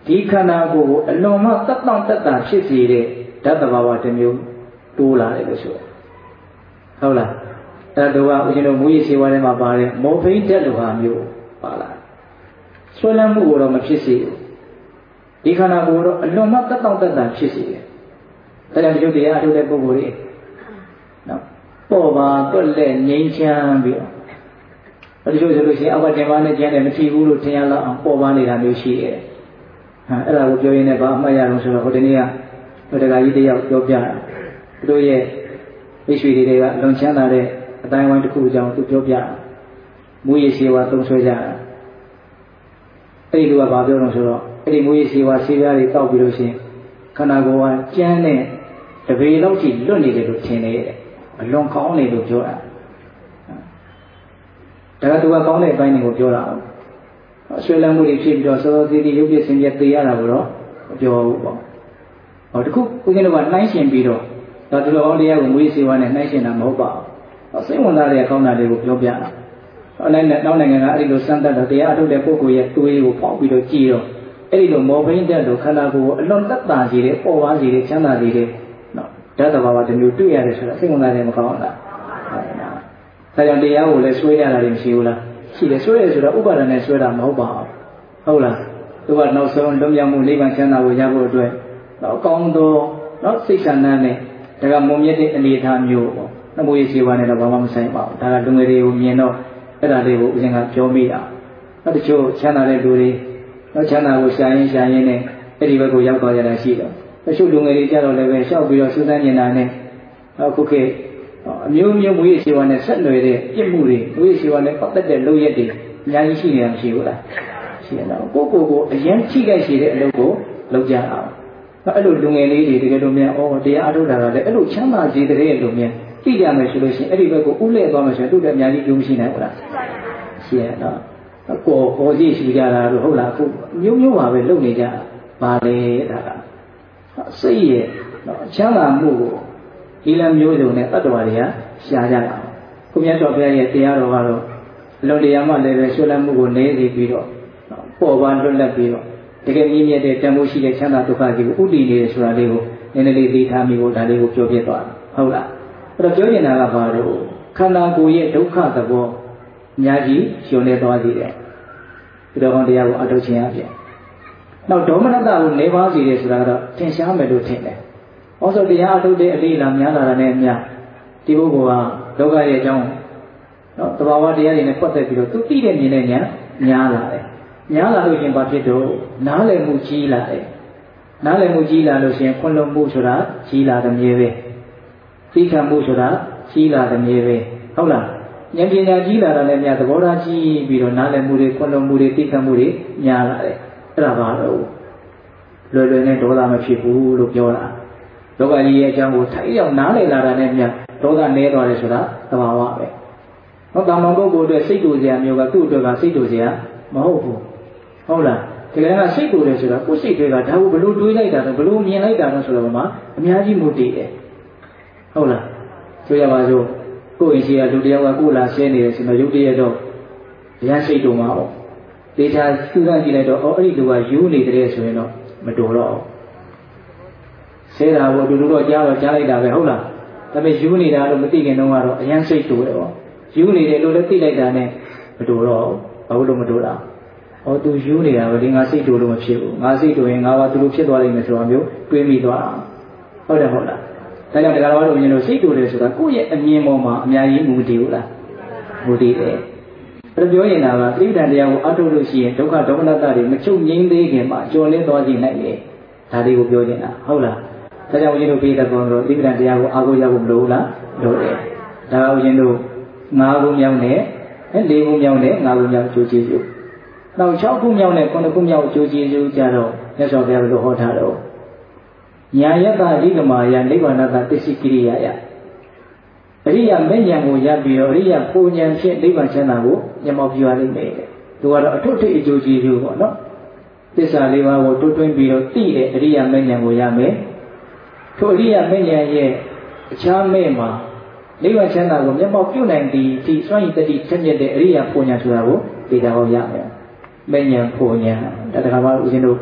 ဒီခန္ဓာကိုယ်ကိုအလွန်မှတတ်တောင့်တတ်တာဖြစ်စေတဲ့ဓာတ်တဘာဝတစ်မျိုးတိုးလာတယ်လို့ဆိုဟုတ်လားအဲ့တော့ကဦးဇင်းတို့မူရည်စေဝါထဲမှာပါတယ်မောဖိတ်တက်လိုဟာမျိုးပါလာဆွဲလန်းမှုကိုတော့မဖြစ်စေဘူးဒီခန္ဓာကိုယ်တော့အလွန်မှတတ်တောင့်တတ်တာဖြစ်စေတယ်ဒါကြောင့်ယုတ်တရားအထုတ်တဲ့ပုဂ္ဂိုလ်တွေနော်ပေါ်ပါတွက်လက်ငြိမ်းချမ်းပြီးတော့ဒီလိုဆိုလို့ရှိရင်အောက်ကတင်ပါနဲ့ကျန်တယ်မထီဘူးလို့ထင်ရလောက်အောင်ပေါ်ပါနေတာမျိုးရှိတယ်ဟာအဲ့ဒါကိုပြောရင်းနဲ့ဗာအမှတ်ရအောင်ဆိုတော့ဟိုတနေ့ကဟိုတကကြီးတယောက်ပြောပြတာသူတို့ရဲ့မိတ်ဆွေတွေကအလွန်ချမ်းသာတဲ့အတိုင်းဝိုင်းတစ်ခုအကြောင်းသူပြောပြတာမူရည်စေဝါသုံးဆွဲကြတာအဲ့ဒီလူကဗာပြောတော့ဆိုတော့အဲ့ဒီမူရည်စေဝါဆေးပြားတွေတောက်ပြီးလို့ရှိရင်ခန္ဓာကိုယ်ကကျန်းတဲ့တပေလောက်ထိလွတ်နေတယ်လို့ထင်တယ်အလွန်ကောင်းတယ်လို့ပြောတာဒါကသူကကောင်းတဲ့အပိုင်းတွေကိုပြောတာအဆွေလမ်းမှုတွေဖြစ်ပြီးတော့စောစောစီးစီးရုပ်ပြစင်ပြသေးရတာကိုတော့မပြောဘူးပေါ့ဟောတခုဦးဇင်းတို့ကနှိုင်းရှင်ပြီးတော့ဒါသူတော်ကောင်းတရားကိုမွေးစေဝါနဲ့နှိုင်းရှင်တာမဟုတ်ပါဘူးစိတ်ဝင်စားတဲ့ကောင်းတာတွေကိုပြောပြတာအလိုက်နဲ့နောက်နိုင်ငံကအဲ့ဒီလိုစမ်းသပ်တော့တရားအထုတ်တဲ့ပုဂ္ဂိုလ်ရဲ့တွေးကိုပေါက်ပြီးတော့ကြည်တော့အဲ့ဒီလိုမောဘိန်းတဲ့လိုခန္ဓာကိုယ်ကိုအလွန်တက်တာစီတဲ့ပေါ်ပါစီတဲ့ချမ်းသာစီတဲ့နော်ဓာတ်တဘာဝတစ်မျိုးတွေ့ရတယ်ဆိုတော့စိတ်ဝင်စားတယ်မကောင်းလားဒါကြောင့်တရားကိုလည်းဆွဲရတာတွေမရှိဘူးလားရှိတယ်ဆွဲရဆိုတော့ဥပါဒဏ်နဲ့ဆွဲတာမဟုတ်ပါဘူးဟုတ်လားသူကနောက်ဆုံးလွတ်မြောက်မှုနိဗ္ဗာန်ချမ်းသာကိုရဖို့အတွက်တော့ကောင်းသောနော်စိတ်ဆန္ဒနဲ့ဒါကမုံမြတ်တဲ့အနေအထားမျိုးပေါ့နမိုးရေးစေဝါနဲ့တော့ဘာမှမဆိုင်ပါဘူးဒါကလူငယ်တွေကိုမြင်တော့အဲ့ဒါလေးကိုဦးဇင်းကပြောမိတာနောက်တချို့ချမ်းသာတဲ့လူတွေနောက်ချမ်းသာကိုရှာရင်ရှာရင်နဲ့အဲ့ဒီဘက်ကိုရောက်သွားကြတာရှိတော့တချို့လူငယ်တွေကြတော့လည်းပဲရှောက်ပြီးတော့စူးစမ်းနေတာနဲ့အခုခေတ်အမျိုးမျိုးမွေးစေဝါနဲ့ဆက်နွယ်တဲ့ပြစ်မှုတွေမွေးစေဝါနဲ့ပတ်သက်တဲ့လုပ်ရက်တွေအများကြီးရှိနေတာမရှိဘူးလားရှိရတော့ကိုကိုကိုအရင်ထိခိုက်စေတဲ့အလုပ်ကိုလုပ်ကြအောင်အဲ့လိုလူငယ်လေးတွေတကယ်လို့များဩတရားအထုတ်တာကလည်းအဲ့လိုချမ်းသာစေတဲ့လူများသိကြမယ်ဆိုလို့ရှိရင်အဲ့ဒီဘက်ကိုဥလဲသွားမယ်ဆိုရင်သူ့တဲ့အများကြီးကျိုးရှိနိုင်ဘူးလားရှိရတော့ကိုကိုကြီးရှိကြတာလို့ဟုတ်လားအခုမျိုးမျိုးပါပဲလုပ်နေကြပါလေဒါကစိတ်ရဲ့ချမ်းသာမှုကိုဒီလမျိုးစုံနဲ့တတ္တဝါတွေကရှားကြတာခုမြတ်စွာဘုရားရဲ့တရားတော်ကတော့အလုံးတရားမှလည်းပဲဆွေးနွေးမှုကိုနည်းစေပြီးတော့ပေါ်ပါလွတ်လပ်ပြီးတော့တကယ်မြင့်မြတ်တဲ့တန်ဖိုးရှိတဲ့ချမ်းသာဒုက္ခကြီးကိုဥတည်နေတယ်ဆိုတာလေးကိုနည်းနည်းလေးသိထားမိဖို့ဒါလေးကိုပြောပြသွားတာဟုတ်လားအဲ့တော့ပြောနေတာကဘာလို့ခန္ဓာကိုယ်ရဲ့ဒုက္ခသဘောအများကြီးရှင်နေသွားသေးတယ်ဒီတော်ကောင်းတရားကိုအထုတ်ခြင်းအပြင်နောက်ဒေါမနတကိုနေပါစေတယ်ဆိုတာကတော့သင်ရှားမယ်လို့ထင်တယ်။ဩဆိုတရားအထုတ်တဲ့အလေးလာများလာတာနဲ့အများဒီပုဂ္ဂိုလ်ကလောကရဲ့အကြောင်းနော်တဘာဝတရားတွေနဲ့ပတ်သက်ပြီးတော့သူသိတဲ့မြင်တဲ့ဉာဏ်များလာတယ်။များလာလို့ရှင်ဘာဖြစ်တော့နားလည်မှုကြီးလာတယ်။နားလည်မှုကြီးလာလို့ရှင်ခွင့်လွှတ်မှုဆိုတာကြီးလာတယ်မြေပဲ။သိခံမှုဆိုတာကြီးလာတယ်မြေပဲ။ဟုတ်လား။ဉာဏ်ပညာကြီးလာတာနဲ့များသဘောထားကြီးပြီးတော့နားလည်မှုတွေခွင့်လွှတ်မှုတွေသိခံမှုတွေများလာတယ်။အဲ့ဒါပါတော့လွယ်လွယ်နဲ့ဒေါသမဖြစ်ဘူးလို့ပြောတာလောကကြီးရဲ့အကြောင်းကိုထိုက်ရောက်နားလည်လာတာနဲ့များဒေါသနည်းသွားတယ်ဆိုတာသဘာဝပဲဟောတာမန်ပုဂ္ဂိုလ်အတွက်စိတ်တူစရာမျိုးကသူ့အတွက်ကစိတ်တူစရာမဟုတ်ဘူးဟုတ်လားဒီကနေ့ကစိတ်တူတယ်ဆိုတာကိုယ်စိတ်တွေကဒါကိုဘလို့တွေးလိုက်တာတော့ဘလို့မြင်လိုက်တာတော့ဆိုတော့မှအများကြီးမူတည်တယ်ဟုတ်လားဆိုရပါစို့ကိုယ်အရှိကလူတယောက်ကကိုယ်လာရှင်းနေတယ်ဆိုတော့ရုပ်တရက်တော့ရမ်းစိတ်တူမှာပေါ့ဒေတာစူးစမ်းကြည့်လိုက်တော့အော်အဲ့ဒီလူကယူနေတယ်ဆိုရင်တော့မတော်တော့ဆဲတာကိုအတူတူတော့ကြားတော့ကြားလိုက်တာပဲဟုတ်လားဒါပေမဲ့ယူနေတာလို့မသိခင်တုန်းကတော့အရန်စိတ်တူတယ်ပေါ့ယူနေတယ်လို့လည်းသိလိုက်တာနဲ့မတော်တော့ဘာလို့မတော်တာဟောသူယူနေတာပဲဒီငါစိတ်တူလို့မဖြစ်ဘူးငါစိတ်တူရင်ငါကသူလိုဖြစ်သွားလိမ့်မယ်ဆိုတာမျိုးတွေးမိသွားတာဟုတ်တယ်ဟုတ်လားဒါကြောင့်တရားတော်တို့မြင်လို့စိတ်တူတယ်ဆိုတာကိုယ့်ရဲ့အမြင်ပေါ်မှာအများကြီးမူတည်ဘူးလားမူတည်တယ်အဲ့ပြောရင်တော့တိဋ္ဌာန်တရားကိုအထုတ်လို့ရှိရင်ဒုက္ခဒေါမနတတွေမချုပ်ငြိမ်းသေးခင်မှာကျော်လင်းသွားခြင်းနိုင်လေဒါလေးကိုပြောနေတာဟုတ်လားဒါကြောင့်ဦးဇင်းတို့ပြည်သက်ကောင်တို့တိဋ္ဌာန်တရားကိုအားကိုးရဖို့မလိုဘူးလားလိုတယ်ဒါဦးဇင်းတို့၅ခုမြောက်နဲ့၄ခုမြောက်နဲ့၅ခုမြောက်အကျိုးကျေးဇူးနောက်၆ခုမြောက်နဲ့၉ခုမြောက်အကျိုးကျေးဇူးကြတော့မြတ်စွာဘုရားဘယ်လိုဟောထားတော့ညာယတ္တအဓိကမာယနိဗ္ဗာန်တသစ္စည်းကိရိယာယအရိယာမဲ့ဉာဏ်ကိုရပြီးတော့အရိယာပုံဉာဏ်ဖြင့်နိဗ္ဗာန်ချမ်းသာကိုမျက်မှောက်ပြုရလိမ့်မယ်တဲ့သူကတော့အထုထိပ်အကျိုးကျေးဇူးပေါ့နော်သစ္စာလေးပါးကိုတွတ်တွင်းပြီးတော့သိတဲ့အရိယာမဲ့ဉာဏ်ကိုရမယ်ထိုအရိယာမဲ့ဉာဏ်ရဲ့အခြားမဲ့မှာနိဗ္ဗာန်ချမ်းသာကိုမျက်မှောက်ပြုနိုင်သည်ဒီစွန့်ရည်တတိထက်မြက်တဲ့အရိယာပုံဉာဏ်ဆိုတာကိုသိတာဟောရမယ်မဲ့ဉာဏ်ပုံဉာဏ်ဒါတခါမှဦးဇင်းတို့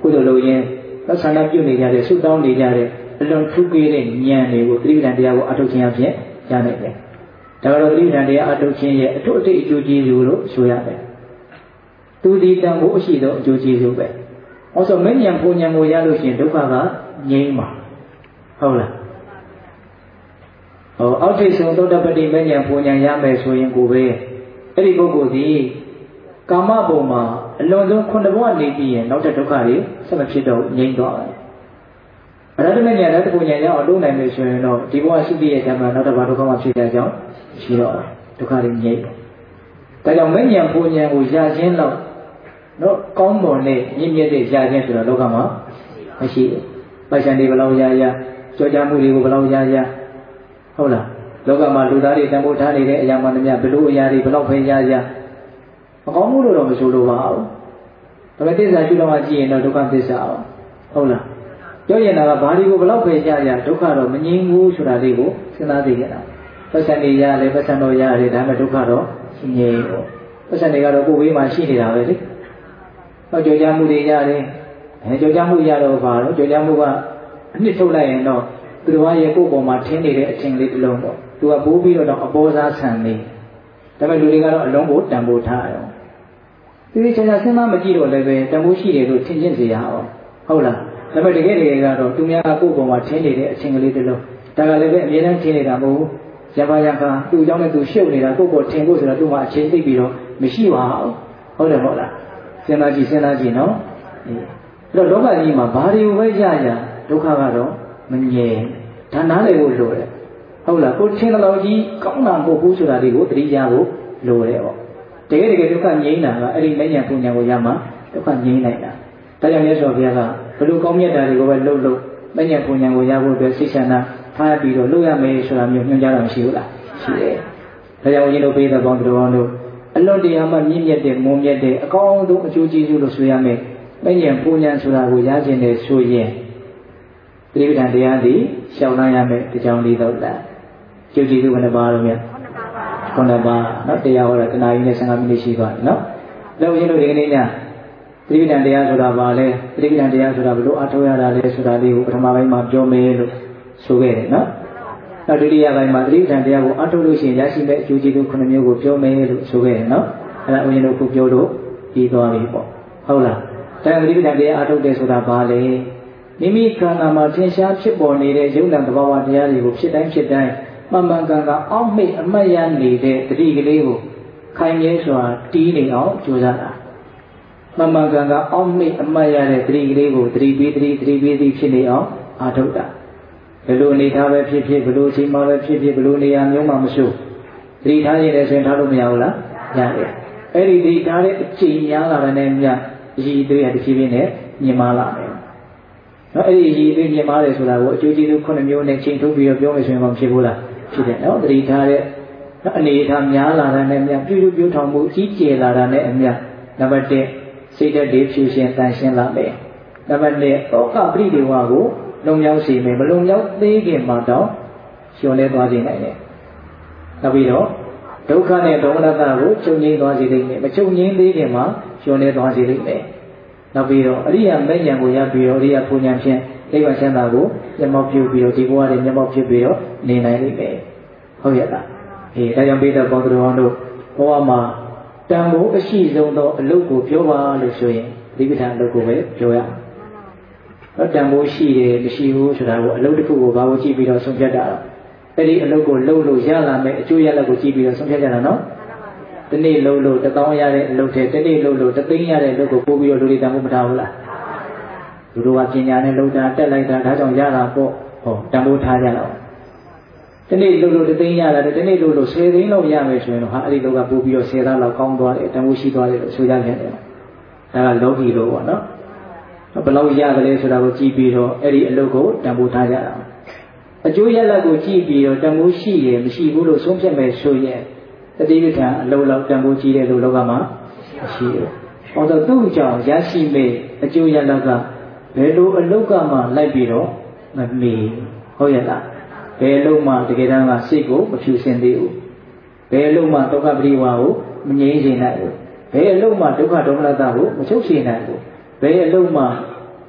ကုသိုလ်လုပ်ရင်သက်ဆန္ဒပြုနေကြတဲ့ဆုတောင်းနေကြတဲ့အလွန်ထူးခြားတဲ့ဉာဏ်တွေကိုသတိပဋ္ဌာန်တရားကိုအထုတ်ခြင်းအဖြစ်ရနိုင်တယ်ဒါကတော့သတိပဋ္ဌာန်တရားအထုတ်ခြင်းရဲ့အထွတ်အထိပ်အကျိုးကျေးဇူးလို့ဆိုရတယ်သူဒီတန်ဖို့အရှိသောအကျိုးကျေးဇူးပဲ။အော်ဆိုမဉ္ဇဉ်ပူဉ္ဇဉ်ကိုရလို့ရှိရင်ဒုက္ခကငြိမ်းမှာဟုတ်လား။ဟောအောက်ထိပ်ဆုံးသုတ္တပတိမဉ္ဇဉ်ပူဉ္ဇဉ်ရမယ်ဆိုရင်ကိုပဲအဲ့ဒီပုဂ္ဂိုလ်ဒီကာမဘုံမှာအလွန်ဆုံးခုနှစ်ဘဝနေပြီးရင်နောက်တဲ့ဒုက္ခတွေဆက်မဖြစ်တော့ငြိမ်းသွားတယ်။အရဟတမဉ္ဇဉ်လက်တပူဉ္ဇဉ်ရအောင်လုပ်နိုင်လို့ဆိုရင်တော့ဒီဘဝရှိတဲ့ဓမ္မနောက်တစ်ပါးဒုက္ခမှဖြစ်ကြကြောင်းရှိတော့ဒုက္ခတွေငြိမ်းတယ်။ဒါကြောင့်မဉ္ဇဉ်ပူဉ္ဇဉ်ကိုရခြင်းတော့နော်ကောင်းမွန်တဲ့မြင့်မြတ်တဲ့ရခြင်းဆိုတော့လောကမှာမရှိဘူး။ပိုက်ဆံတွေဘယ်လောက်ရရကြောကြမှုတွေကိုဘယ်လောက်ရရဟုတ်လားလောကမှာလူသားတွေတန်ဖိုးထားနေတဲ့အရာမှန်များဘယ်လိုအရာတွေဘယ်လောက်ပဲရရမကောင်းမှုလို့တော့မဆိုလိုပါဘူး။ဒါပေမဲ့သစ္စာရှုတော့မှကြည့်ရင်တော့ဒုက္ခသစ္စာအောင်ဟုတ်လားပြောရင်တော့ဘာတွေကိုဘယ်လောက်ပဲရရဒုက္ခတော့မငြိမ်းဘူးဆိုတာလေးကိုစဉ်းစားသိကြတာ။ပိုက်ဆံတွေရတယ်ပိုက်ဆံတော့ရတယ်ဒါပေမဲ့ဒုက္ခတော့ငြိမ်းဘူး။ပိုက်ဆံတွေကတော့ကိုယ်ဘေးမှာရှိနေတာပဲလေ။ဟောကြောကြမှုတွေရတယ်အဲကြောကြမှုရတော့ဘာလို့ကြောကြမှုကအနှစ်ထုတ်လိုက်ရင်တော့သူတော်ရဲ့ကိုယ်ပေါ်မှာထင်းနေတဲ့အချင်းလေးတစ်လုံးပေါ့သူကပိုးပြီးတော့အပေါ်စားဆန်နေဒါပေမဲ့လူတွေကတော့အလုံးကိုတန်ဖိုးထားရောဒီလိုချာချာစဉ်းစားမကြည့်တော့လည်းပဲတန်ဖိုးရှိတယ်လို့ထင်ချင်းစေရအောင်ဟုတ်လားဒါပေမဲ့တကယ်တကယ်ကတော့သူများကကိုယ်ပေါ်မှာထင်းနေတဲ့အချင်းကလေးတစ်လုံးဒါကလည်းပဲအမြဲတမ်းထင်းနေတာမဟုတ်ဘူးရပါရခါသူ့အကြောင်းနဲ့သူရှုပ်နေတာကိုယ်ပေါ်ထင်ဖို့ဆိုတော့သူ့မှာအချင်းသိပြီးတော့မရှိပါဘူးဟုတ်တယ်မဟုတ်လားစဉ်းစားကြည့်စဉ်းစားကြည့်နော်အဲ့တော့လောကကြီးမှာဘာတွေကိုပဲရရဒုက္ခကတော့မငြိမ်ဒါနားလည်ဖို့လိုတယ်ဟုတ်လားကိုချင်းတော်ကြီးကောင်းတာမဟုတ်ဘူးဆိုတာလေးကိုသတိရဖို့လိုတယ်ပေါ့တကယ်တကယ်ဒုက္ခငြိမ်းတာကအဲ့ဒီမဉ္ဇဉ်ပူဉ္ဇဉ်ကိုရမှဒုက္ခငြိမ်းနိုင်တာဒါကြောင့်မြတ်စွာဘုရားကဘယ်လိုကောင်းမြတ်တာတွေကိုပဲလှုပ်လို့မဉ္ဇဉ်ပူဉ္ဇဉ်ကိုရဖို့အတွက်စိတ်ဆန္ဒထားပြီးတော့လုပ်ရမယ်ဆိုတာမျိုးညွှန်ကြားတာမရှိဘူးလားရှိတယ်ဒါကြောင့်ဦးဇင်းတို့ပေးတဲ့ပေါင်းတော်တို့အလွန်တရာမှမြင့်မြတ်တဲ့မွန်မြတ်တဲ့အကောင်းဆုံးအကျိုးကျေးဇူးလို့ဆိုရမယ်မဉ္ဇဉ်ပူဉ္ဇဉ်ဆိုတာကိုရခြင်းနဲ့ဆိုရင်သတိပဋ္ဌာန်တရားသည်ရှောင်နိုင်ရမယ်ဒီကြောင့်လေးတော့လားကျုပ်ကြည့်သူဘယ်နှပါလို့မြတ်ခုနှစ်ပါနော်တရားဟောတာတနာရီနဲ့ဆယ်ငါးမိနစ်ရှိသွားတယ်နော်ဒါဦးဇင်းတို့ဒီကနေ့ညသတိပဋ္ဌာန်တရားဆိုတာဘာလဲသတိပဋ္ဌာန်တရားဆိုတာဘယ်လိုအထောက်ရတာလဲဆိုတာလေးကိုပထမပိုင်းမှာပြောမယ်လို့ဆိုခဲ့တယ်နော်နောက်ဒုတိယပိုင်းမှာသတိပဋ္ဌာန်တရားကိုအထောက်လို့ရှိရင်ရရှိမဲ့အကျိုးကျေးဇူးခုနှစ်မျိုးကိုပြောမယ်လို့ဆိုခဲ့တယ်နော်အဲ့ဒါဦးဇင်းတို့ခုပြောလို့ပြီးသွားပြီပေါ့ဟုတ်လားဒါသတိပဋ္ဌာန်တရားအထောက်တယ်ဆိုတာဘာလဲမိမိခန္ဓာမှာထင်ရှားဖြစ်ပေါ်နေတဲ့ယုံနာသဘာဝတရားတွေကိုဖြစ်တိုင်းဖြစ်တိုင်းမှန်မှန်ကန်ကန်အောက်မိတ်အမှတ်ရနေတဲ့တတိကလေးကိုခိုင်မြဲစွာတီးနေအောင်ကြိုးစားတာမှန်မှန်ကန်ကန်အောက်မိတ်အမှတ်ရတဲ့တတိကလေးကိုတတိပြီးတတိတတိပြီးသည်ဖြစ်နေအောင်အားထုတ်တာဘယ်လိုအနေထားပဲဖြစ်ဖြစ်ဘယ်လိုအချိန်မှပဲဖြစ်ဖြစ်ဘယ်လိုနေရာမျိုးမှမဆိုတတိထားရတဲ့ဆိုရင်ထားလို့မရဘူးလားရတယ်အဲ့ဒီတတိထားတဲ့အချိန်များလာတဲ့မြတ်အည်သွေးရတစ်ဖြည်းဖြည်းနဲ့မြင်မာလာတယ်နော်အဲ့ဒီရည်သွေးမြင်မာတယ်ဆိုတာကိုအကျိုးကျေးဇူးခုနှစ်မျိုးနဲ့ချိန်ထုတ်ပြီးတော့ပြောမယ်ဆိုရင်မဖြစ်ဘူးလားဖြစ်တယ်နော်တတိထားတဲ့အနေအထားများလာတဲ့မြတ်ပြုစုပြုထောင်မှုကြီးကျယ်လာတဲ့နဲ့အမြတ်နံပါတ်တစ်စိတ်ဓာတ်တွေဖြူရှင်တန်ရှင်းလာမယ်နံပါတ်နှစ်ဩကပရိဒေဝကိုလုံမြောက်စေမယ်မလုံမြောက်သေးခင်မှာတော့ရှင်လဲသွားစေနိုင်တယ်နောက်ပြီးတော့ဒုက္ခနဲ့ဒေါမနတကိုချုပ်ငြိမ်းသွားစေလိမ့်မယ်မချုပ်ငြိမ်းသေးခင်မှာရှင်လဲသွားစေလိမ့်မယ်နောက်ပြီးတော့အရိယာမဲ့ဉာဏ်ကိုရပြီးတော့အရိယာပူဉာဏ်ဖြင့်နိဗ္ဗာန်ချမ်းသာကိုမျက်မှောက်ပြုပြီးတော့ဒီဘဝရဲ့မျက်မှောက်ဖြစ်ပြီးတော့နေနိုင်လိမ့်မယ်ဟုတ်ရဲ့လားအေးဒါကြောင့်ပိဋကပေါင်းတော်တို့ဘဝမှာတန်ဖိုးအရှိဆုံးသောအလုပ်ကိုပြောပါလို့ဆိုရင်ဒီပဋ္ဌာန်အလုပ်ကိုပဲပြောရအောင်တော့တန်ဖိုးရှိတယ်မရှိဘူးဆိုတာကိုအလုပ်တစ်ခုကိုဘာကိုကြည့်ပြီးတော့ဆုံးဖြတ်တာအဲ့ဒီအလုပ်ကိုလုပ်လို့ရလာမယ်အကျိုးရလဒ်ကိုကြည့်ပြီးတော့ဆုံးဖြတ်ကြတာနော်တနေ့လုံးလို့တသောင်းရတဲ့အလုပ်တွေတနေ့လုံးလို့တသိန်းရတဲ့အလုပ်ကိုပို့ပြီးတော့လူတွေတန်ဖို့မထားဘူးလားလူတို့ကပညာနဲ့လုံတာတက်လိုက်တာဒါကြောင့်ရတာပေါ့ဟောတန်ဖိုးထားကြတော့တနေ့လုံးလို့တသိန်းရတာတနေ့လုံးလို့ဆယ်သိန်းလောက်ရမယ်ဆိုရင်တော့ဟာအဲ့ဒီလောကပို့ပြီးတော့ဆယ်သားလောက်ကောင်းသွားတယ်တန်ဖိုးရှိသွားတယ်လို့ဆိုကြတယ်ဒါကလောကီလို့ပေါ့နော်ဘယ်လောက်ရတယ်လဲဆိုတာကိုကြည့်ပြီးတော့အဲ့ဒီအလုပ်ကိုတန်ဖိုးထားကြတာအကျိုးရလဒ်ကိုကြည့်ပြီးတော့တန်ဖိုးရှိရမရှိဘူးလို့ဆုံးဖြတ်မယ်ဆိုရင်တတိပဋ္ဌာန်အလုံးလောက်တန်ဖိုးကြီးတဲ့လူလောကမှာရှိတယ်။ဟောတော့သူ့ကြောင့်ရရှိမဲ့အကျိုးရလဒ်ကဘယ်လိုအလုတ်ကမှလိုက်ပြီးတော့မမီဟုတ်ရဲ့လား။ဘယ်အလုတ်မှတကယ်တမ်းကစိတ်ကိုမဖြူစင်သေးဘူး။ဘယ်အလုတ်မှဒုက္ခပရိဝါကိုမငြိမ်းစေနိုင်ဘူး။ဘယ်အလုတ်မှဒုက္ခဒေါမနတကိုမချုပ်စေနိုင်ဘူး။ဘယ်အလုတ်မှ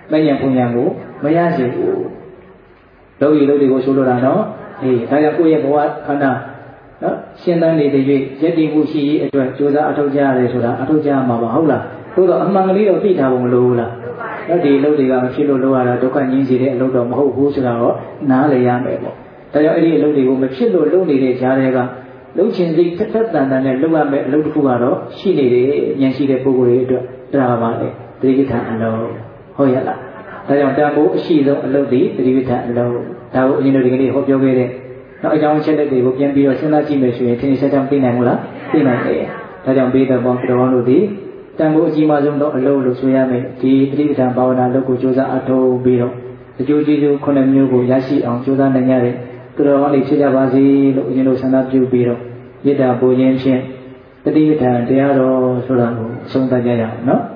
မဲ့ညာပုံညာကိုမရစေဘူးလုပ်ရည်လုပ်တွေကိုဆိုလိုတာနော်အေးဒါကြောင့်ကိုယ့်ရဲ့ဘဝခန္ဓာနော်ရှင်းတန်းနေတဲ့၍ယက်တည်မှုရှိရေးအတွက်ကြိုးစားအထောက်ကြရတယ်ဆိုတာအထောက်ကြမှာပါဟုတ်လားသို့တော့အမှန်ကလေးတော့သိထားဖို့မလိုဘူးလားနော်ဒီလုပ်တွေကမဖြစ်လို့လုပ်ရတာဒုက္ခငြင်းစေတဲ့အလုပ်တော့မဟုတ်ဘူးဆိုတာတော့နားလည်ရမယ်ပေါ့ဒါကြောင့်အဲ့ဒီအလုပ်တွေကိုမဖြစ်လို့လုပ်နေတဲ့ကြားတွေကလှုပ်ခြင်းစိတ်ထက်ထက်တန်တန်နဲ့လုပ်ရမယ်အလုပ်တစ်ခုကတော့ရှိနေတယ်ဉာဏ်ရှိတဲ့ပုဂ္ဂိုလ်တွေအတွက်ဒါပါလေသတိပဋ္ဌာန်အလုံးဟုတ်ရလားဒါကြောင့်တန်ဖိုးအရှိဆုံးအလုပ်ဒီသတိပဋ္ဌာန်အလုံးဒါကိုအရင်တို့ဒီကနေ့ဟောပြောခဲ့တဲ့နောက်အကြောင်းအချက်လက်တွေကိုပြန်ပြီးတော့စဉ်းစားကြည့်မယ်ဆိုရင်သင်္ချာတောင်သိနိုင်မလားသိနိုင်တယ်ဒါကြောင့်ဘေးတော်ပေါင်းတော်တို့ဒီတန်ဖိုးအကြီးမားဆုံးသောအလုပ်လို့ဆိုရမယ်ဒီသတိပဋ္ဌာန်ဘာဝနာလုပ်ကိုကြိုးစားအထောက်ပြီးတော့အကျိုးကျေးဇူးခုနှစ်မျိုးကိုရရှိအောင်ကြိုးစားနိုင်ရတဲ့သူတော်ကောင်းတွေဖြစ်ကြပါစေလို့အရင်တို့ဆန္ဒပြုပြီးတော့မေတ္တာပို့ခြင်းဖြင့်တတိပဋ္ဌာန်တရားတော်ဆိုတာကိုအဆုံးသတ်ကြရအောင်နော်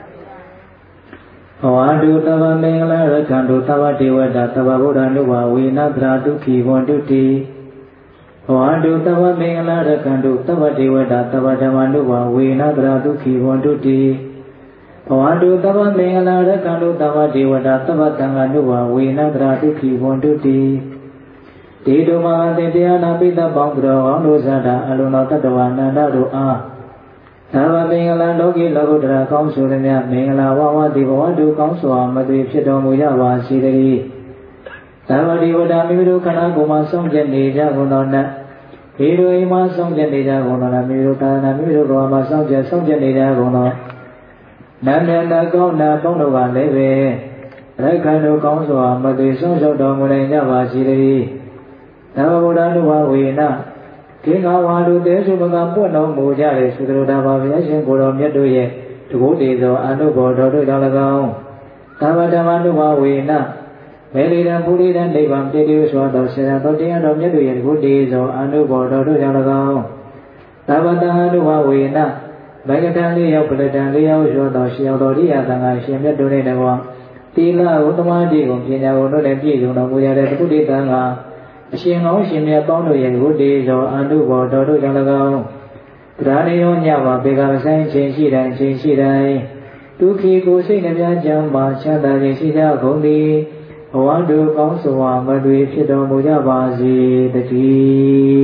ဘဝတုတဗ္ဗမင်္ဂလာရခန္တုတဗ္ဗဒေဝတာတဗ္ဗဗုဒ္ဓ ानु ဘာဝေနသရာဒုက္ခိဝန္တုတိဘဝတုတဗ္ဗမင်္ဂလာရခန္တုတဗ္ဗဒေဝတာတဗ္ဗဓမ္မ ानु ဘာဝေနသရာဒုက္ခိဝန္တုတိဘဝတုတဗ္ဗမင်္ဂလာရခန္တုတဗ္ဗဒေဝတာတဗ္ဗသံဃာ ानु ဘာဝေနသရာဒုက္ခိဝန္တုတိဒေတုမဟာတေတရားနာပိတပေါင်းတော်အောင်လို့ဇာတာအလုံးတော်တတ္တဝနန္ဒတို့အားသာဝမင်္ဂလာလောကီလောကုတ္တရာကောင်းဆိုသည်များမင်္ဂလာဝဝတိဘဝတုကောင်းစွာမသွေဖြစ်တော်မူကြပါစေတည်းသာဝတိဝဒမိမိတို့ခန္ဓာကိုယ်မှာဆုံးဖြတ်နေကြကုန်သောနတ်ဒီလိုအိမ်မှာဆုံးဖြတ်နေကြကုန်သောမိမိတို့သာနာမိမိတို့ဘဝမှာဆုံးဖြတ်ဆုံးဖြတ်နေကြကုန်သောနန္ဒနာကောင်းနာပေါင်းတို့ကလည်းပဲရက္ခဏတို့ကောင်းစွာမသွေဆုံးရှုံးတော်မူနိုင်ကြပါစေတည်းသဗ္ဗဗုဒ္ဓ ानु ဘာဝေနခေငါဝါလူသေးစုမကပွင့်တော်မူကြတယ်သုတရတာပါဘုရားရှင်ကိုယ်တော်မြတ်တို့ရဲ့တကုတေသောအနုဘောတော်တို့ကြောင့်၎င်းသဗ္ဗဓမ္မ ानु ဘာဝေနမေလိတံပုရိသံနိဗ္ဗာန်တည်တည်စွာသောဆရာတော်တရားတော်မြတ်တို့ရဲ့တကုတေသောအနုဘောတော်တို့ကြောင့်၎င်းသဗ္ဗတံ ानु ဘာဝေနမဂ္ဂတံလေးရောက်ပလတံလေးရောက်စွာသောရှင်တော်ရိယသံဃာရှင်မြတ်တို့နဲ့တကွာသီလဥတ္တမတိကိုပညာကိုတို့လည်းပြည့်စုံတော်မူရတဲ့တကုတေသံဃာအရှင်ကောင်းရှင်မြတ်ပေါင်းတို့ရဲ့ဝိတေသောအနုဘောတော်တို့ကြောင့်၎င်းတရားနေရောညပါဘေကမဆိုင်ခြင်းရှိတိုင်းခြင်းရှိတိုင်းဒုက္ခိကိုစိတ်နှပြချမ်းပါချမ်းသာခြင်းရှိကြကုန်သည်ဘဝတို့ကောင်းစွာမတွေ့ဖြစ်တော်မူကြပါစေတည်း